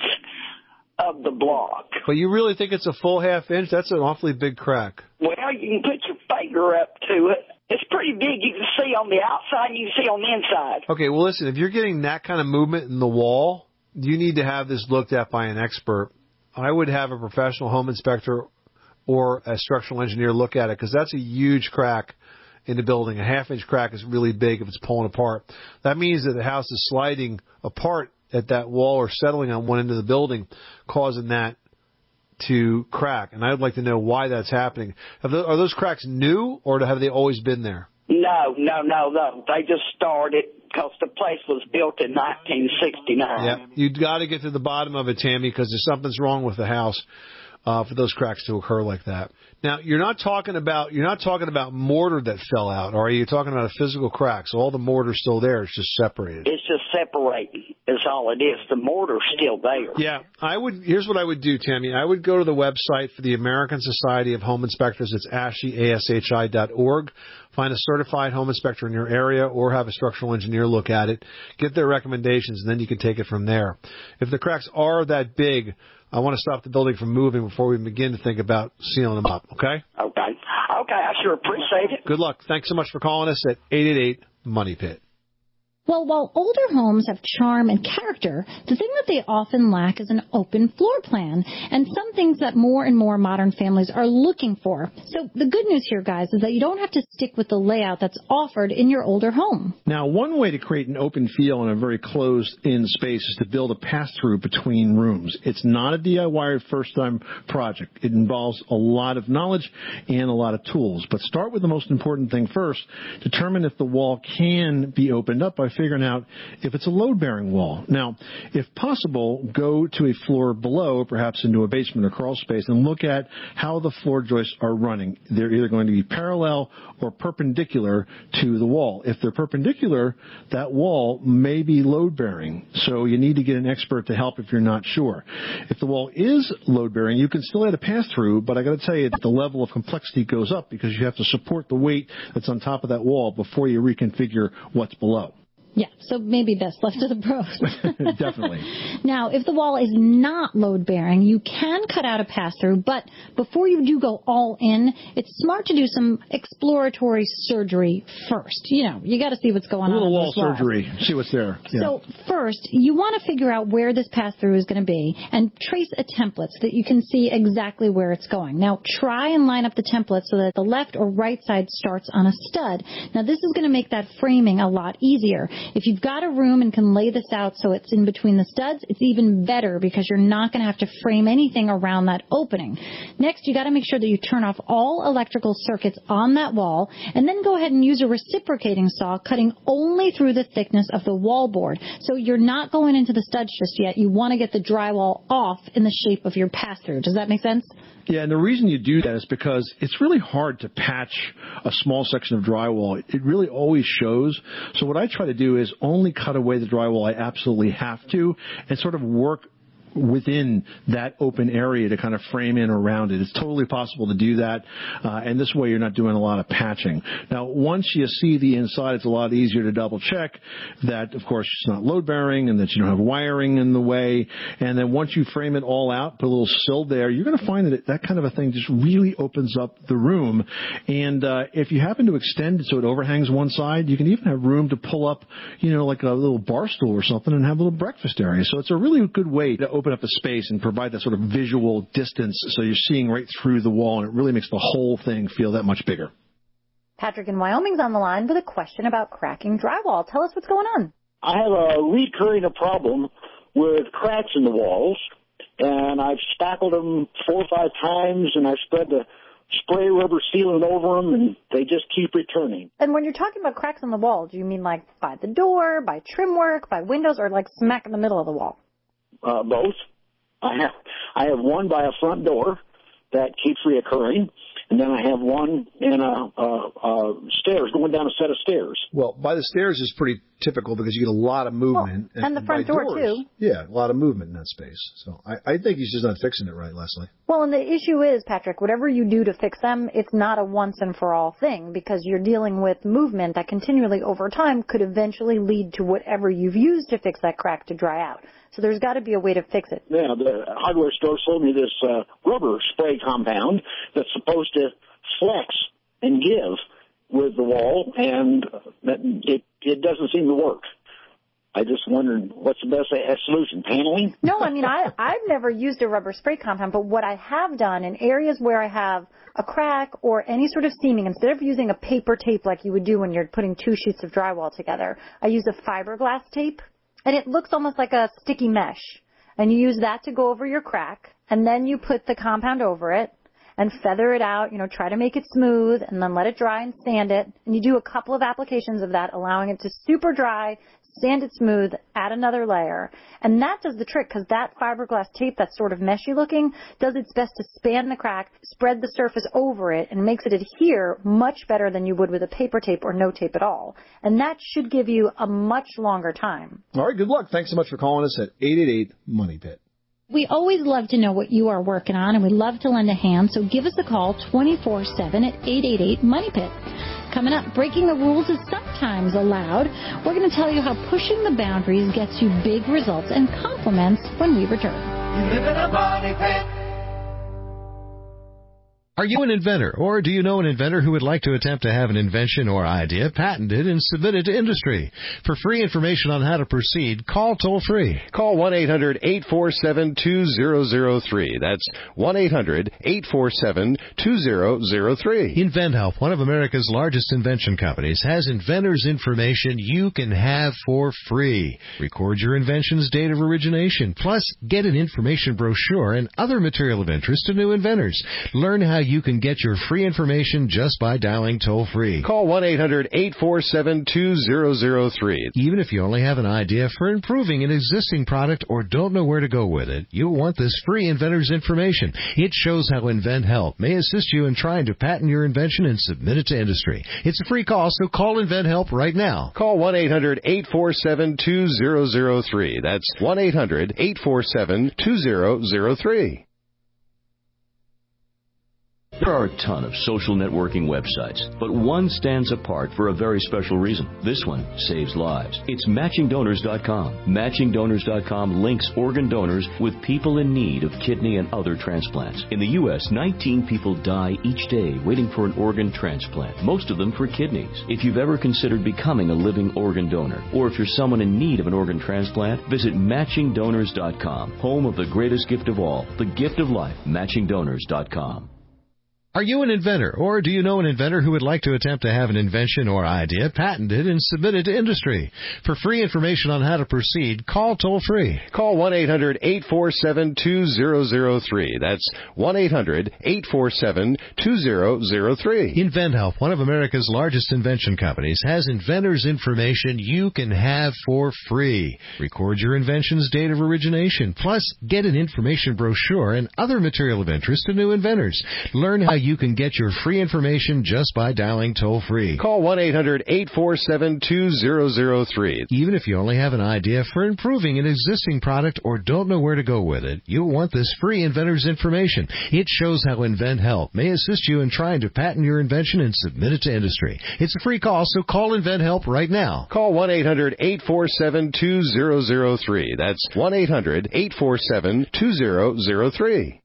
[SPEAKER 2] of the block.
[SPEAKER 5] But you really think it's a full half inch? That's an awfully big crack.
[SPEAKER 2] Well, you can put your finger up to it. It's pretty big. You can see on the outside and you can see on the inside.
[SPEAKER 5] Okay, well, listen, if you're getting that kind of movement in the wall, you need to have this looked at by an expert. I would have a professional home inspector or a structural engineer look at it because that's a huge crack in the building. A half-inch crack is really big if it's pulling apart. That means that the house is sliding apart at that wall or settling on one end of the building, causing that to crack. And I would like to know why that's happening. Have those, are those cracks new, or have they always been there?
[SPEAKER 2] No, no, no, no. They just started because the place was built in nineteen sixty-nine.
[SPEAKER 5] Yeah, you've got to get to the bottom of it, Tammy, because there's something's wrong with the house uh, for those cracks to occur like that. Now, you're not talking about you're not talking about mortar that fell out, or are you talking about a physical crack? So all the mortar's still there; it's just separated.
[SPEAKER 2] It's just separating. Is all it is. The mortar's still there.
[SPEAKER 5] Yeah, I would. Here's what I would do, Tammy. I would go to the website for the American Society of Home Inspectors. It's A S H I, A S H I dot org. Find a certified home inspector in your area, or have a structural engineer look at it. Get their recommendations, and then you can take it from there. If the cracks are that big, I want to stop the building from moving before we begin to think about sealing them up. Okay?
[SPEAKER 2] Okay. Okay. I sure appreciate it.
[SPEAKER 5] Good luck. Thanks so much for calling us at eight eight eight, money pit.
[SPEAKER 8] Well, while older homes have charm and character, the thing that they often lack is an open floor plan, and some things that more and more modern families are looking for. So the good news here, guys, is that you don't have to stick with the layout that's offered in your older home.
[SPEAKER 12] Now, one way to create an open feel in a very closed-in space is to build a pass-through between rooms. It's not a D I Y or first-time project. It involves a lot of knowledge and a lot of tools. But start with the most important thing first. Determine if the wall can be opened up by figuring out if it's a load-bearing wall. Now, if possible, go to a floor below, perhaps into a basement or crawl space, and look at how the floor joists are running. They're either going to be parallel or perpendicular to the wall. If they're perpendicular, that wall may be load-bearing, so you need to get an expert to help if you're not sure. If the wall is load-bearing, you can still add a pass-through, but I got to tell you that the level of complexity goes up because you have to support the weight that's on top of that wall before you reconfigure what's below.
[SPEAKER 8] Yeah, so maybe best left to the pros.
[SPEAKER 12] Definitely.
[SPEAKER 8] Now, if the wall is not load-bearing, you can cut out a pass-through, but before you do go all in, it's smart to do some exploratory surgery first. You know, you got to see what's going on.
[SPEAKER 12] A little wall
[SPEAKER 8] walls.
[SPEAKER 12] surgery, see what's there. Yeah.
[SPEAKER 8] So first, you want to figure out where this pass-through is going to be and trace a template so that you can see exactly where it's going. Now, try and line up the template so that the left or right side starts on a stud. Now, this is going to make that framing a lot easier. If you've got a room and can lay this out so it's in between the studs, it's even better because you're not going to have to frame anything around that opening. Next, you got to make sure that you turn off all electrical circuits on that wall, and then go ahead and use a reciprocating saw, cutting only through the thickness of the wall board. So you're not going into the studs just yet. You want to get the drywall off in the shape of your pass-through. Does that make sense?
[SPEAKER 12] Yeah, and the reason you do that is because it's really hard to patch a small section of drywall. It really always shows. So what I try to do is only cut away the drywall I absolutely have to and sort of work within that open area to kind of frame in around it. It's totally possible to do that, uh, and this way you're not doing a lot of patching. Now, once you see the inside, it's a lot easier to double-check that, of course, it's not load-bearing and that you don't have wiring in the way. And then once you frame it all out, put a little sill there, you're going to find that it, that kind of a thing just really opens up the room. And uh, if you happen to extend it so it overhangs one side, you can even have room to pull up, you know, like a little bar stool or something and have a little breakfast area. So it's a really good way to open up a space and provide that sort of visual distance so you're seeing right through the wall, and it really makes the whole thing feel that much bigger.
[SPEAKER 1] Patrick in Wyoming's on the line with a question about cracking drywall. Tell us what's going on.
[SPEAKER 11] I have a recurring problem with cracks in the walls, and I've spackled them four or five times, and I've spread the spray rubber sealant over them, and they just keep returning.
[SPEAKER 1] And when you're talking about cracks in the wall, do you mean like by the door, by trim work, by windows, or like smack in the middle of the wall?
[SPEAKER 11] Uh, both. I have I have one by a front door that keeps reoccurring, and then I have one in a, a, a stairs, going down a set of stairs.
[SPEAKER 5] Well, by the stairs is pretty typical because you get a lot of movement.
[SPEAKER 1] Well, and, and the front door, doors, too.
[SPEAKER 5] Yeah, a lot of movement in that space. So I, I think he's just not fixing it right, Leslie.
[SPEAKER 1] Well, and the issue is, Patrick, whatever you do to fix them, it's not a once and for all thing because you're dealing with movement that continually over time could eventually lead to whatever you've used to fix that crack to dry out. So there's got to be a way to fix it.
[SPEAKER 11] Yeah, the hardware store sold me this uh, rubber spray compound that's supposed to flex and give with the wall, and that it it doesn't seem to work. I just wondered what's the best solution, paneling?
[SPEAKER 1] No, I mean, I, I've never used a rubber spray compound, but what I have done in areas where I have a crack or any sort of seaming, instead of using a paper tape like you would do when you're putting two sheets of drywall together, I use a fiberglass tape. And it looks almost like a sticky mesh. And you use that to go over your crack. And then you put the compound over it and feather it out, you know, try to make it smooth and then let it dry and sand it. And you do a couple of applications of that, allowing it to super dry, sand it smooth, add another layer. And that does the trick because that fiberglass tape that's sort of meshy looking does its best to span the crack, spread the surface over it, and makes it adhere much better than you would with a paper tape or no tape at all. And that should give you a much longer time.
[SPEAKER 5] All right, good luck. Thanks so much for calling us at eight eight eight, MONEY PIT.
[SPEAKER 8] We always love to know what you are working on, and we love to lend a hand, so give us a call twenty-four seven at eight eight eight, MONEY PIT. Coming up, breaking the rules is sometimes allowed. We're going to tell you how pushing the boundaries gets you big results and compliments when we return.
[SPEAKER 9] You live in a money pit.
[SPEAKER 21] Are you an inventor, or do you know an inventor who would like to attempt to have an invention or idea patented and submitted to industry? For free information on how to proceed, call toll-free.
[SPEAKER 22] Call one eight hundred eight four seven two zero zero three. That's one eight hundred eight four seven two zero zero three.
[SPEAKER 21] InventHelp, one of America's largest invention companies, has inventors' information you can have for free. Record your invention's date of origination, plus get an information brochure and other material of interest to new inventors. Learn how you can get your free information just by dialing toll-free.
[SPEAKER 22] Call one eight hundred eight four seven two zero zero three.
[SPEAKER 21] Even if you only have an idea for improving an existing product or don't know where to go with it, you'll want this free inventor's information. It shows how InventHelp may assist you in trying to patent your invention and submit it to industry. It's a free call, so call InventHelp right now.
[SPEAKER 22] Call one eight hundred eight four seven two zero zero three. That's one eight hundred eight four seven two zero zero three.
[SPEAKER 20] There are a ton of social networking websites, but one stands apart for a very special reason. This one saves lives. It's matching donors dot com. matching donors dot com links organ donors with people in need of kidney and other transplants. In the U S, nineteen people die each day waiting for an organ transplant, most of them for kidneys. If you've ever considered becoming a living organ donor, or if you're someone in need of an organ transplant, visit matching donors dot com, home of the greatest gift of all, the gift of life, matching donors dot com.
[SPEAKER 21] Are you an inventor, or do you know an inventor who would like to attempt to have an invention or idea patented and submitted to industry? For free information on how to proceed, call toll-free.
[SPEAKER 22] Call one eight hundred eight four seven two zero zero three. That's one eight hundred eight four seven two zero zero three.
[SPEAKER 21] InventHelp, one of America's largest invention companies, has inventors' information you can have for free. Record your invention's date of origination, plus get an information brochure and other material of interest to new inventors. Learn how you can get your free information just by dialing toll-free.
[SPEAKER 22] Call one eight hundred eight four seven two zero zero three.
[SPEAKER 21] Even if you only have an idea for improving an existing product or don't know where to go with it, you'll want this free inventor's information. It shows how InventHelp may assist you in trying to patent your invention and submit it to industry. It's a free call, so call InventHelp right now.
[SPEAKER 22] Call one eight hundred eight four seven two zero zero three. That's one eight hundred eight four seven two zero zero three.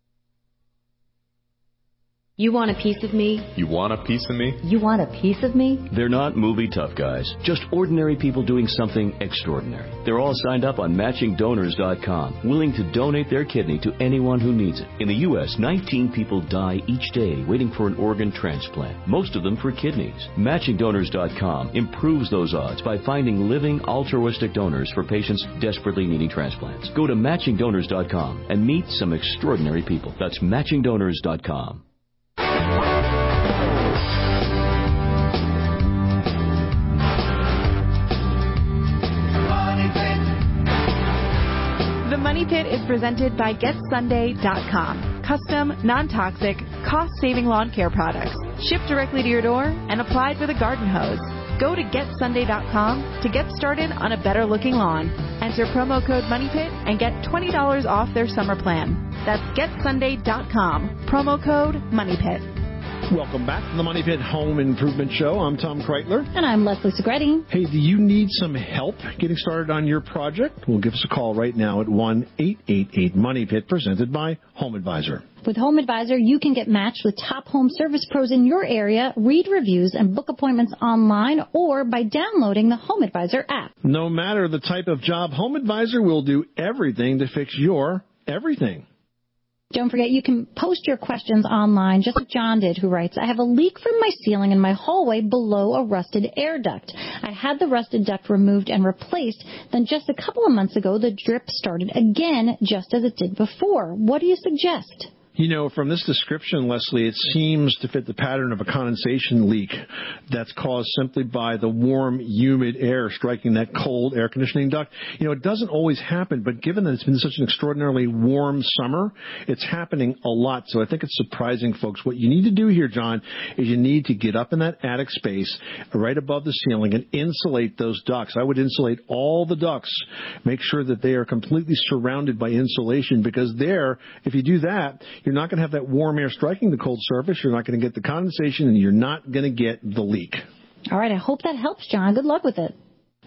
[SPEAKER 6] You want a piece of me?
[SPEAKER 13] You want a piece of me?
[SPEAKER 6] You want a piece of me?
[SPEAKER 20] They're not movie tough guys, just ordinary people doing something extraordinary. They're all signed up on matching donors dot com, willing to donate their kidney to anyone who needs it. In the U S, nineteen people die each day waiting for an organ transplant, most of them for kidneys. matching donors dot com improves those odds by finding living altruistic donors for patients desperately needing transplants. Go to matching donors dot com and meet some extraordinary people. That's matching donors dot com.
[SPEAKER 15] The Money Pit is presented by Get Sunday dot com. Custom, non-toxic, cost-saving lawn care products. Shipped directly to your door and applied with a garden hose. Go to Get Sunday dot com to get started on a better-looking lawn. Enter promo code MONEYPIT and get twenty dollars off their summer plan. That's Get Sunday dot com. Promo code MONEYPIT.
[SPEAKER 12] Welcome back to the Money Pit Home Improvement Show. I'm Tom Kreitler.
[SPEAKER 8] And I'm Leslie Segretti.
[SPEAKER 12] Hey, do you need some help getting started on your project? Well, give us a call right now at one eight eight eight money pit, presented by Home Advisor.
[SPEAKER 8] With Home Advisor, you can get matched with top home service pros in your area, read reviews, and book appointments online or by downloading the Home Advisor app.
[SPEAKER 12] No matter the type of job, Home Advisor will do everything to fix your everything.
[SPEAKER 8] Don't forget, you can post your questions online, just like John did, who writes, I have a leak from my ceiling in my hallway below a rusted air duct. I had the rusted duct removed and replaced. Then just a couple of months ago, the drip started again, just as it did before. What do you suggest?
[SPEAKER 12] You know, from this description, Leslie, it seems to fit the pattern of a condensation leak that's caused simply by the warm, humid air striking that cold air conditioning duct. You know, it doesn't always happen, but given that it's been such an extraordinarily warm summer, it's happening a lot. So I think it's surprising, folks. What you need to do here, John, is you need to get up in that attic space right above the ceiling and insulate those ducts. I would insulate all the ducts. Make sure that they are completely surrounded by insulation, because there, if you do that, you're not going to have that warm air striking the cold surface. You're not going to get the condensation, and you're not going to get the leak.
[SPEAKER 8] All right. I hope that helps, John. Good luck with it.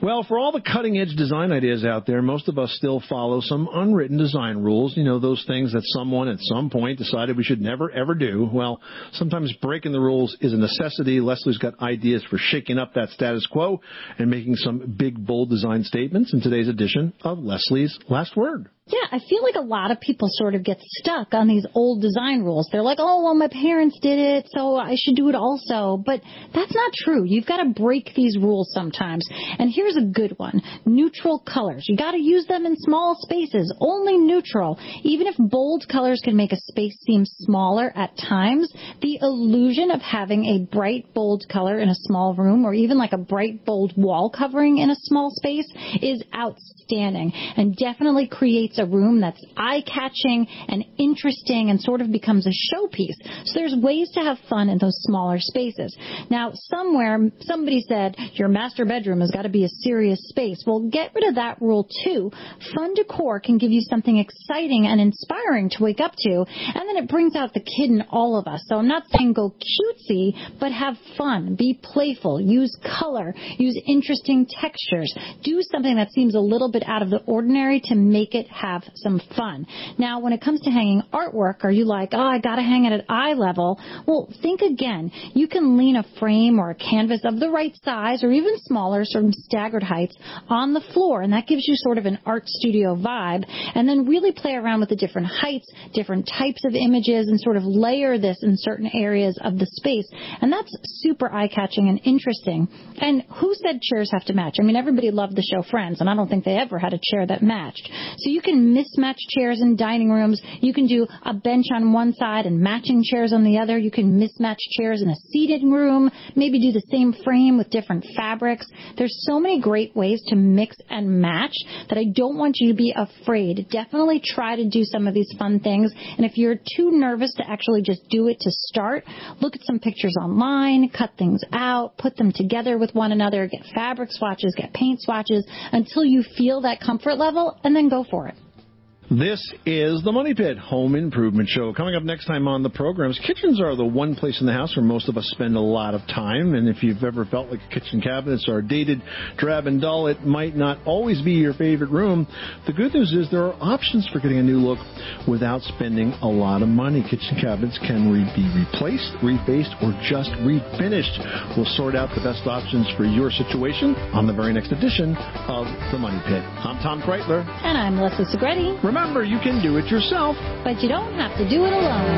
[SPEAKER 12] Well, for all the cutting-edge design ideas out there, most of us still follow some unwritten design rules. You know, those things that someone at some point decided we should never, ever do. Well, sometimes breaking the rules is a necessity. Leslie's got ideas for shaking up that status quo and making some big, bold design statements in today's edition of Leslie's Last Word.
[SPEAKER 8] Yeah, I feel like a lot of people sort of get stuck on these old design rules. They're like, oh, well, my parents did it, so I should do it also. But that's not true. You've got to break these rules sometimes. And here's a good one. Neutral colors. You got to use them in small spaces. Only neutral. Even if bold colors can make a space seem smaller at times, the illusion of having a bright, bold color in a small room or even like a bright, bold wall covering in a small space is outstanding and definitely creates a room that's eye-catching and interesting and sort of becomes a showpiece. So there's ways to have fun in those smaller spaces. Now, somewhere, somebody said, your master bedroom has got to be a serious space. Well, get rid of that rule, too. Fun decor can give you something exciting and inspiring to wake up to, and then it brings out the kid in all of us. So I'm not saying go cutesy, but have fun. Be playful. Use color. Use interesting textures. Do something that seems a little bit out of the ordinary to make it have some fun. Now, when it comes to hanging artwork, are you like, oh, I got to hang it at eye level? Well, think again. You can lean a frame or a canvas of the right size or even smaller, sort of staggered heights, on the floor, and that gives you sort of an art studio vibe, and then really play around with the different heights, different types of images, and sort of layer this in certain areas of the space, and that's super eye-catching and interesting. And who said chairs have to match? I mean, everybody loved the show Friends, and I don't think they ever had a chair that matched. So you can mismatch chairs in dining rooms. You can do a bench on one side and matching chairs on the other. You can mismatch chairs in a seating room, maybe do the same frame with different fabrics. There's so many great ways to mix and match that I don't want you to be afraid. Definitely try to do some of these fun things. And if you're too nervous to actually just do it to start, look at some pictures online, cut things out, put them together with one another, get fabric swatches, get paint swatches until you feel that comfort level, and then go for it.
[SPEAKER 12] This is the Money Pit Home Improvement Show. Coming up next time on the programs, kitchens are the one place in the house where most of us spend a lot of time. And if you've ever felt like kitchen cabinets are dated, drab, and dull, it might not always be your favorite room. The good news is there are options for getting a new look without spending a lot of money. Kitchen cabinets can re- be replaced, refaced, or just refinished. We'll sort out the best options for your situation on the very next edition of the Money Pit. I'm Tom Kreitler.
[SPEAKER 8] And I'm Leslie Segretti.
[SPEAKER 12] Remember, you can do it yourself,
[SPEAKER 8] but you don't have to do it alone.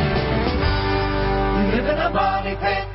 [SPEAKER 9] You live in a money pit.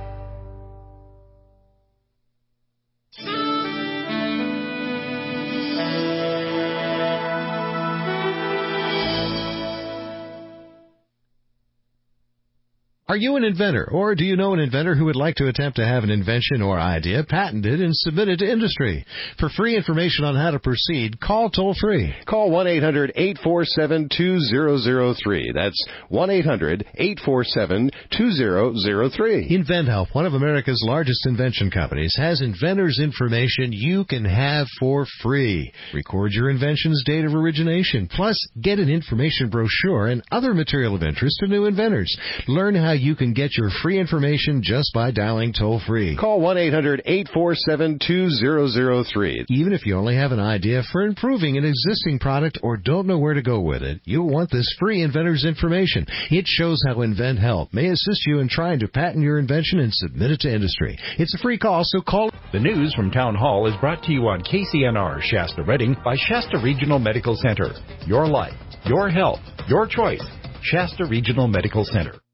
[SPEAKER 21] Are you an inventor, or do you know an inventor who would like to attempt to have an invention or idea patented and submitted to industry? For free information on how to proceed, call toll-free.
[SPEAKER 22] Call one eight hundred eight four seven two zero zero three. That's one eight hundred eight four seven two zero zero three.
[SPEAKER 21] InventHelp, one of America's largest invention companies, has inventors' information you can have for free. Record your invention's date of origination, plus get an information brochure and other material of interest to new inventors. Learn how you can get your free information just by dialing toll-free.
[SPEAKER 22] Call one eight hundred eight four seven two zero zero three.
[SPEAKER 21] Even if you only have an idea for improving an existing product or don't know where to go with it, you'll want this free inventor's information. It shows how InventHelp may assist you in trying to patent your invention and submit it to industry. It's a free call, so call.
[SPEAKER 13] The news from Town Hall is brought to you on K C N R Shasta Redding by Shasta Regional Medical Center. Your life, your health, your choice. Shasta Regional Medical Center.